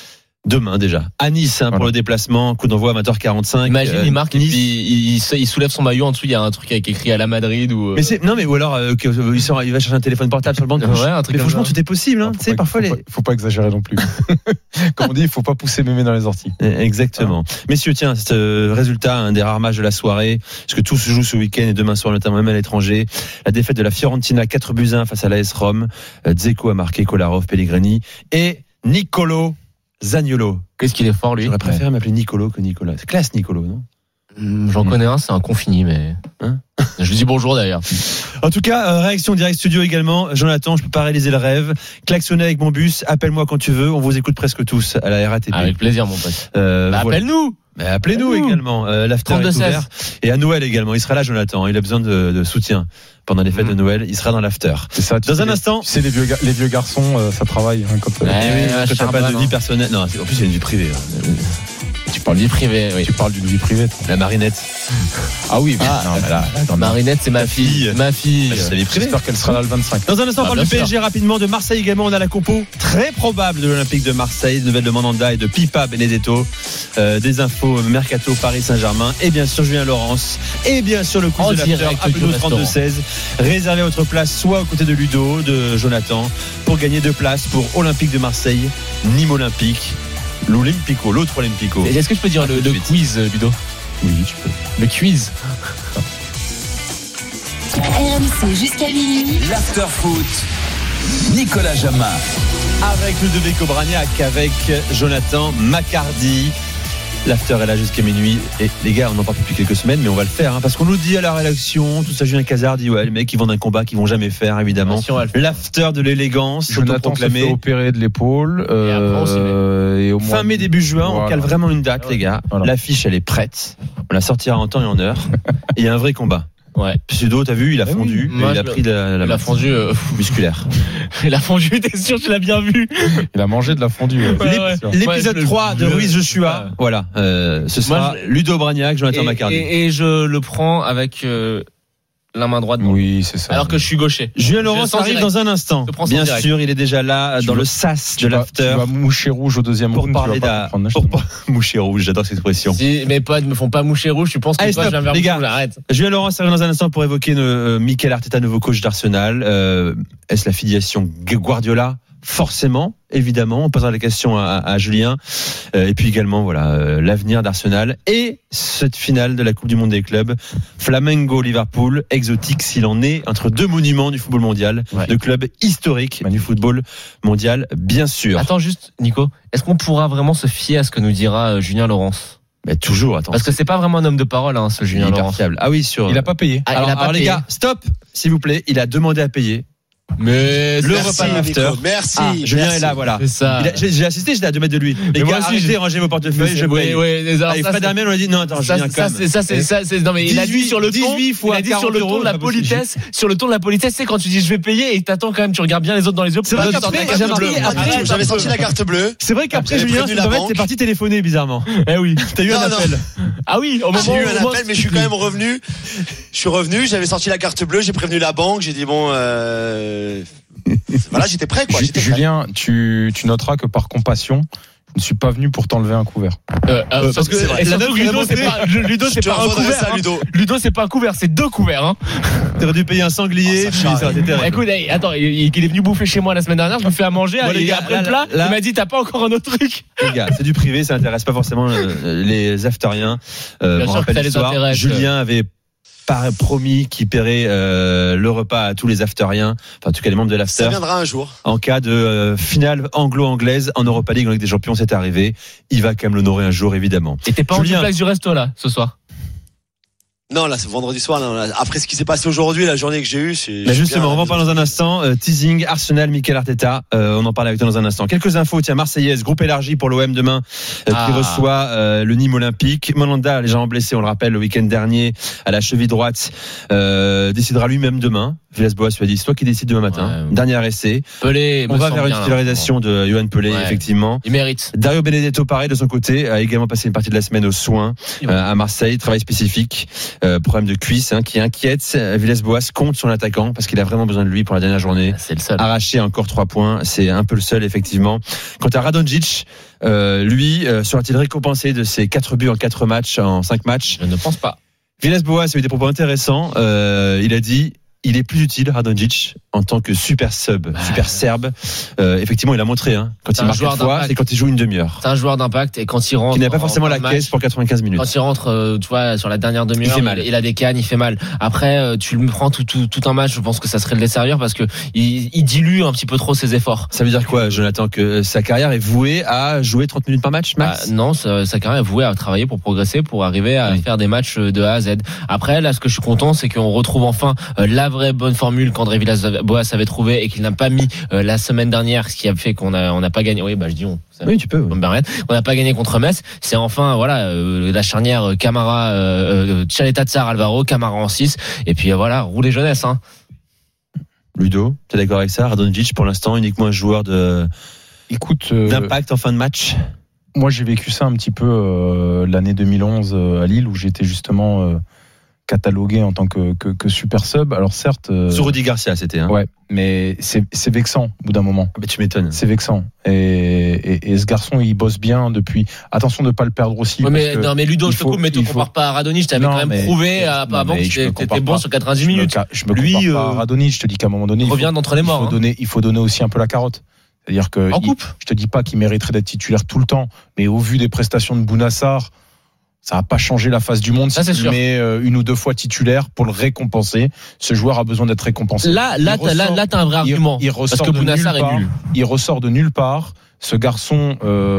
Demain déjà à Nice hein, pour Voilà. le déplacement, coup d'envoi à vingt heures quarante-cinq. Imagine, euh, il marque et Nice. puis il, il, il soulève son maillot en dessous, il y a un truc avec écrit à la Madrid ou. euh, Mais c'est non mais ou alors euh, que, euh, il, sort, il va chercher un téléphone portable sur le banc de touche. Ouais, un truc mais comme franchement ça. tout est possible hein. Faut Tu sais pas- parfois faut les pas- faut pas exagérer non plus. Comme on dit, il faut pas pousser mémé dans les orties. Exactement. Messieurs, tiens, ce euh, résultat, un des rares matchs de la soirée, parce que tout se joue ce week-end et demain soir, notamment même à l'étranger. La défaite de la Fiorentina, quatre buts à un face à l'A S Rome. Euh, Dzeko a marqué, Kolarov, Pellegrini et Nicolo Zaniolo. Qu'est-ce qu'il est fort lui. J'aurais préféré m'appeler Nicolo que Nicolas. C'est classe Nicolo, non? Hum, J'en connais un, c'est un confini, mais. Hein Je lui dis bonjour d'ailleurs. En tout cas, euh, réaction direct studio également. Jonathan, je peux pas réaliser le rêve. Klaxonner avec mon bus, appelle-moi quand tu veux. On vous écoute presque tous à la R A T P. Avec plaisir, mon pote. Euh, Bah, voilà. appelle-nous. Mais appelez-nous Appelle-nous. également. Euh, L'after est trente-deux seize. ouvert. Et à Noël également. Il sera là, Jonathan. Il a besoin de, de soutien pendant les fêtes de Noël. Il sera dans l'after. C'est ça. tu Dans sais, un les- instant. Tu sais, les vieux, ga- les vieux garçons, euh, ça travaille. hein, quand, euh, Ouais. Eh oui, ouais, quand t'as Charles pas de Brave, vie hein. personnelle. Non, c'est- en plus, il y a une vie privée. hein. Tu parles vie privée, oui. Tu parles d'une vie privée. toi. La marinette. Ah oui, Ah, non, mais là, attends, Marinette, c'est ma fille. fille. Ma fille. Bah, c'est la vie privée. j'espère qu'elle sera là le vingt-cinq. Dans un instant, on Ah, parle bien du P S G sûr. rapidement, de Marseille également. On a la compo très probable de l'Olympique de Marseille, de nouvelles de Mandanda et de Pipa Benedetto. Euh, des infos Mercato Paris Saint-Germain et bien sûr Julien Laurence et bien sûr le coup En de l'after. direct du Appelez-nous restaurant. trente-deux seize. Réservez votre place soit aux côtés de Ludo, de Jonathan, pour gagner deux places pour Olympique de Marseille, Nîmes Olympique, l'Olympico, l'autre Olympico. Est-ce que je peux dire le, tout de le suite. quiz, Ludo? Oui, tu peux. Le quiz. R M C jusqu'à minuit. L'after foot. Nicolas Jamin. Avec Ludovic Obraniak, avec Jonathan Macardy. L'after est là jusqu'à minuit. Et les gars, on en parle depuis quelques semaines, mais on va le faire. Hein, parce qu'on nous dit à la rédaction, tout ça, Julien Cazard dit ouais, les mecs, ils vendent un combat qu'ils vont jamais faire, évidemment. Bien sûr, on va le faire. L'after de l'élégance, Jonathan se autoproclamé. fait opérer de l'épaule. Et après, on s'y met. Euh, et au mois Fin mai, début juin, on Voilà. cale vraiment une date, les gars. Voilà. L'affiche, elle est prête. On la sortira en temps et en heure. Et il y a un vrai combat. Ouais. Pseudo, t'as vu, il a Eh oui. fondu. et Moi, il a je- pris la, la Il a fondu. euh, musculaire. Il a fondu, t'es sûr, tu l'as bien vu. Il a mangé de la fondue. ouais. Ouais, L'ép- ouais. L'épisode Ouais, je- trois de je- Ruiz Joshua. Ouais. Voilà. Euh, ce sera Moi, je- Ludo Obraniak, Jonathan Et, Macardy. et, et je le prends avec euh, la main droite. Oui, c'est ça. Alors que je suis gaucher. Julien Je Laurence sens arrive direct. dans un instant. Je prends son Bien direct. sûr, il est déjà là Tu dans vas- le sas tu de vas- l'after Tu vas moucher rouge au deuxième pour round, tu parler vas pas d'un comprendre, pour je par- moucher rouge. J'adore cette expression. Si mes potes me font pas moucher rouge, tu penses que Allez, toi, stop, je viens vers les vous, gars. j'arrête. Julien Laurence arrive dans un instant pour évoquer euh, Mikel Arteta, nouveau coach d'Arsenal. Euh, est-ce la filiation Guardiola? Forcément, évidemment. On posera la question à, à Julien. Euh, et puis également, voilà, euh, l'avenir d'Arsenal et cette finale de la Coupe du Monde des clubs. Flamengo-Liverpool, exotique s'il en est, entre deux monuments du football mondial, Ouais. deux clubs historiques du football mondial, bien sûr. Attends juste, Nico, est-ce qu'on pourra vraiment se fier à ce que nous dira euh, Julien Laurence? Mais toujours, attends. Parce que c'est pas vraiment un homme de parole, hein, ce Julien hyper Laurence. fiable. Ah oui, sur. Il a pas payé. Ah, alors, il a pas alors, les payé. gars, stop, s'il vous plaît. Il a demandé à payer. Mais Le c'est- repas de l'after. Nico, merci. Ah, Julien merci. est là, voilà. C'est ça. Il a- J'ai j'ai assisté, j'étais à deux mètres de lui. Les Mais moi gars, aussi, arrêtez, j'ai- rangez vos portefeuilles, je Oui, paye. oui, mais alors Ah, et ça, Fred c'est- Hermel, on a dit non, attends, Ça, Julien, c'est- ça, calme. c'est ça, c'est ça, c'est non mais il a dit dix-huit sur le ton, dix-huit fois il a dit sur quarante le ton euros, de la c'est pas possible. politesse, sur le ton de la politesse, c'est quand tu dis je vais payer et t'attends quand même, tu regardes bien les autres dans les yeux. C'est vrai pour pas qu'après, sortir la j'ai carte remarqué, bleue. après, Arrête, J'avais un peu. sorti la carte bleue. C'est vrai qu'après, J'avais Julien, prévenu c'est la vrai, banque. c'est parti téléphoner bizarrement. Eh oui. T'as eu un Non, non. appel. Ah oui, au moment J'ai eu où- un au moment- appel, mais je suis quand même revenu. Je suis revenu, j'avais sorti la carte bleue, j'ai prévenu la banque, j'ai dit bon, euh... voilà, j'étais prêt, quoi. Ju- J'étais prêt. Julien, tu, tu noteras que par compassion, je ne suis pas venu pour t'enlever un couvert. Euh, euh, parce que c'est vrai. et La surtout note que qu'il a Ludo c'est montrée. pas Ludo Je c'est te pas un redonnerai couvert. ça, hein. Ludo. Ludo c'est pas un couvert, c'est deux couverts hein. T'aurais dû payer un sanglier, Oh, ça puis charrie. ça aurait été terrible. Écoute, hey, attends, il, il est venu bouffer chez moi la semaine dernière, je me fais à manger Bon, les et gars, après là, le plat, là- il m'a dit t'as pas encore un autre truc. Les gars, c'est du privé, ça intéresse pas forcément euh, les afteriens. Euh, Bien on sûr rappelle que ça les l'histoire. intéresse. Julien avait par- promis qu'il paierait euh, le repas à tous les afteriens, enfin en tout cas les membres de Ça l'after, viendra un jour. en cas de euh, finale anglo-anglaise en Europa League, en Ligue des Champions, c'est arrivé. Il va quand même l'honorer un jour, évidemment. Et t'es pas en Julien. duplex du resto là ce soir. Non, là, c'est vendredi soir. Là, là. Après ce qui s'est passé aujourd'hui, la journée que j'ai eue, c'est. Mais je suis justement, bien, on va en parler dans un instant. Euh, teasing, Arsenal, Mikel Arteta. Euh, on en parle avec toi dans un instant. Quelques infos. Tiens, Marseillaise, groupe élargi pour l'O M demain, euh, Ah. qui reçoit euh, le Nîmes Olympique. Mandanda, légèrement blessé, on le rappelle, le week-end dernier, à la cheville droite, euh, décidera lui-même demain. Villas-Boas lui a dit, c'est toi qui décides demain matin. Ouais. Dernier essai. Pelé, On me va sent vers une bien, là. titularisation de Johan Pelé, Ouais. effectivement. Il mérite. Dario Benedetto, pareil, de son côté, a également passé une partie de la semaine aux soins euh, à Marseille, travail spécifique. euh, problème de cuisse hein, qui inquiète. Villas-Boas compte sur l'attaquant parce qu'il a vraiment besoin de lui pour la dernière journée. C'est le seul. Arraché encore trois points, c'est un peu le seul effectivement. Quant à Radonjic, euh, lui euh, sera-t-il récompensé de ses quatre buts en quatre matchs, en cinq matchs? Je ne pense pas. Villas-Boas a eu des propos intéressants. Euh, il a dit il est plus utile, Radonjic, en tant que super sub, bah, super serbe. Euh, effectivement, il a montré, hein, quand il marque quatre fois, c'est quand il joue une demi-heure. C'est un joueur d'impact et quand il rentre. Qui n'a pas forcément la caisse pour quatre-vingt-quinze minutes. Quand il rentre, euh, tu vois, sur la dernière demi-heure, il fait mal. Il a des cannes, il fait mal. Après, euh, tu le prends tout, tout, tout un match, je pense que ça serait le desservir parce que il, il dilue un petit peu trop ses efforts. Ça veut dire quoi, Jonathan, que sa carrière est vouée à jouer trente minutes par match, max? Bah, non, sa, sa carrière est vouée à travailler pour progresser, pour arriver à oui. faire des matchs de A à Z. Après, là, ce que je suis content, c'est qu'on retrouve enfin euh, la vraie bonne formule qu'André Villas-Boas avait trouvé et qu'il n'a pas mis euh, la semaine dernière, ce qui a fait qu'on a on n'a pas gagné. Oui, bah je dis on. Ça, oui, tu peux. Oui. On n'a pas gagné contre Metz. C'est enfin voilà euh, la charnière Camara, euh, Tchaleta Tsar, Alvaro, Camara en six et puis euh, voilà rouler jeunesse. Hein. Ludo, tu es d'accord avec ça? Radonjic pour l'instant uniquement un joueur de. Écoute, euh, d'impact en fin de match. Moi, j'ai vécu ça un petit peu euh, l'année deux mille onze euh, à Lille où j'étais justement. Euh, catalogué en tant que, que, que super sub. Alors certes, euh, sur Rudy Garcia, c'était. Hein. Ouais, mais c'est, c'est vexant au bout d'un moment. Mais tu m'étonnes. C'est vexant. Et, et, et ce garçon, il bosse bien depuis. Attention de ne pas le perdre aussi. Ouais, mais non, mais Ludo, je te coupe, mais tu compares pas à Radonjic. Tu avais quand même mais, prouvé à, non, avant que tu étais bon sur quatre-vingt-dix minutes. Je me, je me Lui, compare pas à Radonjic. Je te dis qu'à un moment donné, il revient d'entre les morts. Il faut donner, il faut donner aussi un peu la carotte. C'est-à-dire que en coupe. Il, je te dis pas qu'il mériterait d'être titulaire tout le temps, mais au vu des prestations de Bounassar. Ça va pas changer la face du monde ça, si tu le mets une ou deux fois titulaire pour le récompenser. Ce joueur a besoin d'être récompensé. Là, là, t'as, là, là, t'as un vrai argument. Il, il ressort parce que Bounassar est nul. Il ressort de nulle part. Ce garçon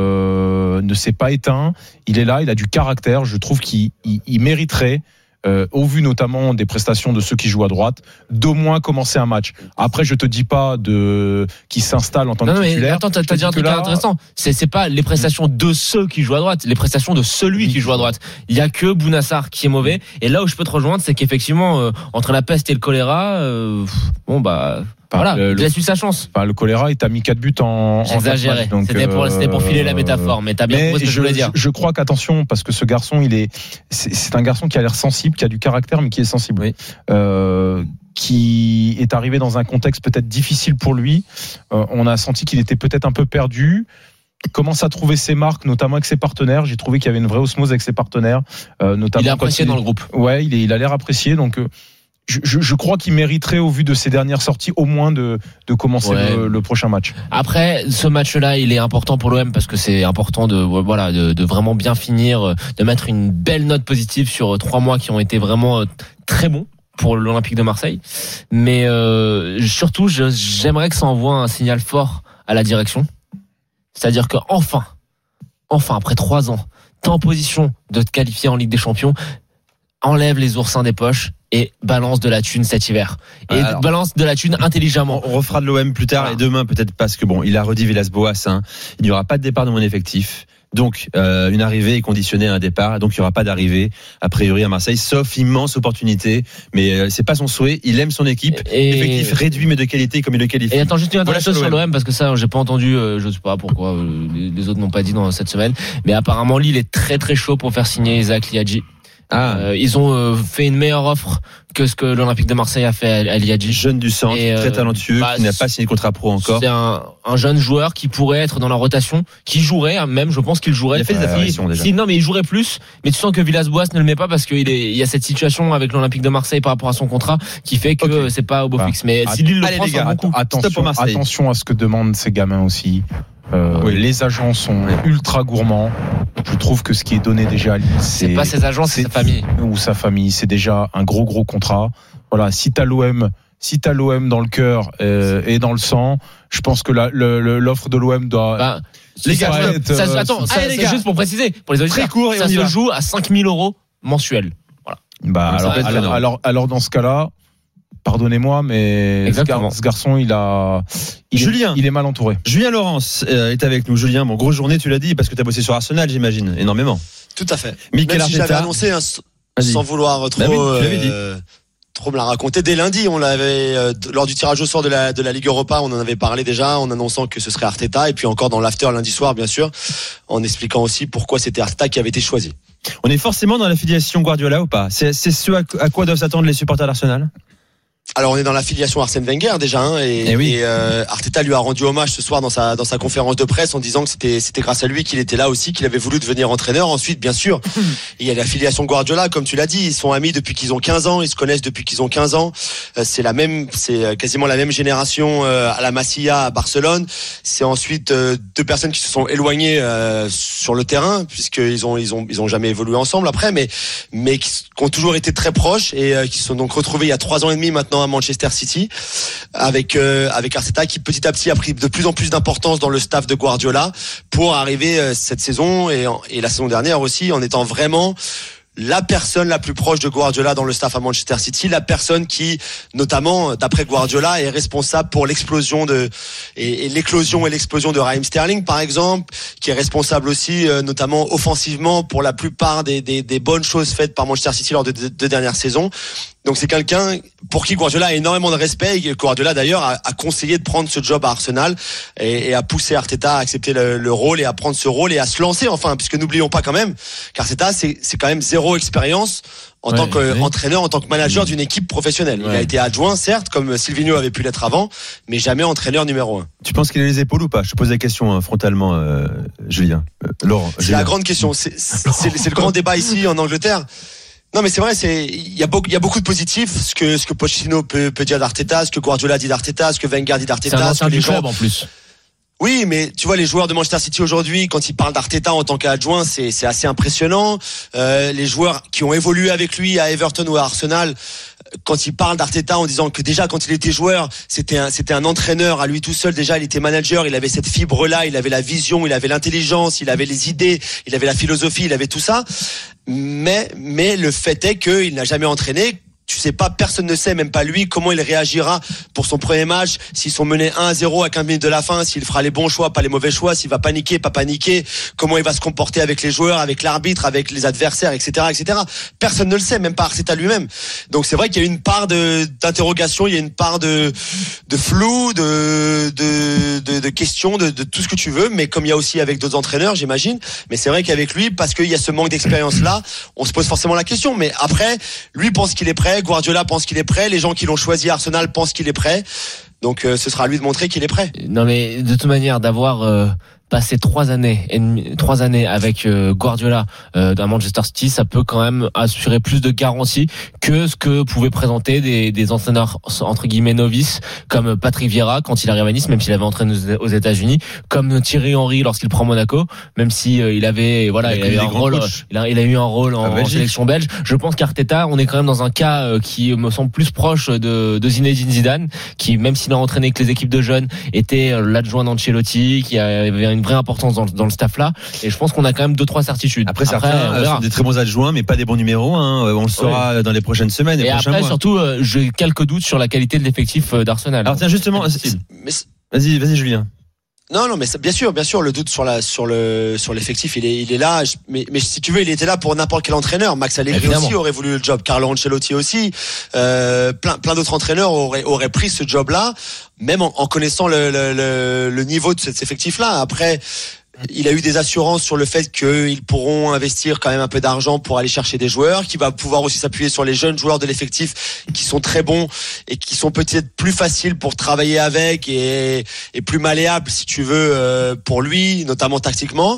euh, ne s'est pas éteint. Il est là, il a du caractère. Je trouve qu'il il, il mériterait. Euh, au vu notamment des prestations de ceux qui jouent à droite, d'au moins commencer un match. Après, je te dis pas de qui s'installe en tant non, que titulaire. Mais attends, t'as, t'as dit un truc là... intéressant. C'est, c'est pas les prestations de ceux qui jouent à droite, les prestations de celui oui. qui joue à droite. Il y a que Bounassar qui est mauvais. Et là où je peux te rejoindre, c'est qu'effectivement, euh, entre la peste et le choléra, euh, bon bah. Enfin, voilà, le, il a su sa chance. Enfin, le choléra, il t'a mis quatre buts en. J'exagérais. En c'était, pour, euh, c'était pour filer la métaphore, mais t'as bien compris ce que je voulais dire. Je, je crois qu'attention, parce que ce garçon, il est, c'est, c'est un garçon qui a l'air sensible, qui a du caractère, mais qui est sensible. Oui. Euh, qui est arrivé dans un contexte peut-être difficile pour lui. Euh, on a senti qu'il était peut-être un peu perdu. Il commence à trouver ses marques, notamment avec ses partenaires. J'ai trouvé qu'il y avait une vraie osmose avec ses partenaires, euh, notamment. Il est apprécié il, dans le groupe. Ouais, il, est, il a l'air apprécié, donc. Euh, Je, je, je crois qu'il mériterait, au vu de ses dernières sorties, au moins de, de commencer ouais. le, le prochain match. Après, ce match-là, il est important pour l'O M parce que c'est important de, voilà, de, de vraiment bien finir, de mettre une belle note positive sur trois mois qui ont été vraiment très bons pour l'Olympique de Marseille. Mais euh, surtout, je, j'aimerais que ça envoie un signal fort à la direction. C'est-à-dire que enfin, enfin, après trois ans, t'es en position de te qualifier en Ligue des Champions, enlève les oursins des poches et balance de la thune cet hiver. Et alors, balance de la thune intelligemment. On refera de l'O M plus tard, voilà. Et demain peut-être parce que bon, il a redit Villas-Boas, hein, il n'y aura pas de départ de mon effectif. Donc euh, une arrivée est conditionnée à un départ, donc il n'y aura pas d'arrivée a priori à Marseille, sauf immense opportunité. Mais euh, c'est pas son souhait. Il aime son équipe. Et effectif réduit mais de qualité comme il le qualifie. Et attends juste une voilà chose sur l'O M parce que ça j'ai pas entendu, euh, je sais pas pourquoi euh, les, les autres n'ont pas dit dans cette semaine. Mais apparemment Lille est très très chaud pour faire signer Isaac Liadji. Ah. Euh, ils ont euh, fait une meilleure offre que ce que l'Olympique de Marseille a fait à Liadji. Jeune du centre, et, très talentueux, bah, qui n'a pas signé de contrat pro encore. C'est un, un jeune joueur qui pourrait être dans la rotation, qui jouerait, même, je pense qu'il jouerait. Il a fait des apparitions déjà. Si, non, mais il jouerait plus. Mais tu sens que Villas-Boas ne le met pas parce qu'il est, il y a cette situation avec l'Olympique de Marseille par rapport à son contrat qui fait que okay. c'est pas au beau bah, fixe. Mais si Lille le prend, c'est un bon coup. Attention, attention à ce que demandent ces gamins aussi. Euh, oui. Les agents sont ultra gourmands. Je trouve que ce qui est donné déjà à Lille, c'est, c'est pas ses agents, c'est, c'est sa famille ou sa famille. C'est déjà un gros gros contrat. Voilà, si t'as l'O M, si t'as l'O M dans le cœur euh, et dans le sang, je pense que la, le, le, l'offre de l'O M doit. Bah, les gars, être, ça, attends, ça, allez, c'est juste pour préciser pour les auditeurs. Très court et ça on se va. joue à cinq mille euros mensuels. Voilà. Bah alors, alors, alors, alors dans ce cas-là. Pardonnez-moi, mais Exactement. ce garçon, il a, il Julien, est, il est mal entouré. Julien Laurence euh, est avec nous. Julien, bon, grosse journée, tu l'as dit, parce que tu as bossé sur Arsenal, j'imagine, énormément. Tout à fait. Mikel Même si Arteta. j'avais annoncé, hein, sans vouloir trop, bah oui, euh, trop me la raconter. Dès lundi, on l'avait euh, lors du tirage au sort de la de la Ligue Europa, on en avait parlé déjà, en annonçant que ce serait Arteta, et puis encore dans l'after lundi soir, bien sûr, en expliquant aussi pourquoi c'était Arteta qui avait été choisi. On est forcément dans l'affiliation Guardiola ou pas? C'est, c'est ce à, à quoi doivent s'attendre les supporters d'Arsenal? Alors on est dans l'affiliation Arsène Wenger déjà, hein, et, et, oui. et euh, Arteta lui a rendu hommage ce soir dans sa dans sa conférence de presse en disant que c'était c'était grâce à lui qu'il était là aussi, qu'il avait voulu devenir entraîneur. Ensuite, bien sûr, il y a l'affiliation Guardiola, comme tu l'as dit, ils sont amis depuis qu'ils ont quinze ans, ils se connaissent depuis qu'ils ont quinze ans. Euh, c'est la même, c'est quasiment la même génération euh, à la Masia à Barcelone. C'est ensuite euh, deux personnes qui se sont éloignées euh, sur le terrain puisqu'ils ont ils ont ils ont jamais évolué ensemble après, mais mais qui, qui ont toujours été très proches et euh, qui se sont donc retrouvés il y a trois ans et demi maintenant à Manchester City avec euh, avec Arteta qui petit à petit a pris de plus en plus d'importance dans le staff de Guardiola pour arriver euh, cette saison et, et la saison dernière aussi en étant vraiment la personne la plus proche de Guardiola dans le staff à Manchester City, la personne qui, notamment, d'après Guardiola, est responsable pour l'explosion de et, et l'éclosion et l'explosion de Raheem Sterling, par exemple, qui est responsable aussi, euh, notamment offensivement, pour la plupart des, des, des bonnes choses faites par Manchester City lors de deux de, de dernières saisons. Donc c'est quelqu'un pour qui Guardiola a énormément de respect et Guardiola d'ailleurs a, a conseillé de prendre ce job à Arsenal et, et a poussé Arteta à accepter le, le rôle et à prendre ce rôle et à se lancer enfin, puisque n'oublions pas quand même qu'Arteta c'est, c'est quand même zéro expérience en ouais, tant qu'entraîneur, oui. en tant que manager d'une équipe professionnelle. Ouais. Il a été adjoint certes comme Silvino avait pu l'être avant, mais jamais entraîneur numéro un. Tu penses qu'il a les épaules ou pas? Je te pose la question hein, frontalement, euh, Julien. Euh, Laurent. C'est Julien. la grande question. C'est, c'est, c'est, c'est le grand débat ici en Angleterre. Non mais c'est vrai, c'est il y a beaucoup il y a beaucoup de positifs, ce que ce que Pochettino peut peut dire d'Arteta, ce que Guardiola dit d'Arteta, ce que Wenger dit d'Arteta, c'est un ancien du les club gens... en plus. Oui, mais tu vois les joueurs de Manchester City aujourd'hui, quand ils parlent d'Arteta en tant qu'adjoint, c'est c'est assez impressionnant. Euh, les joueurs qui ont évolué avec lui à Everton ou à Arsenal, quand ils parlent d'Arteta en disant que déjà quand il était joueur, c'était un c'était un entraîneur à lui tout seul. Déjà, il était manager, il avait cette fibre là, il avait la vision, il avait l'intelligence, il avait les idées, il avait la philosophie, il avait tout ça. Mais mais le fait est qu'il n'a jamais entraîné. Tu sais pas, personne ne sait, même pas lui, comment il réagira pour son premier match, s'ils sont menés un à zéro à quinze minutes de la fin, s'il fera les bons choix, pas les mauvais choix, s'il va paniquer, pas paniquer, comment il va se comporter avec les joueurs, avec l'arbitre, avec les adversaires, et cetera, et cetera. Personne ne le sait, même pas Arteta lui-même. Donc c'est vrai qu'il y a une part de, d'interrogation, il y a une part de, de flou, de, de, de, de questions, de, de tout ce que tu veux, mais comme il y a aussi avec d'autres entraîneurs, j'imagine. Mais c'est vrai qu'avec lui, parce qu'il y a ce manque d'expérience-là, on se pose forcément la question. Mais après, lui pense qu'il est prêt, Guardiola pense qu'il est prêt, les gens qui l'ont choisi à Arsenal pensent qu'il est prêt. Donc euh, ce sera à lui de montrer qu'il est prêt. Non mais de toute manière d'avoir euh, passé trois années et demi, trois années avec euh, Guardiola euh, dans Manchester City, ça peut quand même assurer plus de garanties que ce que pouvaient présenter des, des entraîneurs entre guillemets novices comme Patrick Vieira quand il arrive à Nice, même s'il avait entraîné aux États-Unis, comme Thierry Henry lorsqu'il prend Monaco, même si euh, il avait voilà il, il avait un rôle, il a, il a eu un rôle en, en sélection belge. Je pense qu'Arteta, on est quand même dans un cas euh, qui me semble plus proche de, de Zinedine Zidane, qui même s'il a entraîné avec les équipes de jeunes, était l'adjoint d'Ancelotti, qui avait une vraie importance dans, dans le staff là, et je pense qu'on a quand même deux trois certitudes. Après, après certains euh, sont des très bons adjoints mais pas des bons numéros hein. On le saura ouais. dans les prochaines semaines et, et prochains après mois. Surtout euh, j'ai quelques doutes sur la qualité de l'effectif d'Arsenal. Alors tiens justement mais... vas-y vas-y Julien. Non, non, mais ça, bien sûr, bien sûr, le doute sur la, sur le, sur l'effectif, il est, il est là. Mais, mais si tu veux, il était là pour n'importe quel entraîneur. Max Allegri Évidemment. aussi aurait voulu le job. Carlo Ancelotti aussi. Euh, plein, plein d'autres entraîneurs auraient, auraient pris ce job-là, même en, en connaissant le, le, le, le niveau de cet effectif-là. Après, il a eu des assurances sur le fait qu'ils pourront investir quand même un peu d'argent pour aller chercher des joueurs, qu'il va pouvoir aussi s'appuyer sur les jeunes joueurs de l'effectif qui sont très bons et qui sont peut-être plus faciles pour travailler avec et, et plus malléables si tu veux pour lui, notamment tactiquement.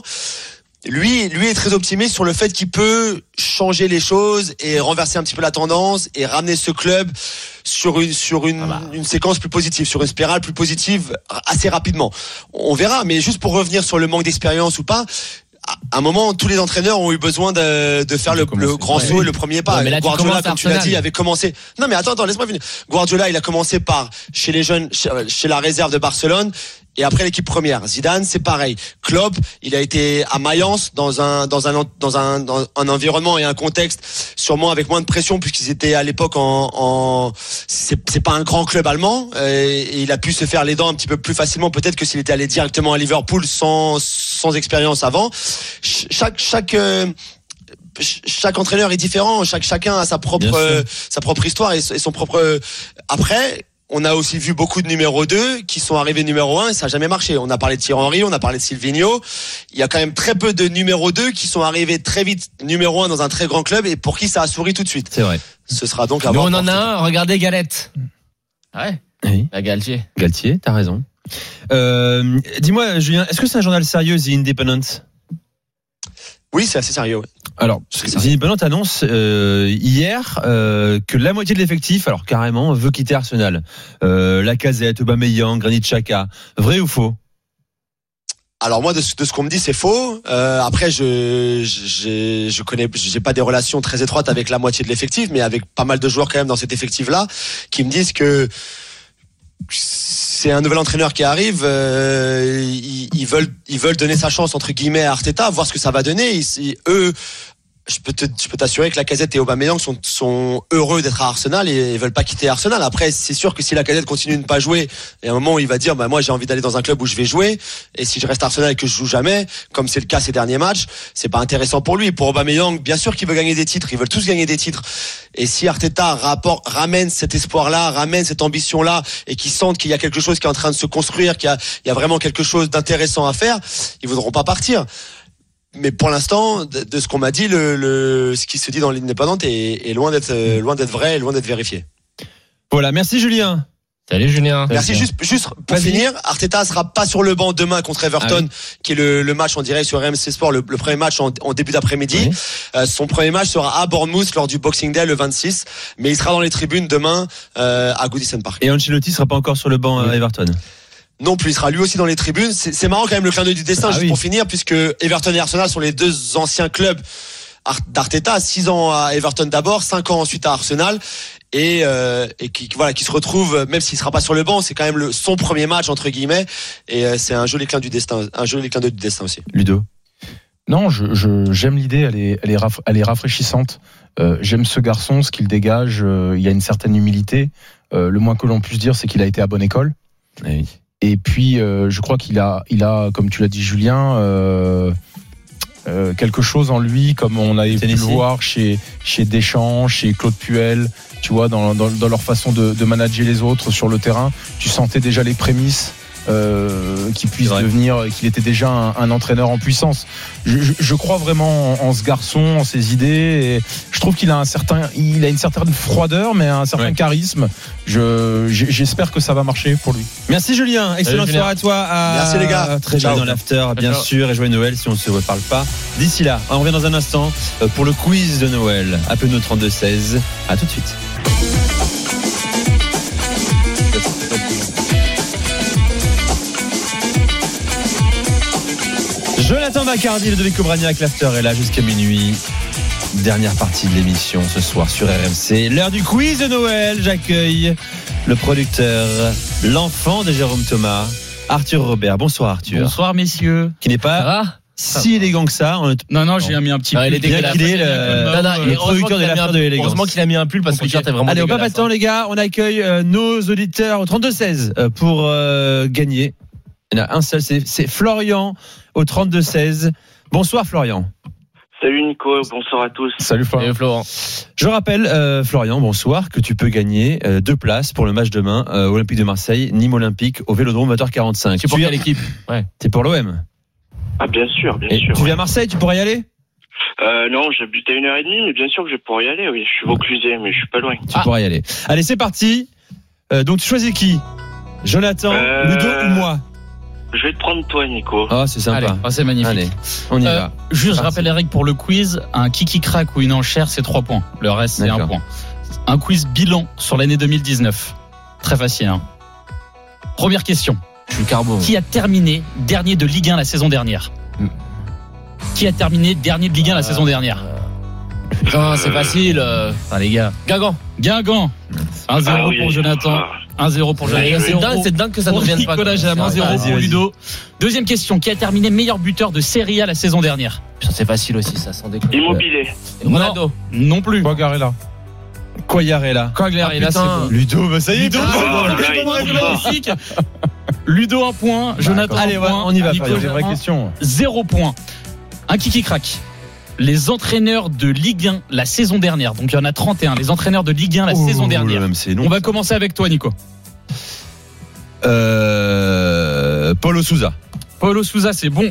Lui, lui est très optimiste sur le fait qu'il peut changer les choses et renverser un petit peu la tendance et ramener ce club sur une sur une, ah bah. une séquence plus positive, sur une spirale plus positive assez rapidement. On verra, mais juste pour revenir sur le manque d'expérience ou pas, à un moment, tous les entraîneurs ont eu besoin de, de faire le, le grand saut et le premier pas. Ouais, Guardiola, comme tu l'as dit, avait commencé. Non, mais attends, attends, laisse-moi venir. Guardiola, il a commencé par chez les jeunes, chez, chez la réserve de Barcelone. Et après l'équipe première, Zidane, c'est pareil. Klopp, il a été à Mayence dans un dans un dans un dans un environnement et un contexte sûrement avec moins de pression puisqu'ils étaient à l'époque en, en c'est c'est pas un grand club allemand et, et il a pu se faire les dents un petit peu plus facilement peut-être que s'il était allé directement à Liverpool sans sans expérience avant. Chaque chaque euh, chaque entraîneur est différent, chaque chacun a sa propre euh, sa propre histoire et, et son propre après on a aussi vu beaucoup de numéro deux qui sont arrivés numéro un et ça n'a jamais marché. On a parlé de Thierry Henry, on a parlé de Silvinho. Il y a quand même très peu de numéro deux qui sont arrivés très vite numéro un dans un très grand club et pour qui ça a souri tout de suite. C'est vrai. Ce sera donc à Nous, voir. on en a un, regardez Galette. Ouais. Oui. La Galtier. Galtier, t'as raison. Euh, dis-moi, Julien, est-ce que c'est un journal sérieux, The Independent ? Oui, c'est assez sérieux. Ouais. Alors, The Independent annonce euh, hier euh, que la moitié de l'effectif, alors carrément, veut quitter Arsenal. Euh, Lacazette, Aubameyang, Granit Xhaka. Vrai ou faux ? Alors moi de ce, de ce qu'on me dit c'est faux. Euh, après je je je connais j'ai pas des relations très étroites avec la moitié de l'effectif, mais avec pas mal de joueurs quand même dans cet effectif là qui me disent que c'est un nouvel entraîneur qui arrive. Euh, ils, ils veulent ils veulent donner sa chance entre guillemets à Arteta, voir ce que ça va donner. Ils, ils, eux Je peux, te, je peux t'assurer que Lacazette et Aubameyang sont, sont heureux d'être à Arsenal et, et veulent pas quitter Arsenal. Après, c'est sûr que si Lacazette continue de ne pas jouer, il y a un moment où il va dire, bah, moi, j'ai envie d'aller dans un club où je vais jouer. Et si je reste à Arsenal et que je joue jamais, comme c'est le cas ces derniers matchs, c'est pas intéressant pour lui. Pour Aubameyang, bien sûr qu'il veut gagner des titres. Ils veulent tous gagner des titres. Et si Arteta rapport, ramène cet espoir-là, ramène cette ambition-là et qu'ils sentent qu'il y a quelque chose qui est en train de se construire, qu'il y a, il y a vraiment quelque chose d'intéressant à faire, ils voudront pas partir. Mais pour l'instant, de, de ce qu'on m'a dit, le, le, ce qui se dit dans l'Indépendante est, est loin d'être, euh, loin d'être vrai, et loin d'être vérifié. Voilà, merci Julien. Salut Julien. Merci. Juste, juste pour Vas-y. finir, Arteta sera pas sur le banc demain contre Everton, ah oui. qui est le, le match en direct sur R M C Sport, le, le premier match en, en début d'après-midi. Oui. Euh, son premier match sera à Bournemouth lors du Boxing Day le vingt-six, mais il sera dans les tribunes demain euh, à Goodison Park. Et Ancelotti sera pas encore sur le banc à oui. Everton. Non plus, il sera lui aussi dans les tribunes. C'est, c'est marrant quand même le clin d'œil du destin, ah juste oui. pour finir, puisque Everton et Arsenal sont les deux anciens clubs d'Arteta, six ans à Everton d'abord, cinq ans ensuite à Arsenal, et, euh, et qui voilà, qui se retrouvent, même s'il sera pas sur le banc, c'est quand même le, son premier match entre guillemets, et euh, c'est un joli clin du destin, un joli clin d'œil du destin aussi. Ludo. Non, je, je j'aime l'idée, elle est, elle est, raff, elle est rafraîchissante. Euh, j'aime ce garçon, ce qu'il dégage. Euh, il y a une certaine humilité. Euh, le moins que l'on puisse dire, c'est qu'il a été à bonne école. Oui. Et puis, euh, je crois qu'il a, il a, comme tu l'as dit, Julien, euh, euh, quelque chose en lui, comme on avait pu le voir chez, chez Deschamps, chez Claude Puel, tu vois, dans, dans, dans leur façon de, de manager les autres sur le terrain. Tu sentais déjà les prémices. Euh, qu'il puisse devenir, qu'il était déjà un, un entraîneur en puissance. Je, je, je crois vraiment en, en ce garçon, en ses idées. Et je trouve qu'il a un certain, il a une certaine froideur, mais un certain ouais. charisme. Je, j'espère que ça va marcher pour lui. Merci Julien, excellente soirée à toi. À Merci les gars. Très bien dans l'after, bien Ciao. sûr, et joyeux Noël si on ne se reparle pas. D'ici là, on revient dans un instant pour le quiz de Noël. Appelez-nous trente-deux seize. À tout de suite. Jonathan Bacardi, Ludovic Obraniak, l'after est là jusqu'à minuit. Dernière partie de l'émission ce soir sur R M C. L'heure du quiz de Noël. J'accueille le producteur, l'enfant de Jérôme Thomas, Arthur Robert. Bonsoir Arthur. Bonsoir messieurs. Qui n'est pas si élégant que ça. On... Non, non, j'ai mis un petit pull. Il est dégueulasse. Qu'il est le, non, non, le producteur de l'after de l'élégance. Heureusement qu'il a mis un pull parce que t-shirt est vraiment Allez, dégueulasse. Allez, on pas pas de temps les gars. On accueille euh, nos auditeurs au trente-deux seize euh, pour euh, gagner. Il y en a un seul, c'est, c'est Florian au trente-deux seize. Bonsoir Florian. Salut Nico, bonsoir à tous. Salut Florian. Salut Florent. Je rappelle, euh, Florian, bonsoir, que tu peux gagner euh, deux places pour le match demain, euh, Olympique de Marseille, Nîmes Olympique, au Vélodrome vingt heures quarante-cinq. Tu es pour quelle équipe ? Ouais. T'es pour l'O M ? Ah bien sûr, bien Et sûr. Tu ouais. viens à Marseille, tu pourrais y aller ? Euh, non, j'habite à une heure et demie, mais bien sûr que je pourrais y aller, oui. Je suis Vauclusé, mais je suis pas loin. Tu ah. pourrais y aller. Allez, c'est parti. Euh, donc tu choisis qui ? Jonathan, euh... Ludo ou moi ? Je vais te prendre toi, Nico. Ah, oh, c'est sympa. Allez, oh, c'est magnifique. Allez, on y euh, va. Juste, je rappelle les règles pour le quiz. Un kiki crack ou une enchère, c'est trois points. Le reste, c'est D'accord. un point. Un quiz bilan sur l'année deux mille dix-neuf. Très facile, hein. Première question. Je suis carbo. Qui a terminé dernier de Ligue un la saison dernière ? mm. Qui a terminé dernier de Ligue un euh, la saison dernière ? Putain, c'est facile. Euh... Ah, les gars. Guingamp. Guingamp. un zéro ah, oui. pour Jonathan. un zéro pour Jonathan. C'est dingue, c'est dingue que ça ne revienne pas. Nicolas Jamin, un zéro pour Ludo. Deuxième question. Qui a terminé meilleur buteur de Serie A la saison dernière ? Putain, c'est facile aussi, ça, sans déconner. Immobilier. Ronaldo. Non plus. Quagliarella. Quagliarella. Quagliarella, c'est bon. Ludo, bah ça y est, Ludo, magnifique. Ludo, un point. Jonathan, Allez, un point. On y va, Fabien. C'est une vraie question. Zéro point. Un kiki crack. Les entraîneurs de Ligue un la saison dernière, donc il y en a trente et un, les entraîneurs de Ligue un la oh, saison dernière. Même, c'est long, On va ça. commencer avec toi, Nico. Euh, Paulo Sousa. Paulo Sousa, c'est bon.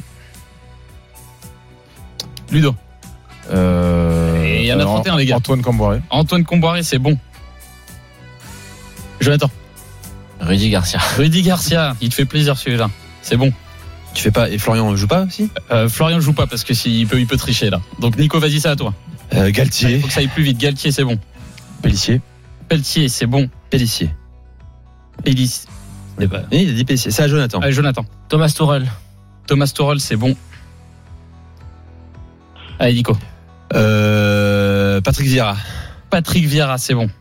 Ludo. Euh, Et il y en a trente et un, les gars. Antoine Camboiré. Antoine Comboiré, c'est bon. Jonathan. Rudy Garcia. Rudy Garcia, il te fait plaisir celui-là. C'est bon. Tu fais pas. Et Florian joue pas aussi euh, Florian joue pas parce que s'il peut, il peut tricher là. Donc Nico, vas-y, c'est à toi. euh, Galtier. Il faut que ça aille plus vite. Galtier, c'est bon. Pellissier. Pelletier, c'est bon. Pellissier. Pellissier. Il a dit Pellissier. C'est à Jonathan. Allez, Jonathan. Thomas Tuchel. Thomas Tuchel, c'est bon. Allez, Nico. Euh, Patrick Vieira. Patrick Vieira, c'est bon.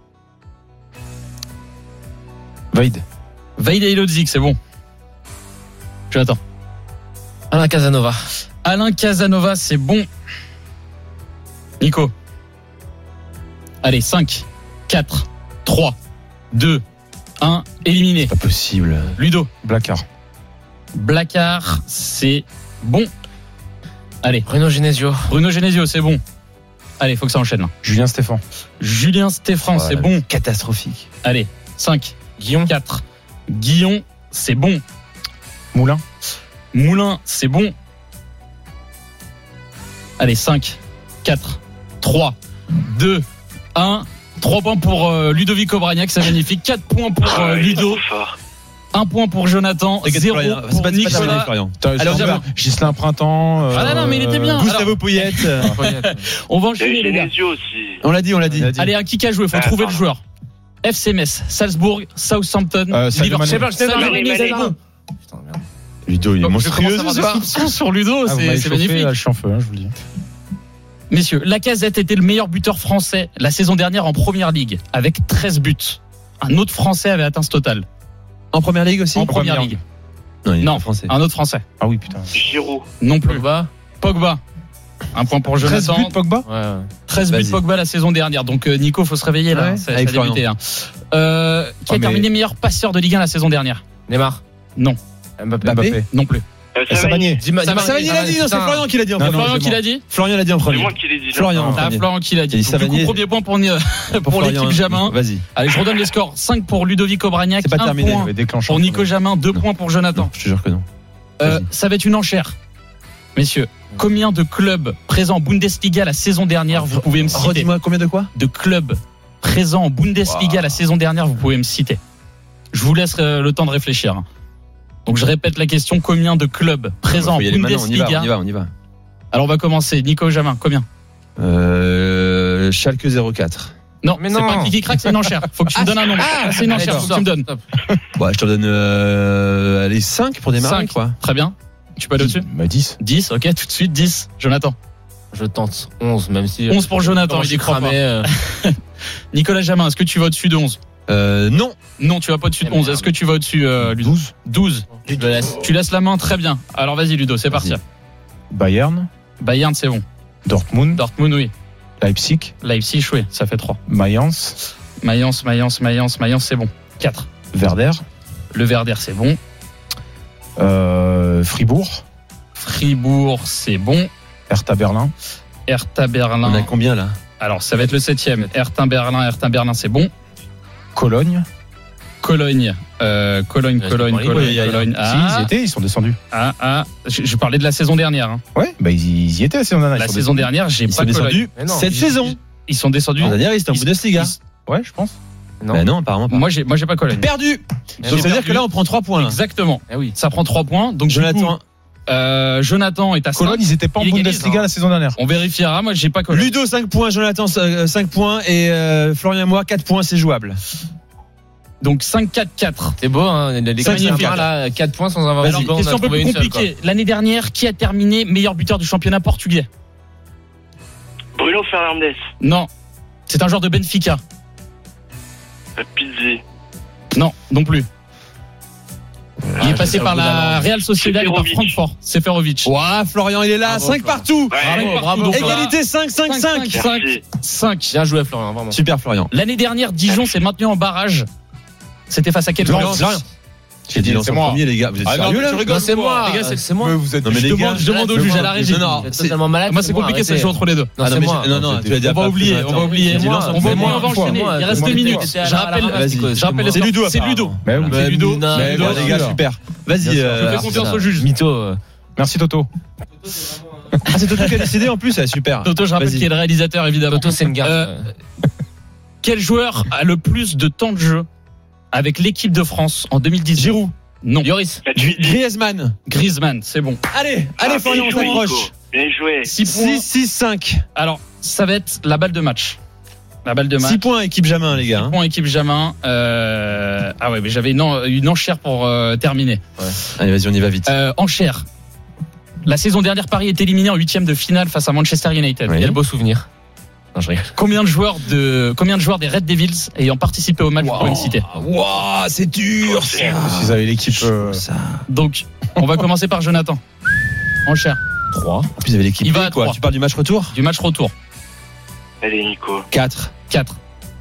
Vaid. Vaid Elodzik, c'est bon. Jonathan. Alain Casanova. Alain Casanova, c'est bon. Nico. Allez, cinq, quatre, trois, deux, un, éliminé. Pas possible. Ludo. Blacard. Blacard, c'est bon. Allez. Bruno Genesio. Bruno Genesio, c'est bon. Allez, faut que ça enchaîne là. Julien Stéphan. Julien Stéphan, Oh, c'est là, bon. Catastrophique. Allez, cinq, Guillaume. quatre. Guillon, c'est bon. Moulin. Moulin, c'est bon. Allez, cinq, quatre, trois, deux, un. trois points pour euh, Ludovic Obraniak, c'est magnifique. quatre points pour euh, Ludo. un point pour Jonathan. zéro pour pas Nicolas. Florian. Alors, Gislain Printemps. Euh, Ah non, non, mais il était bien. Gustavo Poyet. On va enchaîner, les gars. On l'a dit, on l'a dit. Allez, un kick à jouer, faut trouver le joueur. F C Metz, Salzbourg, Southampton, Euh, Sadio Liverpool. Mané. Sadio Mané, c'est bon. Ludo, il est Donc, je monstrueux. commence à avoir ce des soir. soupçons sur Ludo, Ah, vous c'est m'avez c'est chauffé, magnifique. là, je suis en feu, hein, je vous le dis. Messieurs, Lacazette était le meilleur buteur français la saison dernière en première ligue, avec treize buts. Un autre français avait atteint ce total. En première ligue aussi En première ligue. Non, il est Non, pas français. un autre français. Ah oui, putain. Giroud. Non plus. Pogba. Pogba. Un point pour treize Jonathan. buts Pogba. Ouais, ouais. treize buts Vas-y. Pogba la saison dernière. Donc euh, Nico, faut se réveiller là. Ouais, Ça, avec ça a débuté, Florian. hein. Euh, qui Ah, a mais- terminé meilleur passeur de Ligue un la saison dernière? Neymar. Non. Mbappé. Mbappé. Non plus. Et Savanier. Dima- Ça va, Dima- Savanier l'a dit, non, c'est Putain. Florian qui l'a dit en Non, premier. non, Florian c'est qui bon. l'a dit? Florian l'a dit en C'est premier. moi qui l'ai dit. Florian en Ah, premier. Florian qui l'a dit. Il dit Donc, du coup, Savanier. premier point pour, pour Florian. l'équipe Jamin. Vas-y. Allez, je redonne les scores. cinq pour Ludovic Obraniak, C'est pas un terminé, point Ouais, déclencheur. pour Nico Jamin, deux points pour Jonathan. Non, je te jure que non. Euh, Vas-y. ça va être une enchère. Messieurs, combien de clubs présents en Bundesliga la saison dernière vous pouvez me citer? Redis-moi combien de quoi? De clubs présents en Bundesliga la saison dernière vous pouvez me citer? Je vous laisse euh, le temps de réfléchir. Donc je répète la question, combien de clubs présents en Faut y aller maintenant, on y va, Bundesliga? on y va, on y va. Alors on va commencer. Nico Jamin, combien? Euh, Schalke zéro quatre. Non, Mais c'est non. pas un clic crack, c'est une enchère. Faut que tu me donnes un nombre. Ah, c'est une enchère, faut que tu me donnes. Ouais, je te donne euh, allez, cinq pour démarrer, cinq. quoi. Très bien. Tu peux aller au-dessus? Bah, dix. dix, ok, tout de suite, dix. Jonathan. Je tente onze, même si. onze pour Jonathan, Comment il je y suis croit cramé, pas. euh, Nicolas Jamin, est-ce que tu vas au-dessus de onze? Euh, non. Non, tu vas pas au-dessus de Eh onze. merde. Est-ce que tu vas au-dessus euh, Ludo? douze. douze. Je le laisse. Tu laisses la main, très bien. Alors vas-y Ludo, c'est parti. Vas-y. Bayern. Bayern, c'est bon. Dortmund. Dortmund, oui. Leipzig. Leipzig, oui, ça fait trois. Mayence. Mayence, Mayence, Mayence, Mayence, c'est bon. quatre. Werder. Le Werder, c'est bon. Euh, Fribourg. Fribourg, c'est bon. Hertha Berlin. Hertha Berlin. On a combien là? Alors, ça va être le septième. Hertha Berlin, Hertha Berlin, c'est bon. Cologne. Cologne, euh, Cologne, Ouais, Cologne, c'est pas Cologne, les gars, Cologne. Si, ils y Ah, étaient, ils sont descendus. ah, ah. Je, je parlais de la saison dernière. Hein. Ouais, bah ils, ils y étaient, c'est on en a. ils La sont saison descendus. dernière, j'ai Ils pas sont Cologne. descendus Mais non. cette Ils- saison. Ils sont descendus. L'année dernière, ils étaient en Ils- Bundesliga. Ouais, je pense. Non. Bah non, apparemment pas. Moi, j'ai, moi, j'ai pas Cologne. Perdu. J'ai Donc ça veut dire perdu. que là, on prend trois points. Là. Exactement. Eh oui. Ça prend trois points. Donc, Jonathan. du coup, euh, Jonathan est à cinq. Cologne, ils étaient pas en Il égalise, Bundesliga hein. la saison dernière. On vérifiera. Moi, j'ai pas Cologne. Ludo cinq points, Jonathan cinq points et euh, Florian et moi quatre points, c'est jouable. Donc, cinq quatre quatre. C'est beau, hein. Les Ça, gars, magnifique. là, quatre points sans avoir Alors, eu le banc, on a question un peu trouvé plus une seule, quoi. compliquée. L'année dernière, qui a terminé meilleur buteur du championnat portugais? Bruno Fernandes. Non. C'est un joueur de Benfica. Pizzi. Non, non plus. Il est je passé sais par pas, la Boudala. Real Sociedad et par Seferovic. Francfort. Seferovic. Ouah, Florian, il est là, Bravo, cinq Florian. partout. Ouais, bravo, Donc, Égalité cinq cinq cinq. cinq Merci. cinq. Bien joué, Florian, vraiment. Super Florian. L'année dernière, Dijon s'est maintenu en barrage. C'était face à quel Lens. Lens. J'ai dit lance en premier, les gars. Vous êtes Ah non, sérieux mais là tu rigoles, Non, c'est moi. Les gars, c'est c'est moi. Mais vous êtes Non, mais Je les demande, gars, je demande au arrête, juge moi. à la régie. Non, non, Vous êtes c'est- totalement malade. Moi, c'est moi, compliqué, ça arrêtez. joue entre les deux. Non, Ah non, c'est mais moi. j'ai- non, non, tu l'as dit On après, va oublier, attends, on va oublier. j'ai dit lance en On va premier. oublier, on va enchaîner. Il reste deux minutes. Je rappelle, Vas-y. je rappelle les C'est scores. Ludo, C'est Ludo. Mais oui. C'est Ludo. non, C'est Mais Ludo. bon, les gars, super. Vas-y. Je euh, fais confiance au juge. Mytho. euh, Merci Toto. Ah, c'est Toto qui a décidé en plus, ah, super. Toto, je rappelle Vas-y. qu'il est le réalisateur, évidemment. Toto, c'est une garde. Euh, Quel joueur a le plus de temps de jeu avec l'équipe de France en deux mille dix? Giroud. Non. Yoris. Gri- Griezmann. Griezmann, c'est bon. Allez, allez, Florian, on s'accroche. Bien joué. six points. six six cinq. Alors, ça va être la balle de match. La balle de match. six points, équipe Jamin, les gars. hein. Point équipe Jamin. Euh... Ah ouais, mais j'avais une, en- une enchère pour euh, terminer. Allez, vas-y, on y va vite. Euh, enchère. La saison dernière, Paris est éliminé en huitième de finale face à Manchester United. Oui. Quel beau souvenir. Non, je rigole. Combien de joueurs de combien de joueurs des Red Devils ayant participé au match pour une cité? Waouh, c'est dur, ça. S'ils avaient l'équipe. euh, Donc, on va commencer par Jonathan. Enchère. trois. En plus, vous avez l'équipe Il va B, à quoi. trois. Tu parles du match retour? Du match retour. Allez, Nico. quatre. quatre.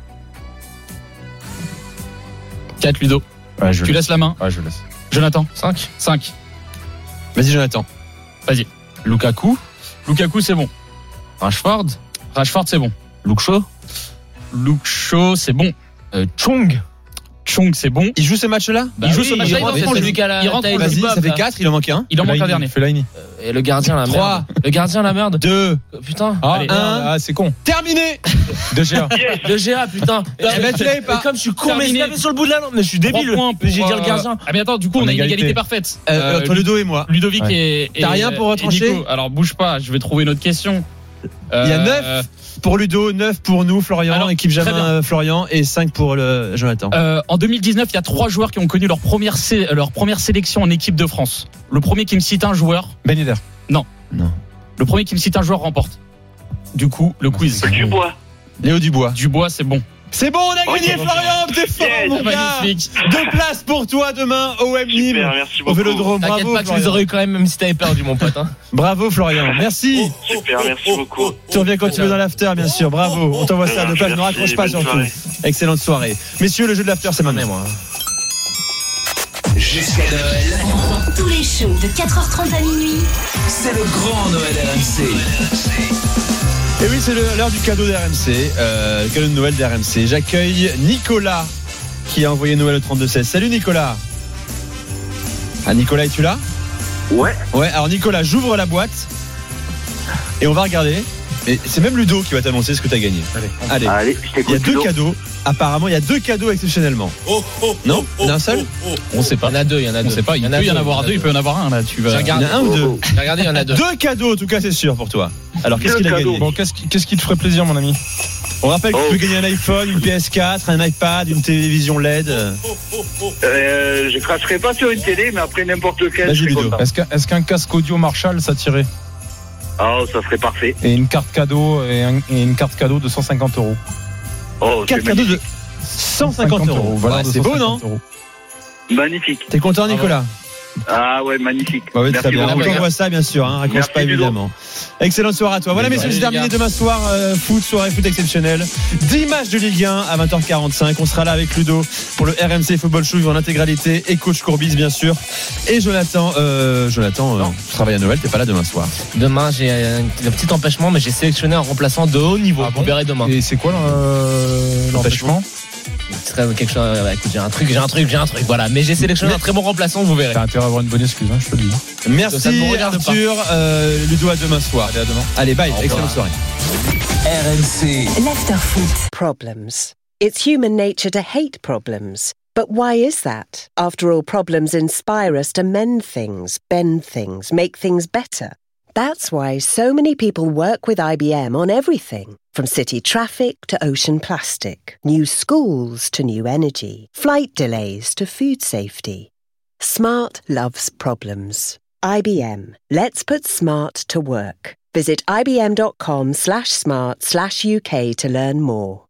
quatre, Ludo. Ouais, je Tu laisse. laisses la main. Ouais, je laisse. Jonathan. cinq. cinq. Vas-y, Jonathan. Vas-y. Lukaku. Lukaku, c'est bon. Rashford. Rashford, c'est bon. Luke Shaw. Luke Shaw, c'est bon. Euh, Chong. Chong, c'est bon. Il joue ce match-là? Il joue ce oui, match-là, il il rentre, rentre en c'est jeu. celui qui a la Il rentre en taille jeu. du Vas-y, Bob, ça fait là. quatre, il en manque un. Il en manque un Fellaini, dernier. Fellaini. Et le gardien, la Trois. merde. Le gardien, la merde. deux. Putain. Ah, Allez, un. Ah, c'est con. Terminé. De G A. Le G A, putain. Eh ben, tu l'avais pas. Et comme je suis con, mais Terminé. je l'avais sur le bout de la langue. Mais je suis Trois débile. points pour, J'ai dit le euh, gardien. Ah mais attends, du coup, on, En a une égalité. égalité parfaite. Euh, Euh, entre Ludo et moi. Ludovic Ouais. et, et. T'as rien pour et trancher Nico. Alors bouge pas, je vais trouver une autre question. Il y a Euh, neuf pour Ludo, neuf pour nous, Florian, Alors, équipe très Jamin, bien. euh, Florian, et cinq pour le Jonathan. Euh, en deux mille dix-neuf, il y a trois joueurs qui ont connu leur première, sé- leur première sélection en équipe de France. Le premier qui me cite un joueur. Ben Yedder. Non. Non. Le premier qui me cite un joueur remporte. Du coup, le quiz. Dubois. Léo Dubois. Dubois, c'est bon. C'est bon, on a gagné, Ok. Florian, t'es fort, Yes, mon gars. magnifique. Deux places pour toi demain au M Nîmes, Super, merci au beaucoup. Vélodrome. T'inquiète Bravo, pas que je les Florian. aurais eu quand même, même si t'avais perdu, mon pote. Hein. Bravo, Florian. Merci. Super, merci beaucoup. Tu reviens quand tu veux dans l'after, bien sûr. Bravo. On t'envoie ça à deux places. Ne Merci, raccroche pas, bonne surtout. soirée. Excellente soirée. Messieurs, le jeu de l'after, c'est maintenant. moi. Jusqu'à Noël, Tous les shows de quatre heures trente à minuit. c'est le grand Noël R M C. Et oui, c'est le- l'heure du cadeau d'R M C, euh, le cadeau de Noël d'R M C. J'accueille Nicolas qui a envoyé Noël au trente-deux seize. Salut Nicolas. Ah, Nicolas, es-tu là? Ouais. Ouais, alors Nicolas, j'ouvre la boîte et on va regarder. Et c'est même Ludo qui va t'annoncer ce que tu as gagné. Allez, allez. Allez, je Il y a t'écoute. deux Ludo. cadeaux. Apparemment, il y a deux cadeaux exceptionnellement. Non? Il y en a un seul? On sait pas. Il y en a deux, il y en a deux. On sait pas. Il peut y en avoir deux, il peut y en avoir un là. Tu vas. J'ai regardé. Il y en a un ou deux? J'ai regardé, il y en a deux. Deux cadeaux, en tout cas, c'est sûr pour toi. Alors, qu'est-ce Deux qu'il a cadeaux. gagné? Bon, qu'est-ce qui, qu'est-ce qui te ferait plaisir, mon ami? On rappelle que Oh. tu peux gagner un iPhone, une P S quatre, un iPad, une télévision L E D. Euh, je cracherai pas sur une télé, mais après n'importe lequel. Vas-y, je suis Ludo. content. Est-ce qu'un, est-ce qu'un casque audio Marshall, ça tirait? Oh, ça serait parfait. Et une carte cadeau, et, un- et une carte cadeau de cent cinquante euros. Oh, Quatre c'est cadeaux de magnifique. cent cinquante euros. valeur Ouais, de c'est beau, non? cent cinquante euros. Magnifique. T'es content, Nicolas? Ah ouais, magnifique. Bah oui, très Merci bien. On beaucoup. t'envoie ça, bien sûr. Hein. Raccroche Merci, pas, Ludo. évidemment. Excellente soirée à toi. Voilà, messieurs, c'est terminé demain soir. Euh, foot, soirée foot exceptionnelle. dix matchs de Ligue un à vingt heures quarante-cinq. On sera là avec Ludo pour le R M C Football Show en intégralité et coach Courbis, bien sûr. Et Jonathan, euh, Jonathan, euh, tu travailles à Noël, t'es pas là demain soir. Demain, j'ai un, un petit empêchement, mais j'ai sélectionné un remplaçant de haut niveau. Ah Vous bon verrez demain. Et c'est quoi euh, l'empêchement? Ce serait quelque chose. ouais, écoute, j'ai un truc, j'ai un truc, j'ai un truc. Voilà. Mais j'ai sélectionné un très bon remplaçant, vous verrez. T'as intérêt à avoir une bonne excuse, hein, je te le dis. Ça ne Merci me regarde Arthur. Euh, Ludo, à demain soir. Allez, à demain. Allez, bye. Au Excellente revoir. soirée. R M C. L'afterfoot. Problems. It's human nature to hate problems. But why is that? After all, problems inspire us to mend things, bend things, make things better. That's why so many people work with I B M on everything, from city traffic to ocean plastic, new schools to new energy, flight delays to food safety. Smart loves problems. I B M. Let's put smart to work. Visit ibm.com slash smart slash UK to learn more.